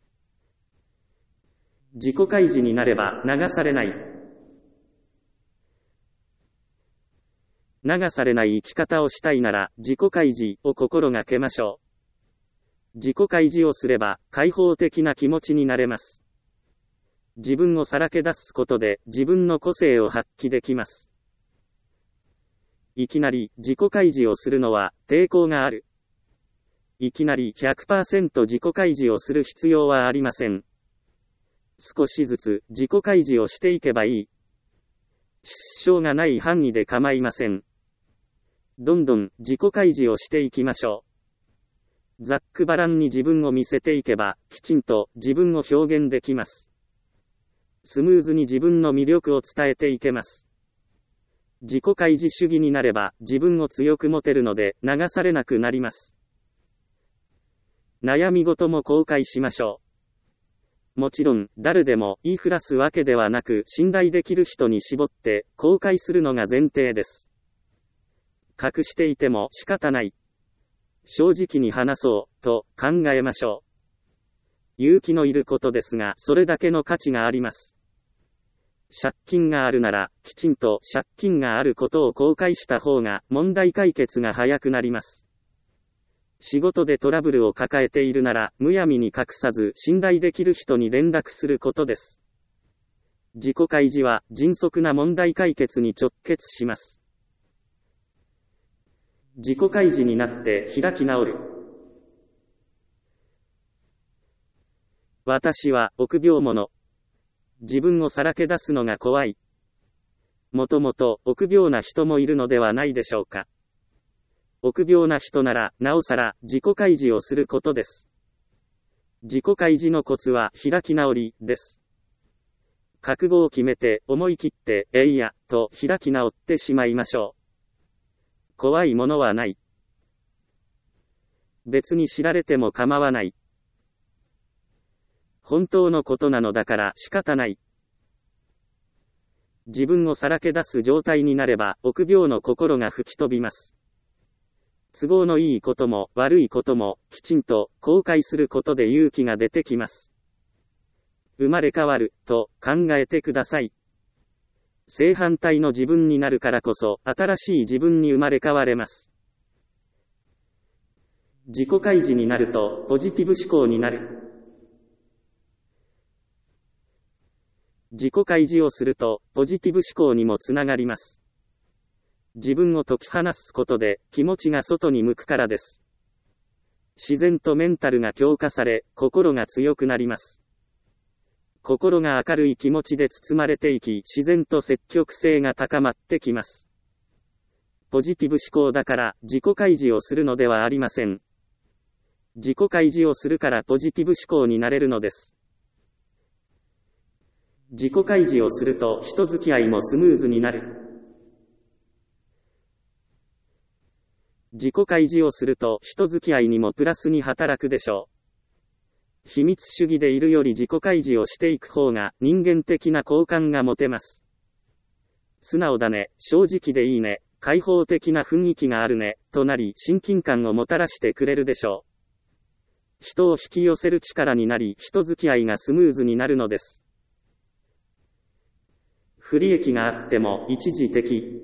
自己開示になれば流されない。流されない生き方をしたいなら自己開示を心がけましょう。自己開示をすれば開放的な気持ちになれます。自分をさらけ出すことで自分の個性を発揮できます。いきなり自己開示をするのは抵抗がある。いきなり 100% 自己開示をする必要はありません。少しずつ自己開示をしていけばいい。失笑がない範囲で構いません。どんどん自己開示をしていきましょう。ざっくばらんに自分を見せていけば、きちんと自分を表現できます。スムーズに自分の魅力を伝えていけます。自己開示主義になれば自分を強く持てるので流されなくなります。悩み事も公開しましょう。もちろん誰でも言いふらすわけではなく、信頼できる人に絞って公開するのが前提です。隠していても仕方ない。正直に話そうと考えましょう。勇気のいることですが、それだけの価値があります。借金があるなら、きちんと借金があることを公開した方が問題解決が早くなります。仕事でトラブルを抱えているなら、むやみに隠さず信頼できる人に連絡することです。 自己開示は迅速な問題解決に直結します。自己開示になって開き直る。私は臆病者。自分をさらけ出すのが怖い。もともと臆病な人もいるのではないでしょうか。臆病な人なら、なおさら自己開示をすることです。自己開示のコツは開き直りです。覚悟を決めて思い切ってえいやと開き直ってしまいましょう。怖いものはない。別に知られても構わない。本当のことなのだから仕方ない。自分をさらけ出す状態になれば臆病の心が吹き飛びます。都合のいいことも悪いこともきちんと公開することで勇気が出てきます。生まれ変わると考えてください。正反対の自分になるからこそ新しい自分に生まれ変われます。自己開示になるとポジティブ思考になる。自己開示をするとポジティブ思考にもつながります。自分を解き放すことで気持ちが外に向くからです。自然とメンタルが強化され、心が強くなります。心が明るい気持ちで包まれていき、自然と積極性が高まってきます。ポジティブ思考だから自己開示をするのではありません。自己開示をするからポジティブ思考になれるのです。自己開示をすると人付き合いもスムーズになる。自己開示をすると人付き合いにもプラスに働くでしょう。秘密主義でいるより自己開示をしていく方が人間的な好感が持てます。素直だね、正直でいいね、開放的な雰囲気があるね、となり親近感をもたらしてくれるでしょう。人を引き寄せる力になり人付き合いがスムーズになるのです。不利益があっても一時的。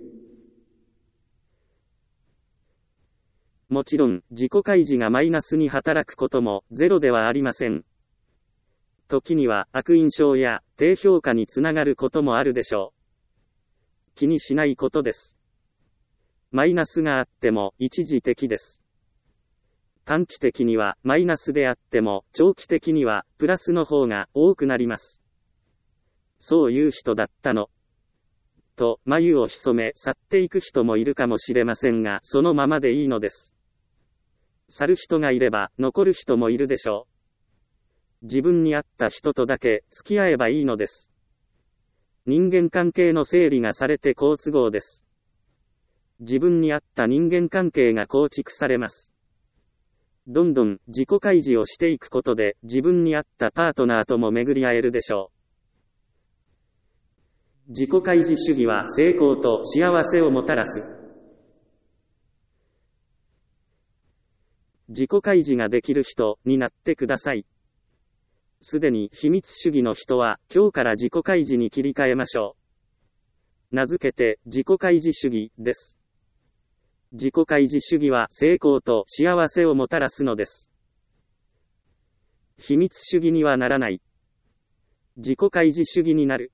もちろん、自己開示がマイナスに働くこともゼロではありません。時には悪印象や低評価につながることもあるでしょう。気にしないことです。マイナスがあっても一時的です。短期的にはマイナスであっても長期的にはプラスの方が多くなります。そういう人だったの。と眉を潜め去っていく人もいるかもしれませんが、そのままでいいのです。去る人がいれば残る人もいるでしょう。自分に合った人とだけ付き合えばいいのです。人間関係の整理がされて好都合です。自分に合った人間関係が構築されます。どんどん自己開示をしていくことで自分に合ったパートナーとも巡り合えるでしょう。自己開示主義は成功と幸せをもたらす。自己開示ができる人になってください。すでに秘密主義の人は今日から自己開示に切り替えましょう。名付けて自己開示主義です。自己開示主義は成功と幸せをもたらすのです。秘密主義にはならない。自己開示主義になる。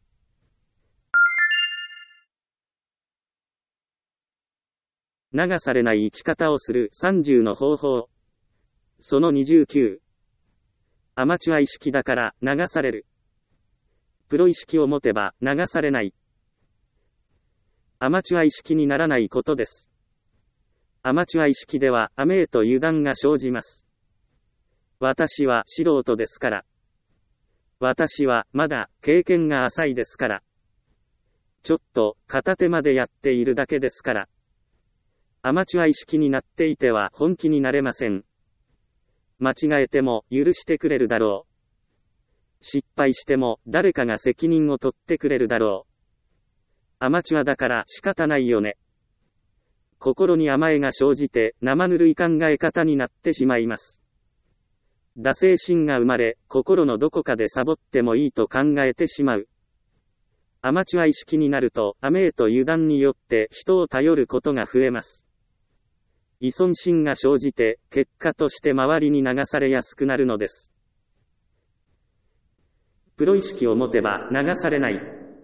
流されない生き方をする30の方法。その29。アマチュア意識だから流される。プロ意識を持てば流されない。アマチュア意識にならないことです。アマチュア意識では雨へと油断が生じます。私は素人ですから。私はまだ経験が浅いですから。ちょっと片手までやっているだけですから。アマチュア意識になっていては本気になれません。間違えても許してくれるだろう。失敗しても誰かが責任を取ってくれるだろう。アマチュアだから仕方ないよね。心に甘えが生じて生ぬるい考え方になってしまいます。惰性心が生まれ、心のどこかでサボってもいいと考えてしまう。アマチュア意識になると、甘えと油断によって人を頼ることが増えます。依存心が生じて、結果として周りに流されやすくなるのです。プロ意識を持てば流されない。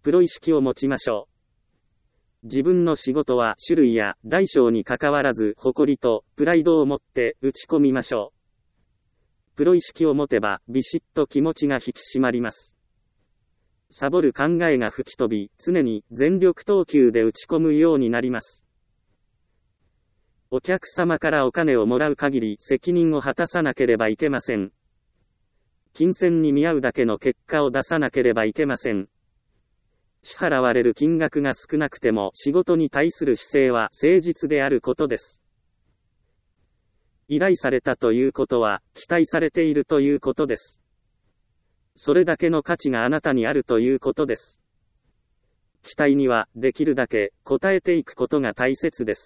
プロ意識を持ちましょう。自分の仕事は種類や大小にかかわらず誇りとプライドを持って打ち込みましょう。プロ意識を持てばビシッと気持ちが引き締まります。サボる考えが吹き飛び、常に全力投球で打ち込むようになります。お客様からお金をもらう限り責任を果たさなければいけません。金銭に見合うだけの結果を出さなければいけません。支払われる金額が少なくても仕事に対する姿勢は誠実であることです。依頼されたということは期待されているということです。それだけの価値があなたにあるということです。期待にはできるだけ応えていくことが大切です。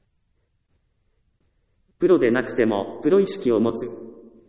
プロでなくてもプロ意識を持つ。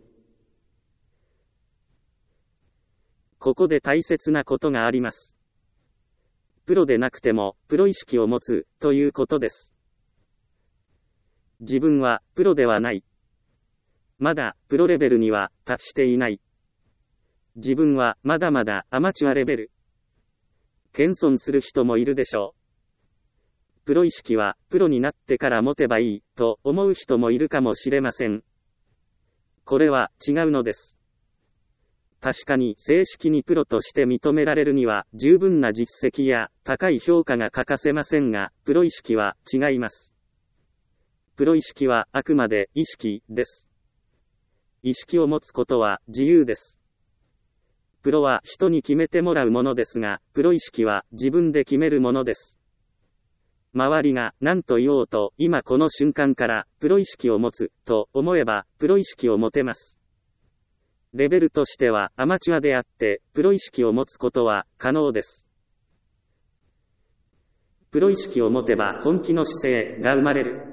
ここで大切なことがあります。プロでなくてもプロ意識を持つということです。自分はプロではない。まだプロレベルには達していない。自分はまだまだアマチュアレベル。謙遜する人もいるでしょう。プロ意識はプロになってから持てばいいと思う人もいるかもしれません。これは違うのです。確かに正式にプロとして認められるには十分な実績や高い評価が欠かせませんが、プロ意識は違います。プロ意識はあくまで意識です。意識を持つことは自由です。プロは人に決めてもらうものですが、プロ意識は自分で決めるものです。周りが何と言おうと、今この瞬間からプロ意識を持つと思えば、プロ意識を持てます。レベルとしてはアマチュアであって、プロ意識を持つことは可能です。プロ意識を持てば本気の姿勢が生まれる。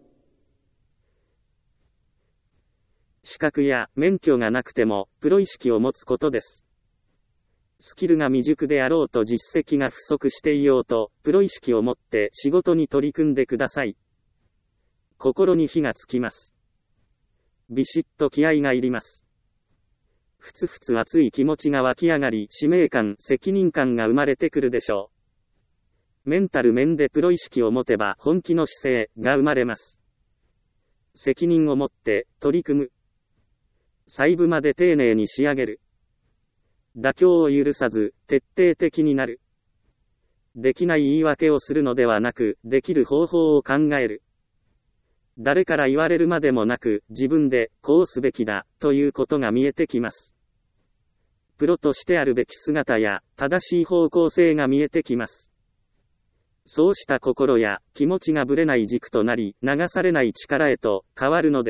資格や免許がなくても、プロ意識を持つことです。スキルが未熟であろうと実績が不足していようと、プロ意識を持って仕事に取り組んでください。心に火がつきます。ビシッと気合がいります。ふつふつ熱い気持ちが湧き上がり、使命感、責任感が生まれてくるでしょう。メンタル面でプロ意識を持てば本気の姿勢が生まれます。責任を持って取り組む。細部まで丁寧に仕上げる。妥協を許さず、徹底的になる。できない言い訳をするのではなく、できる方法を考える。誰から言われるまでもなく、自分で、こうすべきだ、ということが見えてきます。プロとしてあるべき姿や、正しい方向性が見えてきます。そうした心や、気持ちがぶれない軸となり、流されない力へと、変わるのです。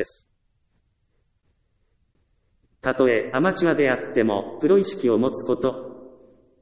たとえアマチュアであっても、プロ意識を持つこと。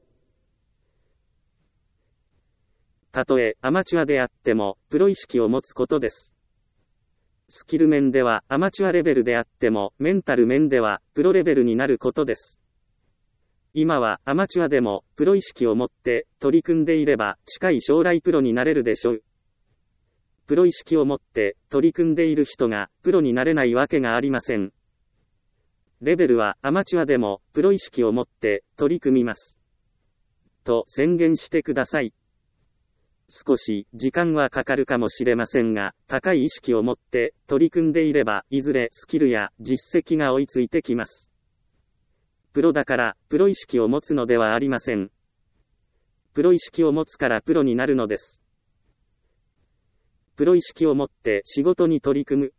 たとえアマチュアであっても、プロ意識を持つことです。スキル面ではアマチュアレベルであっても、メンタル面ではプロレベルになることです。今はアマチュアでも、プロ意識を持って取り組んでいれば、近い将来プロになれるでしょう。プロ意識を持って取り組んでいる人が、プロになれないわけがありません。レベルはアマチュアでもプロ意識を持って取り組みます。と宣言してください。少し時間はかかるかもしれませんが、高い意識を持って取り組んでいれば、いずれスキルや実績が追いついてきます。プロだからプロ意識を持つのではありません。プロ意識を持つからプロになるのです。プロ意識を持って仕事に取り組む。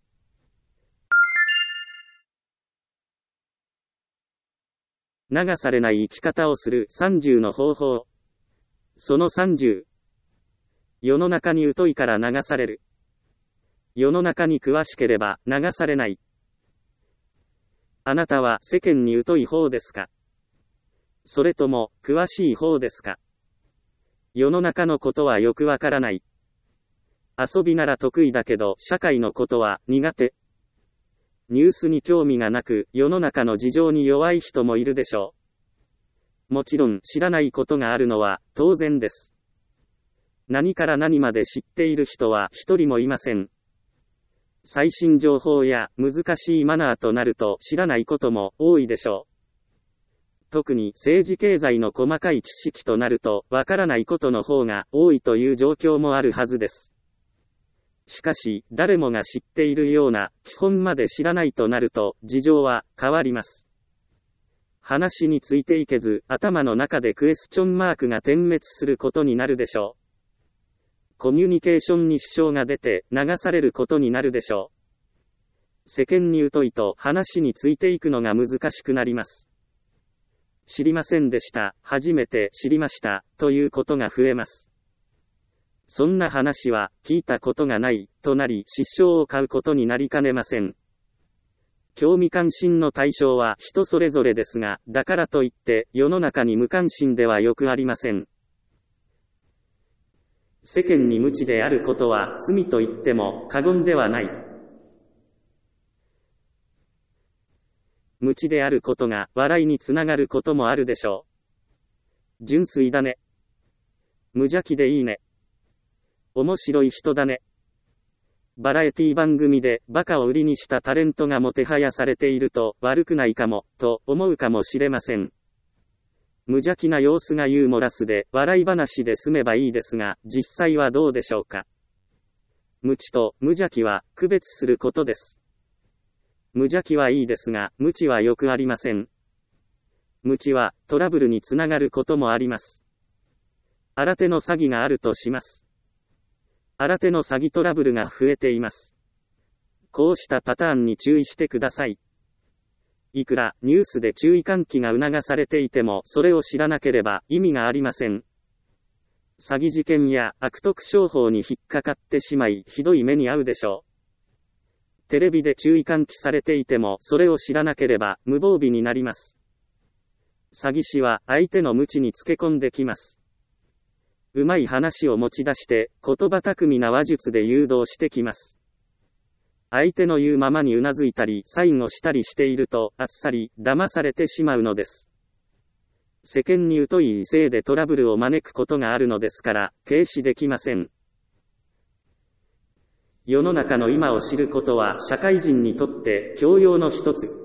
流されない生き方をする30の方法。その30。世の中に疎いから流される。世の中に詳しければ流されない。あなたは世間に疎い方ですか？それとも詳しい方ですか？世の中のことはよくわからない。遊びなら得意だけど社会のことは苦手。ニュースに興味がなく、世の中の事情に弱い人もいるでしょう。もちろん知らないことがあるのは当然です。何から何まで知っている人は一人もいません。最新情報や難しいマナーとなると知らないことも多いでしょう。 特に政治経済の細かい知識となると、わからないことの方が多いという状況もあるはずです。しかし、誰もが知っているような基本まで知らないとなると、事情は変わります。話についていけず、頭の中でクエスチョンマークが点滅することになるでしょう。コミュニケーションに支障が出て流されることになるでしょう。世間に疎いと話についていくのが難しくなります。知りませんでした、初めて知りました、ということが増えます。そんな話は聞いたことがないとなり失笑を買うことになりかねません。興味関心の対象は人それぞれですが、だからといって世の中に無関心ではよくありません。世間に無知であることは罪と言っても過言ではない。無知であることが笑いにつながることもあるでしょう。純粋だね。無邪気でいいね。面白い人だね。バラエティ番組でバカを売りにしたタレントがもてはやされていると悪くないかも、と思うかもしれません。無邪気な様子がユーモラスで笑い話で済めばいいですが、実際はどうでしょうか。無知と無邪気は区別することです。無邪気はいいですが、無知はよくありません。無知はトラブルにつながることもあります。新手の詐欺があるとします。新手の詐欺トラブルが増えています。こうしたパターンに注意してください。いくらニュースで注意喚起が促されていても、それを知らなければ意味がありません。詐欺事件や悪徳商法に引っかかってしまい、ひどい目に遭うでしょう。テレビで注意喚起されていても、それを知らなければ無防備になります。詐欺師は相手の無知につけ込んできます。うまい話を持ち出して、言葉巧みな話術で誘導してきます。相手の言うままにうなずいたり、サインをしたりしていると、あっさり、騙されてしまうのです。世間に疎いせいでトラブルを招くことがあるのですから、軽視できません。世の中の今を知ることは、社会人にとって教養の一つ。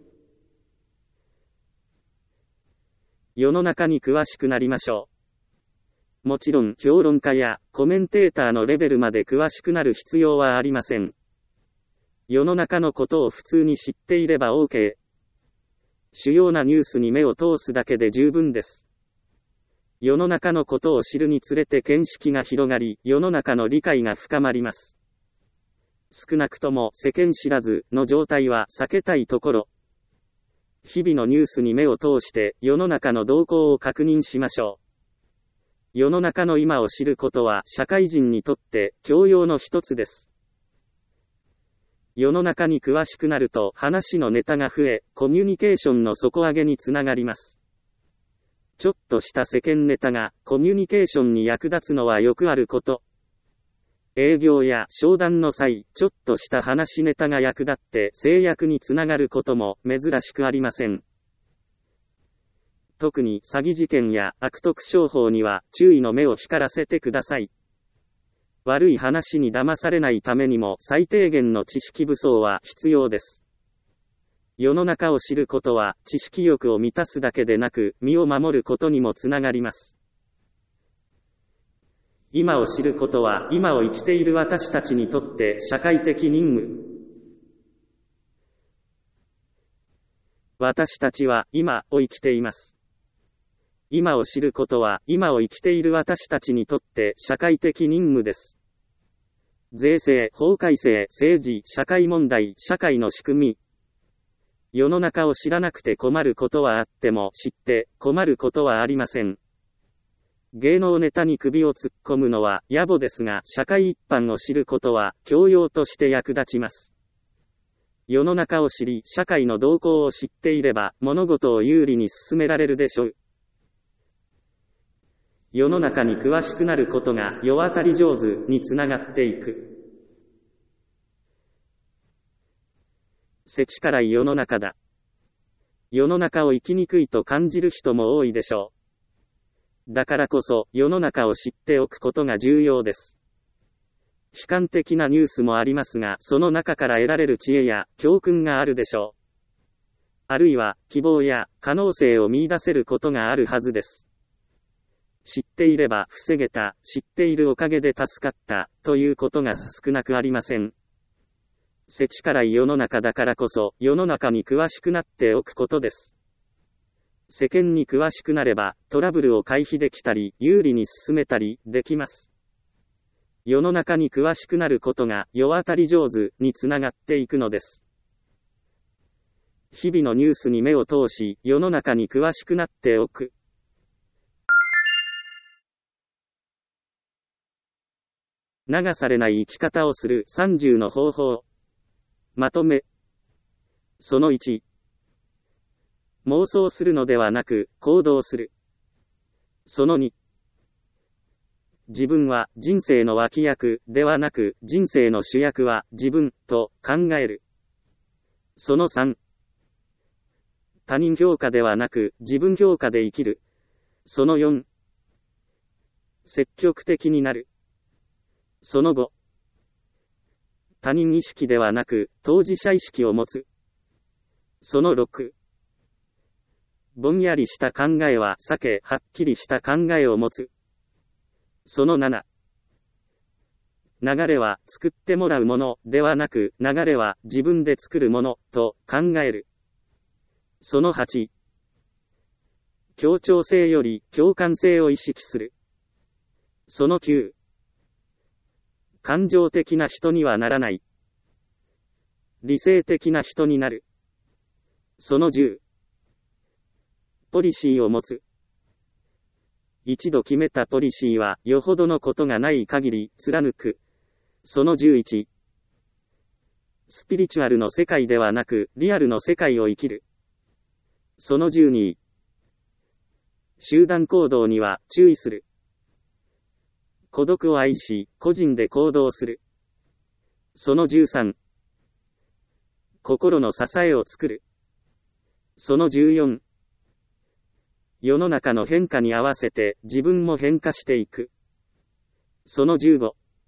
世の中に詳しくなりましょう。もちろん評論家やコメンテーターのレベルまで詳しくなる必要はありません。世の中のことを普通に知っていれば OK。主要なニュースに目を通すだけで十分です。世の中のことを知るにつれて見識が広がり、世の中の理解が深まります。少なくとも世間知らずの状態は避けたいところ。日々のニュースに目を通して世の中の動向を確認しましょう。世の中の今を知ることは社会人にとって教養の一つです。世の中に詳しくなると話のネタが増え、コミュニケーションの底上げにつながります。ちょっとした世間ネタがコミュニケーションに役立つのはよくあること。営業や商談の際、ちょっとした話ネタが役立って制約につながることも珍しくありません。特に詐欺事件や悪徳商法には注意の目を光らせてください。悪い話に騙されないためにも最低限の知識武装は必要です。世の中を知ることは知識欲を満たすだけでなく身を守ることにもつながります。今を知ることは今を生きている私たちにとって社会的任務。私たちは今を生きています。今を知ることは今を生きている私たちにとって社会的任務です。税制、法改正、政治、社会問題、社会の仕組み。世の中を知らなくて困ることはあっても知って困ることはありません。芸能ネタに首を突っ込むのは野暮ですが、社会一般を知ることは教養として役立ちます。世の中を知り、社会の動向を知っていれば物事を有利に進められるでしょう。世の中に詳しくなることが世渡り上手につながっていく。せちからい世の中だ。世の中を生きにくいと感じる人も多いでしょう。だからこそ世の中を知っておくことが重要です。悲観的なニュースもありますが、その中から得られる知恵や教訓があるでしょあるいは希望や可能性を見出せることがあるはずです。知っていれば防げた、知っているおかげで助かった、ということが少なくありません。世知辛い世の中だからこそ、世の中に詳しくなっておくことです。世間に詳しくなれば、トラブルを回避できたり、有利に進めたり、できます。世の中に詳しくなることが、世渡り上手につながっていくのです。日々のニュースに目を通し、世の中に詳しくなっておく。流されない生き方をする30の方法。まとめ。その1。妄想するのではなく、行動する。その2。自分は人生の脇役ではなく、人生の主役は自分と考える。その3。他人評価ではなく、自分評価で生きる。その4。積極的になる。その5。他人意識ではなく、当事者意識を持つ。その6。ぼんやりした考えは避け、はっきりした考えを持つ。その7。流れは作ってもらうものではなく、流れは自分で作るものと考える。その8。協調性より共感性を意識する。その9。感情的な人にはならない。理性的な人になる。その10。ポリシーを持つ。一度決めたポリシーはよほどのことがない限り貫く。その11。スピリチュアルの世界ではなくリアルの世界を生きる。その12。集団行動には注意する。孤独を愛し、個人で行動する。その13。心の支えを作る。その14。世の中の変化に合わせて自分も変化していく。その15。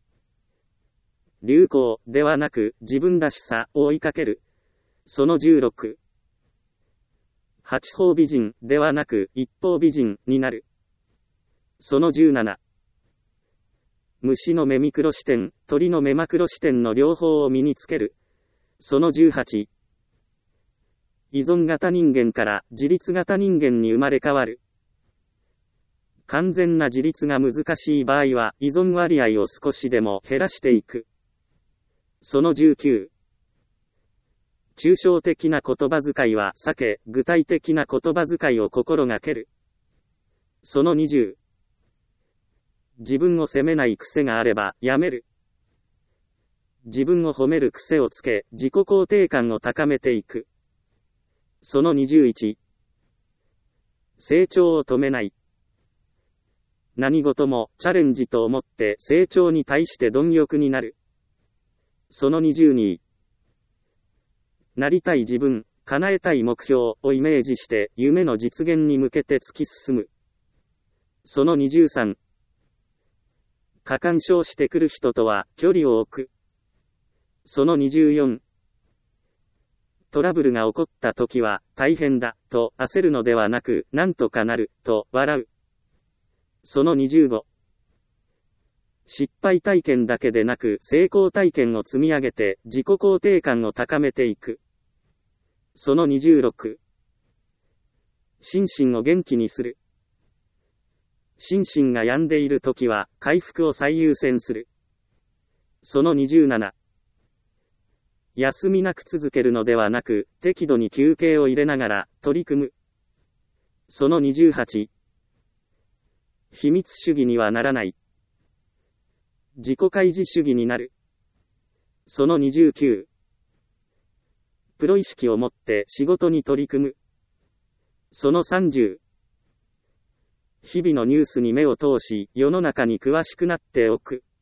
流行ではなく自分らしさを追いかける。その16。八方美人ではなく一方美人になる。その17。虫の目ミクロ視点、鳥の目マクロ視点の両方を身につける。その18。依存型人間から自立型人間に生まれ変わる。完全な自立が難しい場合は依存割合を少しでも減らしていく。その19。抽象的な言葉遣いは避け、具体的な言葉遣いを心がける。その20。自分を責めない癖があればやめる。自分を褒める癖をつけ、自己肯定感を高めていく。その21。成長を止めない。何事もチャレンジと思って成長に対して貪欲になる。その22。なりたい自分、叶えたい目標をイメージして夢の実現に向けて突き進む。その23。過干渉してくる人とは距離を置く。その24。トラブルが起こった時は大変だと焦るのではなくなんとかなると笑う。その25。失敗体験だけでなく成功体験を積み上げて自己肯定感を高めていく。その26。心身を元気にする。心身が病んでいるときは回復を最優先する。その27。休みなく続けるのではなく適度に休憩を入れながら取り組む。その28。秘密主義にはならない。自己開示主義になる。その29。プロ意識を持って仕事に取り組む。その30。日々のニュースに目を通し、世の中に詳しくなっておく。